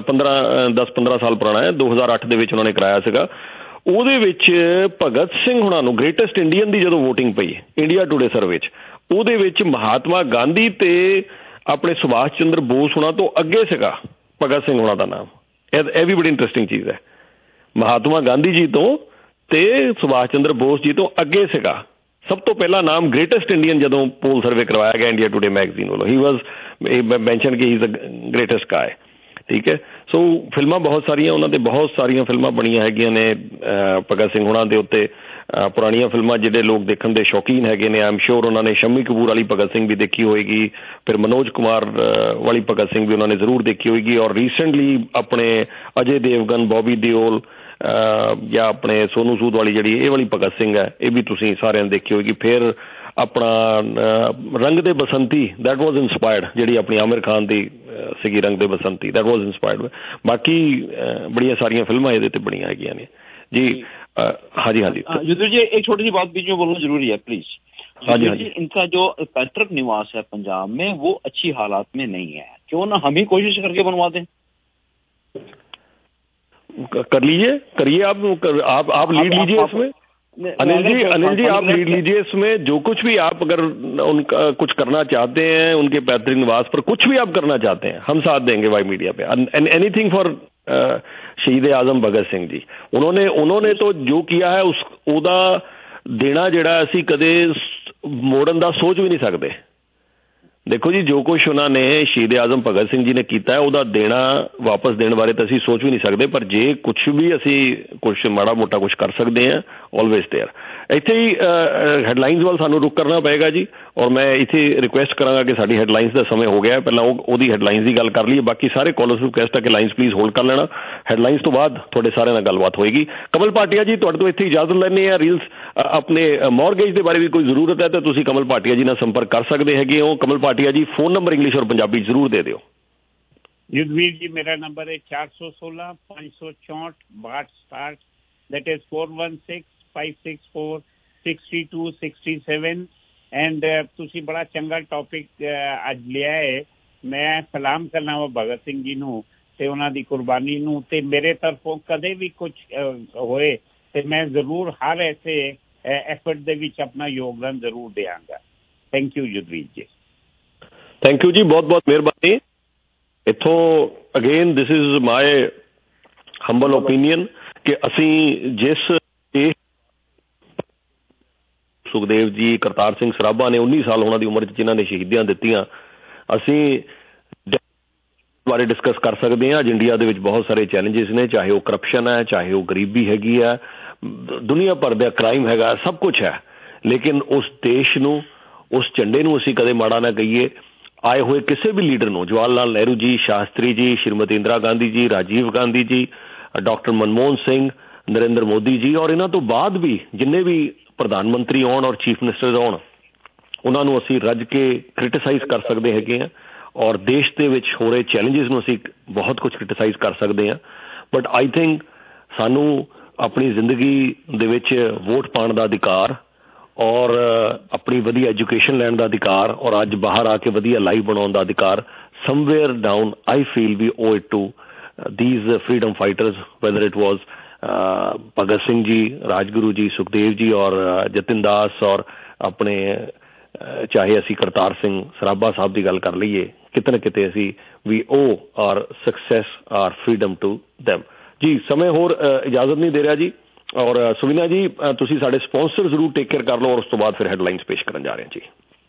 10-15 ਸਾਲ ਪੁਰਾਣਾ ਹੈ, 2008 ਦੇ ਵਿੱਚ ਉਹਨਾਂ ਨੇ ਕਰਾਇਆ ਸੀਗਾ। ਉਹਦੇ ਵਿੱਚ ਭਗਤ ਸਿੰਘ ਹੁਣਾਂ ਨੂੰ ਗ੍ਰੇਟੈਸਟ ਇੰਡੀਅਨ ਦੀ ਜਦੋਂ ਵੋਟਿੰਗ ਪਈ ਇੰਡੀਆ ਟੂਡੇ ਸਰਵੇ 'ਚ, ਉਹਦੇ ਵਿੱਚ ਮਹਾਤਮਾ ਗਾਂਧੀ ਤੇ ਆਪਣੇ ਸੁਭਾਸ਼ ਚੰਦਰ ਬੋਸ ਹੁਣਾਂ ਤੋਂ ਅੱਗੇ ਸੀਗਾ ਭਗਤ ਸਿੰਘ ਹੁਣਾਂ ਦਾ ਨਾਮ। ਇਹ ਵੀ ਬੜੀ ਇੰਟਰਸਟਿੰਗ ਚੀਜ਼ ਹੈ, ਮਹਾਤਮਾ ਗਾਂਧੀ ਜੀ ਤੋਂ ਤੇ ਸੁਭਾਸ਼ ਚੰਦਰ ਬੋਸ ਜੀ ਤੋਂ ਅੱਗੇ ਸੀਗਾ ਸਭ ਤੋਂ ਪਹਿਲਾ ਨਾਮ ਗ੍ਰੇਟੈਸਟ ਇੰਡੀਅਨ ਜਦੋਂ ਪੋਲ ਸਰਵੇ ਕਰਵਾਇਆ ਗਿਆ ਇੰਡੀਆ ਟੂਡੇ ਮੈਗਜ਼ੀਨ ਵੱਲੋਂ। ਹੀ ਵਾਜ਼ ਮੈਂਸ਼ਨ ਕਿ ਹੀ ਇਜ਼ ਦ ਗ੍ਰੇਟੈਸਟ ਗਾਏ, ਠੀਕ ਹੈ। ਸੋ ਫਿਲਮਾਂ ਬਹੁਤ ਸਾਰੀਆਂ ਉਹਨਾਂ ਦੇ, ਬਹੁਤ ਸਾਰੀਆਂ ਫਿਲਮਾਂ ਬਣੀਆਂ ਹੈਗੀਆਂ ਨੇ ਭਗਤ ਸਿੰਘ ਹੁਣਾਂ ਦੇ ਉੱਤੇ। ਪੁਰਾਣੀਆਂ ਫਿਲਮਾਂ ਜਿਹੜੇ ਲੋਕ ਦੇਖਣ ਦੇ ਸ਼ੌਕੀਨ ਹੈਗੇ ਨੇ, ਆਈ ਐਮ ਸ਼ੋਰ ਉਹਨਾਂ ਨੇ ਸ਼ੰਮੀ ਕਪੂਰ ਵਾਲੀ ਭਗਤ ਸਿੰਘ ਵੀ ਦੇਖੀ ਹੋਏਗੀ, ਫਿਰ ਮਨੋਜ ਕੁਮਾਰ ਵਾਲੀ ਭਗਤ ਸਿੰਘ ਵੀ ਉਹਨਾਂ ਨੇ ਜ਼ਰੂਰ ਦੇਖੀ ਹੋਏਗੀ, ਔਰ ਰੀਸੈਂਟਲੀ ਆਪਣੇ ਅਜੇ ਦੇਵਗਨ, ਬੌਬੀ ਦਿਓਲ ਜਾਂ ਆਪਣੇ ਸੋਨੂ ਸੂਦ ਵਾਲੀ ਜਿਹੜੀ ਇਹ ਵਾਲੀ ਭਗਤ ਸਿੰਘ ਹੈ, ਇਹ ਵੀ ਤੁਸੀਂ ਸਾਰਿਆਂ ਨੇ ਦੇਖੀ ਹੋਏਗੀ। ਫਿਰ ਆਪਣਾ ਰੰਗ ਦੇ ਬਸੰਤੀ, ਦੈਟ ਵਾਜ਼ ਇੰਸਪਾਇਰਡ, ਜਿਹੜੀ ਆਪਣੀ ਆਮਿਰ ਖਾਨ ਦੀ ਸੀਗੀ ਰੰਗ ਦੇ ਬਸੰਤੀ, ਦੈਟ ਵਾਜ਼ ਇੰਸਪਾਇਰਡ। ਬਾਕੀ ਬੜੀਆਂ ਸਾਰੀਆਂ ਫਿਲਮਾਂ ਇਹਦੇ ਤੇ ਬਣੀਆਂ ਹੈਗੀਆਂ ने जी। हाँ जी युद्धवीर जी, एक छोटी सी बात बीच में बोलना जरूरी है प्लीज। हाँ जी, इनका जो पैतृक निवास है पंजाब में वो अच्छी हालात में नहीं है, क्यों ना हम ही कोशिश करके बनवा दें। कर लीजिए, करिए आप लीड लीजिए इसमें। अनिल जी आप लीड लीजिए इसमें। जो कुछ भी आप अगर उनका कुछ करना चाहते हैं, उनके पैतृक निवास पर कुछ भी आप करना चाहते हैं, हम साथ देंगे वाई मीडिया पे। एनीथिंग फॉर शहीद आजम भगत सिंह जी। उन्होंने तो जो किया है उस ਉਹਦਾ ਦੇਣਾ ਜਿਹੜਾ ਅਸੀਂ ਕਦੇ ਮੋੜਨ ਦਾ ਸੋਚ ਵੀ ਨਹੀਂ ਸਕਦੇ। ਦੇਖੋ ਜੀ, ਜੋ ਕੁਛ ਉਹਨਾਂ ਨੇ ਸ਼ਹੀਦ ਆਜ਼ਮ ਭਗਤ ਸਿੰਘ ਜੀ ਨੇ ਕੀਤਾ ਹੈ ਉਹਦਾ ਦੇਣਾ ਵਾਪਸ ਦੇਣ ਬਾਰੇ ਤਾਂ ਅਸੀਂ ਸੋਚ ਵੀ ਨਹੀਂ ਸਕਦੇ, ਪਰ ਜੇ ਕੁਛ ਵੀ ਅਸੀਂ ਕੁਛ ਮਾੜਾ ਮੋਟਾ ਕੁਛ ਕਰ ਸਕਦੇ ਹਾਂ, ਆਲਵੇਜ਼ ਦੇਅਰ। ਇੱਥੇ ਹੀ ਹੈਡਲਾਈਨਸ ਵੱਲ ਸਾਨੂੰ ਰੁਕ ਕਰਨਾ ਪਏਗਾ ਜੀ, ਔਰ ਮੈਂ ਇੱਥੇ ਰਿਕੁਐਸਟ ਕਰਾਂਗਾ ਕਿ ਸਾਡੀ ਹੈਡਲਾਈਨਸ ਦਾ ਸਮੇਂ ਹੋ ਗਿਆ, ਪਹਿਲਾਂ ਉਹਦੀ ਹੈਡਲਾਈਨਸ ਦੀ ਗੱਲ ਕਰ ਲਈਏ। ਬਾਕੀ ਸਾਰੇ ਕਾਲਰਸ ਨੂੰ ਰਿਕੁਐਸਟ ਹੈ ਕਿ ਲਾਈਨਸ ਪਲੀਜ਼ ਹੋਲਡ ਕਰ ਲੈਣਾ। ਹੈਡਲਾਈਨਸ ਤੋਂ ਬਾਅਦ ਤੁਹਾਡੇ ਸਾਰਿਆਂ ਨਾਲ ਗੱਲਬਾਤ ਹੋਏਗੀ। ਕਮਲ ਭਾਟੀਆ ਜੀ, ਤੁਹਾਡੇ ਤੋਂ ਇੱਥੇ ਇਜਾਜ਼ਤ ਲੈਂਦੇ ਆ। ਰੀਲਸ ਆਪਣੇ ਮੌਰਗੇਜ ਦੇ ਬਾਰੇ ਵੀ ਕੋਈ ਜ਼ਰੂਰਤ ਹੈ ਤਾਂ ਤੁਸੀਂ ਕਮਲ ਭਾਟੀਆ ਜੀ ਨਾਲ ਸੰਪਰਕ ਕਰ ਸਕਦੇ ਹੈਗੇ ਹੋ। ਕਮਲ ਭਾਟੀਆ ਜੀ, ਫੋਨ ਨੰਬਰ ਇੰਗਲਿਸ਼ ਔਰ ਪੰਜਾਬੀ ਜ਼ਰੂਰ ਦੇ ਦਿਓ। युद्धवीर जी, मेरा नंबर है 416 564 62, दैट इज 416 085646267 एंड ਤੁਸੀਂ ਬੜਾ ਚੰਗਾ ਟੌਪਿਕ ਅੱਜ ਲਿਆ ਹੈ। ਮੈਂ ਸਲਾਮ ਕਰਨਾ ਵਾ ਭਗਤ ਸਿੰਘ ਜੀ ਨੂੰ ਤੇ ਉਹਨਾਂ ਦੀ ਕੁਰਬਾਨੀ ਨੂੰ, ਤੇ ਮੇਰੇ ਤਰਫੋਂ ਕਦੇ ਵੀ ਕੁਝ ਹੋਏ ਤੇ ਮੈਂ ਜ਼ਰੂਰ ਹਰ ਐਸੇ ਐਫਰਟ ਦੇ ਵਿੱਚ ਆਪਣਾ ਯੋਗਦਾਨ ਜ਼ਰੂਰ ਦਿਆਂਗਾ। ਥੈਂਕ ਯੂ ਜਗਵੀਰ ਜੀ। ਥੈਂਕ ਯੂ ਜੀ, ਬਹੁਤ ਬਹੁਤ ਮਿਹਰਬਾਨੀ। ਇੱਥੋਂ again this is my humble opinion ਕਿ ਅਸੀਂ ਜਿਸ ਸੁਖਦੇਵ ਜੀ, ਕਰਤਾਰ ਸਿੰਘ ਸਰਾਭਾ ਨੇ 19 ਸਾਲ ਉਹਨਾਂ ਦੀ ਉਮਰ 'ਚ ਜਿਨ੍ਹਾਂ ਨੇ ਸ਼ਹੀਦੀਆਂ ਦਿੱਤੀਆਂ, ਅਸੀਂ ਬਾਰੇ ਡਿਸਕਸ ਕਰ ਸਕਦੇ ਹਾਂ। ਅੱਜ ਇੰਡੀਆ ਦੇ ਵਿੱਚ ਬਹੁਤ ਸਾਰੇ ਚੈਲੰਜਿਸ ਨੇ, ਚਾਹੇ ਉਹ ਕਰਪਸ਼ਨ ਹੈ, ਚਾਹੇ ਉਹ ਗਰੀਬੀ ਹੈਗੀ ਹੈ, ਦੁਨੀਆ ਭਰ ਦਾ ਕ੍ਰਾਈਮ ਹੈਗਾ, ਸਭ ਕੁਛ ਹੈ। ਲੇਕਿਨ ਉਸ ਦੇਸ਼ ਨੂੰ, ਉਸ ਝੰਡੇ ਨੂੰ ਅਸੀਂ ਕਦੇ ਮਾੜਾ ਨਾ ਕਹੀਏ। ਆਏ ਹੋਏ ਕਿਸੇ ਵੀ ਲੀਡਰ ਨੂੰ, ਜਵਾਹਰ ਲਾਲ ਨਹਿਰੂ ਜੀ, ਸ਼ਾਸਤਰੀ ਜੀ, ਸ਼੍ਰੀਮਤੀ ਇੰਦਰਾ ਗਾਂਧੀ ਜੀ, ਰਾਜੀਵ ਗਾਂਧੀ ਜੀ, ਡਾਕਟਰ ਮਨਮੋਹਨ ਸਿੰਘ, ਨਰਿੰਦਰ ਮੋਦੀ ਜੀ, ਔਰ ਇਹਨਾਂ ਤੋਂ ਬਾਅਦ ਵੀ ਜਿੰਨੇ ਵੀ ਪ੍ਰਧਾਨ ਮੰਤਰੀ ਆਉਣ ਔਰ ਚੀਫ ਮਿਨਿਸਟਰ ਆਉਣ, ਉਹਨਾਂ ਨੂੰ ਅਸੀਂ ਰੱਜ ਕੇ ਕ੍ਰਿਟੀਸਾਈਜ਼ ਕਰ ਸਕਦੇ ਹੈਗੇ ਹਾਂ। ਔਰ ਦੇਸ਼ ਦੇ ਵਿੱਚ ਹੋ ਰਹੇ ਚੈਲੰਜਿਸ ਨੂੰ ਅਸੀਂ ਬਹੁਤ ਕੁਝ ਕ੍ਰਿਟੀਸਾਈਜ਼ ਕਰ ਸਕਦੇ ਹਾਂ। ਬਟ ਆਈ ਥਿੰਕ ਸਾਨੂੰ ਆਪਣੀ ਜ਼ਿੰਦਗੀ ਦੇ ਵਿੱਚ ਵੋਟ ਪਾਉਣ ਦਾ ਅਧਿਕਾਰ ਔਰ ਆਪਣੀ ਵਧੀਆ ਐਜੂਕੇਸ਼ਨ ਲੈਣ ਦਾ ਅਧਿਕਾਰ ਔਰ ਅੱਜ ਬਾਹਰ ਆ ਕੇ ਵਧੀਆ ਲਾਈਫ ਬਣਾਉਣ ਦਾ ਅਧਿਕਾਰ, somewhere down I feel we owe it to these freedom fighters, whether it was Bhagat Singh ji, Rajguru ਜੀ, ਸੁਖਦੇਵ ਜੀ ਔਰ ਜਤਿਨ ਦਾਸ, ਔਰ ਆਪਣੇ ਚਾਹੇ ਅਸੀਂ ਕਰਤਾਰ ਸਿੰਘ ਸਰਾਭਾ ਸਾਹਿਬ ਦੀ ਗੱਲ ਕਰ ਲਈਏ, ਕਿਤੇ ਨਾ ਕਿਤੇ ਅਸੀਂ ਵੀ ਉਹ our success our freedom to them. ਜੀ ਸਮੇਂ ਹੋਰ ਇਜਾਜ਼ਤ ਨਹੀਂ ਦੇ ਰਿਹਾ ਜੀ। ਔਰ ਸੁਵਿਨਾ ਜੀ, ਤੁਸੀਂ ਸਾਡੇ ਸਪਾਂਸਰ ਜ਼ਰੂਰ ਟੇਕ ਕੇਅਰ ਕਰ ਲਓ ਔਰ ਉਸ ਤੋਂ ਬਾਅਦ ਫਿਰ ਹੈਡਲਾਈਨਸ ਪੇਸ਼ ਕਰਨ ਜਾ ਰਹੇ ਹਾਂ ਜੀ।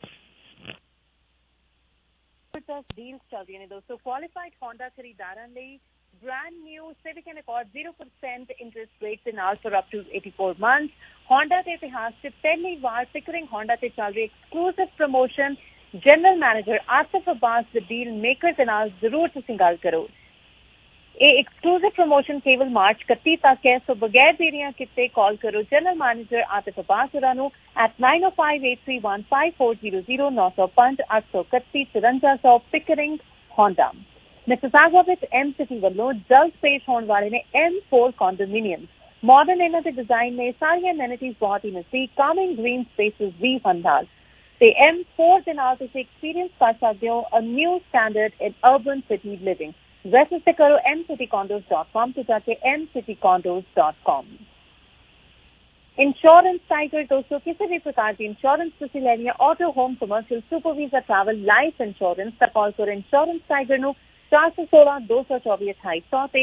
ਡੀਲਸ ਚੱਲਦੀਆਂ ਨੇ ਦੋਸਤੋ। ਕੁਆਲੀਫਾਈਡ ਹੋਂਡਾ ਖਰੀਦਦਾਰਾਂ ਲਈ brand new Civic and Accord 0% interest rate ਦੇ ਨਾਲ for up to 84 months। Honda ਦੇ ਇਤਿਹਾਸ 'ਚ ਪਹਿਲੀ ਵਾਰ ਪਿਕਰਿੰਗ ਹੋਂਡਾ ਤੇ ਚੱਲ ਰਹੀ exclusive promotion. General manager Asif Abbas ਦੇ ਡੀਲ ਮੇਕਰ ਦੇ ਨਾਲ ਜ਼ਰੂਰ ਤੁਸੀਂ ਗੱਲ ਕਰੋ। ਇਹ ਐਕਸਕਲੂਸਿਵ ਪ੍ਰਮੋਸ਼ਨ ਕੇਵਲ ਮਾਰਚ 31 ਤੱਕ ਹੈ, ਸੋ ਬਗੈਰ ਦੇਰੀਆਂ ਕਿਤੇ ਕਾਲ ਕਰੋ ਜਨਰਲ ਮੈਨੇਜਰ ਆਸਿਫ ਅਬਾਸ ਹੋਰਾਂ ਨੂੰ at 9058315400 905 831 5400 ਪਿਕਰਿੰਗ ਹੋਂਡਾ। ਮਿਸਿਸਾਗਾ ਵਿੱਚ ਐਮ ਸਿਟੀ ਵੱਲੋਂ ਜਲਦ ਪੇਸ਼ ਹੋਣ ਵਾਲੇ ਨੇ M4 ਕੰਡੋਮੀਨੀਅਮ। ਮਾਡਰਨ ਇਹਨਾਂ ਦੇ ਡਿਜ਼ਾਈਨ ਨੇ, ਸਾਰੀਆਂ ਐਮੈਨਿਟੀਜ਼ ਬਹੁਤ ਹੀ ਨਜ਼ਦੀਕ, ਕਾਮਿੰਗ ਗ੍ਰੀਨ ਸਪੇਸਿਸ ਵੀ ਹਨ ਨਾਲ, ਤੇ M4 ਦੇ ਨਾਲ ਤੁਸੀਂ ਐਕਸਪੀਰੀਅੰਸ ਕਰ ਸਕਦੇ ਹੋ a new standard in urban city living. Register ਕਰੋ mcitycondos.com ਤੇ ਜਾ ਕੇ mcitycondos.com। इंश्योरेंस टाइगर दोस्तों, किसी भी प्रकार की इंश्योरेंस तुसी लेनी है, auto, home, commercial, super visa, travel, life insurance का कॉल करो इंश्योरेंस टाइगर ਨੂੰ 416-224-2800 ਤੇ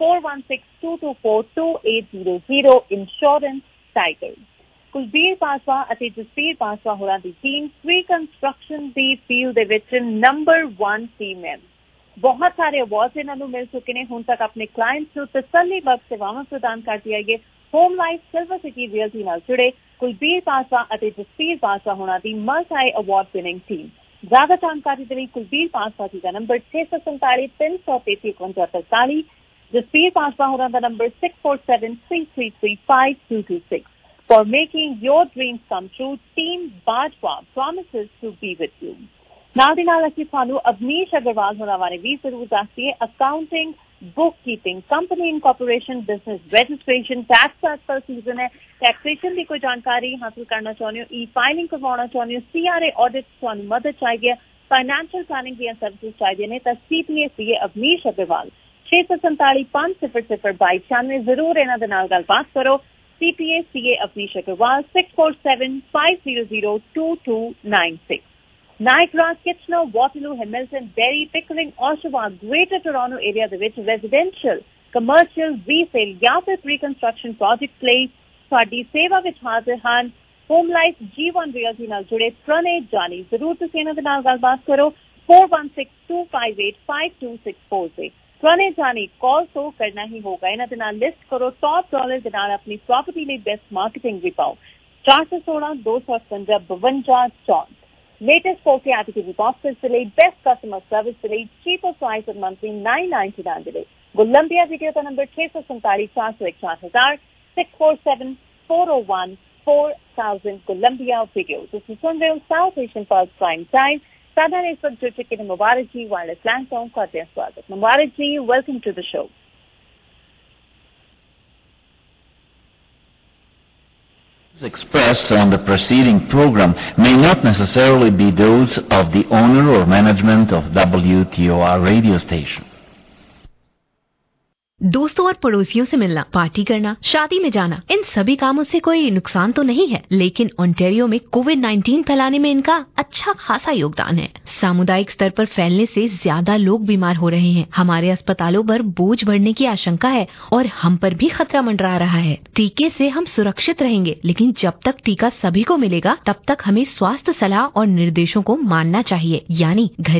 4162242800 ਇੰਸ਼ੋਰੈਂਸ ਟਾਈਗਰ। ਕੁਲਬੀਰ ਬਾਜਵਾ ਅਤੇ ਜਸਬੀਰ ਬਾਜਵਾ ਹੋਰਾਂ ਦੀ ਟੀਮ ਰੀਕਨਸਟਰਕਸ਼ਨ ਦੀ ਫੀਲਡ ਦੇ ਵਿੱਚ ਨੰਬਰ 1 ਟੀਮ ਹੈ। ਬਹੁਤ ਸਾਰੇ ਅਵਾਰਡ ਇਹਨਾਂ ਨੂੰ ਮਿਲ ਚੁੱਕੇ ਨੇ। ਹੁਣ ਤੱਕ ਆਪਣੇ ਕਲਾਇੰਟਸ ਨੂੰ ਤਸੱਲੀ ਬਖਸ਼ ਸੇਵਾਵਾਂ ਪ੍ਰਦਾਨ ਕਰਦੀ ਆਈ ਹੈ। Home life silver city realty ਨਾਲ ਜੁੜੇ ਕੁਲਬੀਰ ਬਾਜਵਾ ਅਤੇ ਜਸਬੀਰ ਬਾਜਵਾ ਹੋਰਾਂ ਦੀ ਮਲਟੀ ਅਵਾਰਡ ਵਿਨਿੰਗ ਟੀਮ। ਜ਼ਿਆਦਾ ਜਾਣਕਾਰੀ ਦੇ ਲਈ ਕੁਲਬੀਰ ਬਾਜਵਾ ਜੀ ਦਾ ਨੰਬਰ 647-343-5143, ਜਸਬੀਰ ਬਾਜਵਾ ਹੋਰਾਂ ਦਾ number 6473335226। For making your dreams come true, Team Bajwa promises to be with you। ਨਾਲ ਦੀ ਨਾਲ ਅਸੀਂ ਤੁਹਾਨੂੰ ਅਵਨੀਸ਼ ਅਗਰਵਾਲ ਹੋਰਾਂ ਬਾਰੇ ਵੀ ਜ਼ਰੂਰ ਦੱਸੀਏ। Accounting, book keeping, company incorporation, business registration, tax का आजकल सीजन है, टैक्सेशन की कोई जानकारी हासिल करना चाहते हो, ई फाइलिंग करवाना चाहते हो, CRA ऑडिट ਤੁਹਾਨੂੰ ਮਦਦ ਚਾਹੀਦੀ ਹੈ, फाइनेंशियल प्लानिंग ਦੀਆਂ ਸਰਵਿਸਿਜ਼ ਚਾਹੀਦੀਆਂ ਨੇ ਤਾਂ CPA CA ਅਵਨੀਸ਼ ਅਗਰਵਾਲ 647-500-2296 ਜ਼ਰੂਰ ਇਹਨਾਂ ਦੇ ਨਾਲ ਗੱਲਬਾਤ ਕਰੋ। CPA CA Avneesh Agarwal 6475002296। Niagara, Kitchener, Waterloo, Hamilton, Derry, Pickering, Oshawa, Greater Toronto area ਦੇ ਵਿੱਚ residential, commercial, resale ਜਾਂ ਫਿਰ reconstruction projects ਲਈ ਸਾਡੀ ਸੇਵਾ ਵਿੱਚ ਹਾਜ਼ਰ ਹਨ ਹੋਮ ਲਾਈਫ G1 Realty ਨਾਲ ਜੁੜੇ ਪ੍ਰਣੇ ਜਾਨੀ। ਜ਼ਰੂਰ ਤੁਸੀਂ ਇਹਨਾਂ ਦੇ ਨਾਲ ਗੱਲਬਾਤ ਕਰੋ 4162585264 ਤੇ। ਪ੍ਰਣੇ ਜਾਨੀ ਕਾਲ ਤੋਂ ਕਰਨਾ ਹੀ ਹੋਗਾ। ਇਹਨਾਂ ਦੇ ਨਾਲ ਲਿਸਟ ਕਰੋ ਟੌਪ ਡਾਲਰ ਦੇ ਨਾਲ ਆਪਣੀ ਪ੍ਰਾਪਰਟੀ ਲਈ ਬੈਸਟ ਮਾਰਕੀਟਿੰਗ ਵੀ ਪਾਓ। 416-255-5264। Latest 4K category boxes के लिए, बेस्ट कस्टमर सर्विस के लिए, cheaper price और मंथली 999 के लिए। गुलंबिया वीडियो का नंबर 647-461-4000 647-401-4000 गुलंबिया वीडियो। ਤੁਸੀਂ ਸੁਣ ਰਹੇ ਹੋ South Asian pulse prime time. साधा ने इस वक्त जुड़ चुके हैं मुबारक जी वायरलेस लैंडफोन करते हैं स्वागत। Mubarak ji, welcome to the show. expressed on the preceding program may not necessarily be those of the owner or management of WTOR radio station. दोस्तों और पड़ोसियों से मिलना, पार्टी करना, शादी में जाना, इन सभी कामों से कोई नुकसान तो नहीं है, लेकिन ओंटारियो में कोविड-19 फैलाने में इनका अच्छा खासा योगदान है। सामुदायिक स्तर पर फैलने से ज्यादा लोग बीमार हो रहे हैं। हमारे अस्पतालों पर बोझ बढ़ने की आशंका है और हम पर भी खतरा मंडरा रहा है। टीके से हम सुरक्षित रहेंगे, लेकिन जब तक टीका सभी को मिलेगा तब तक हमें स्वास्थ्य सलाह और निर्देशों को मानना चाहिए, यानी घर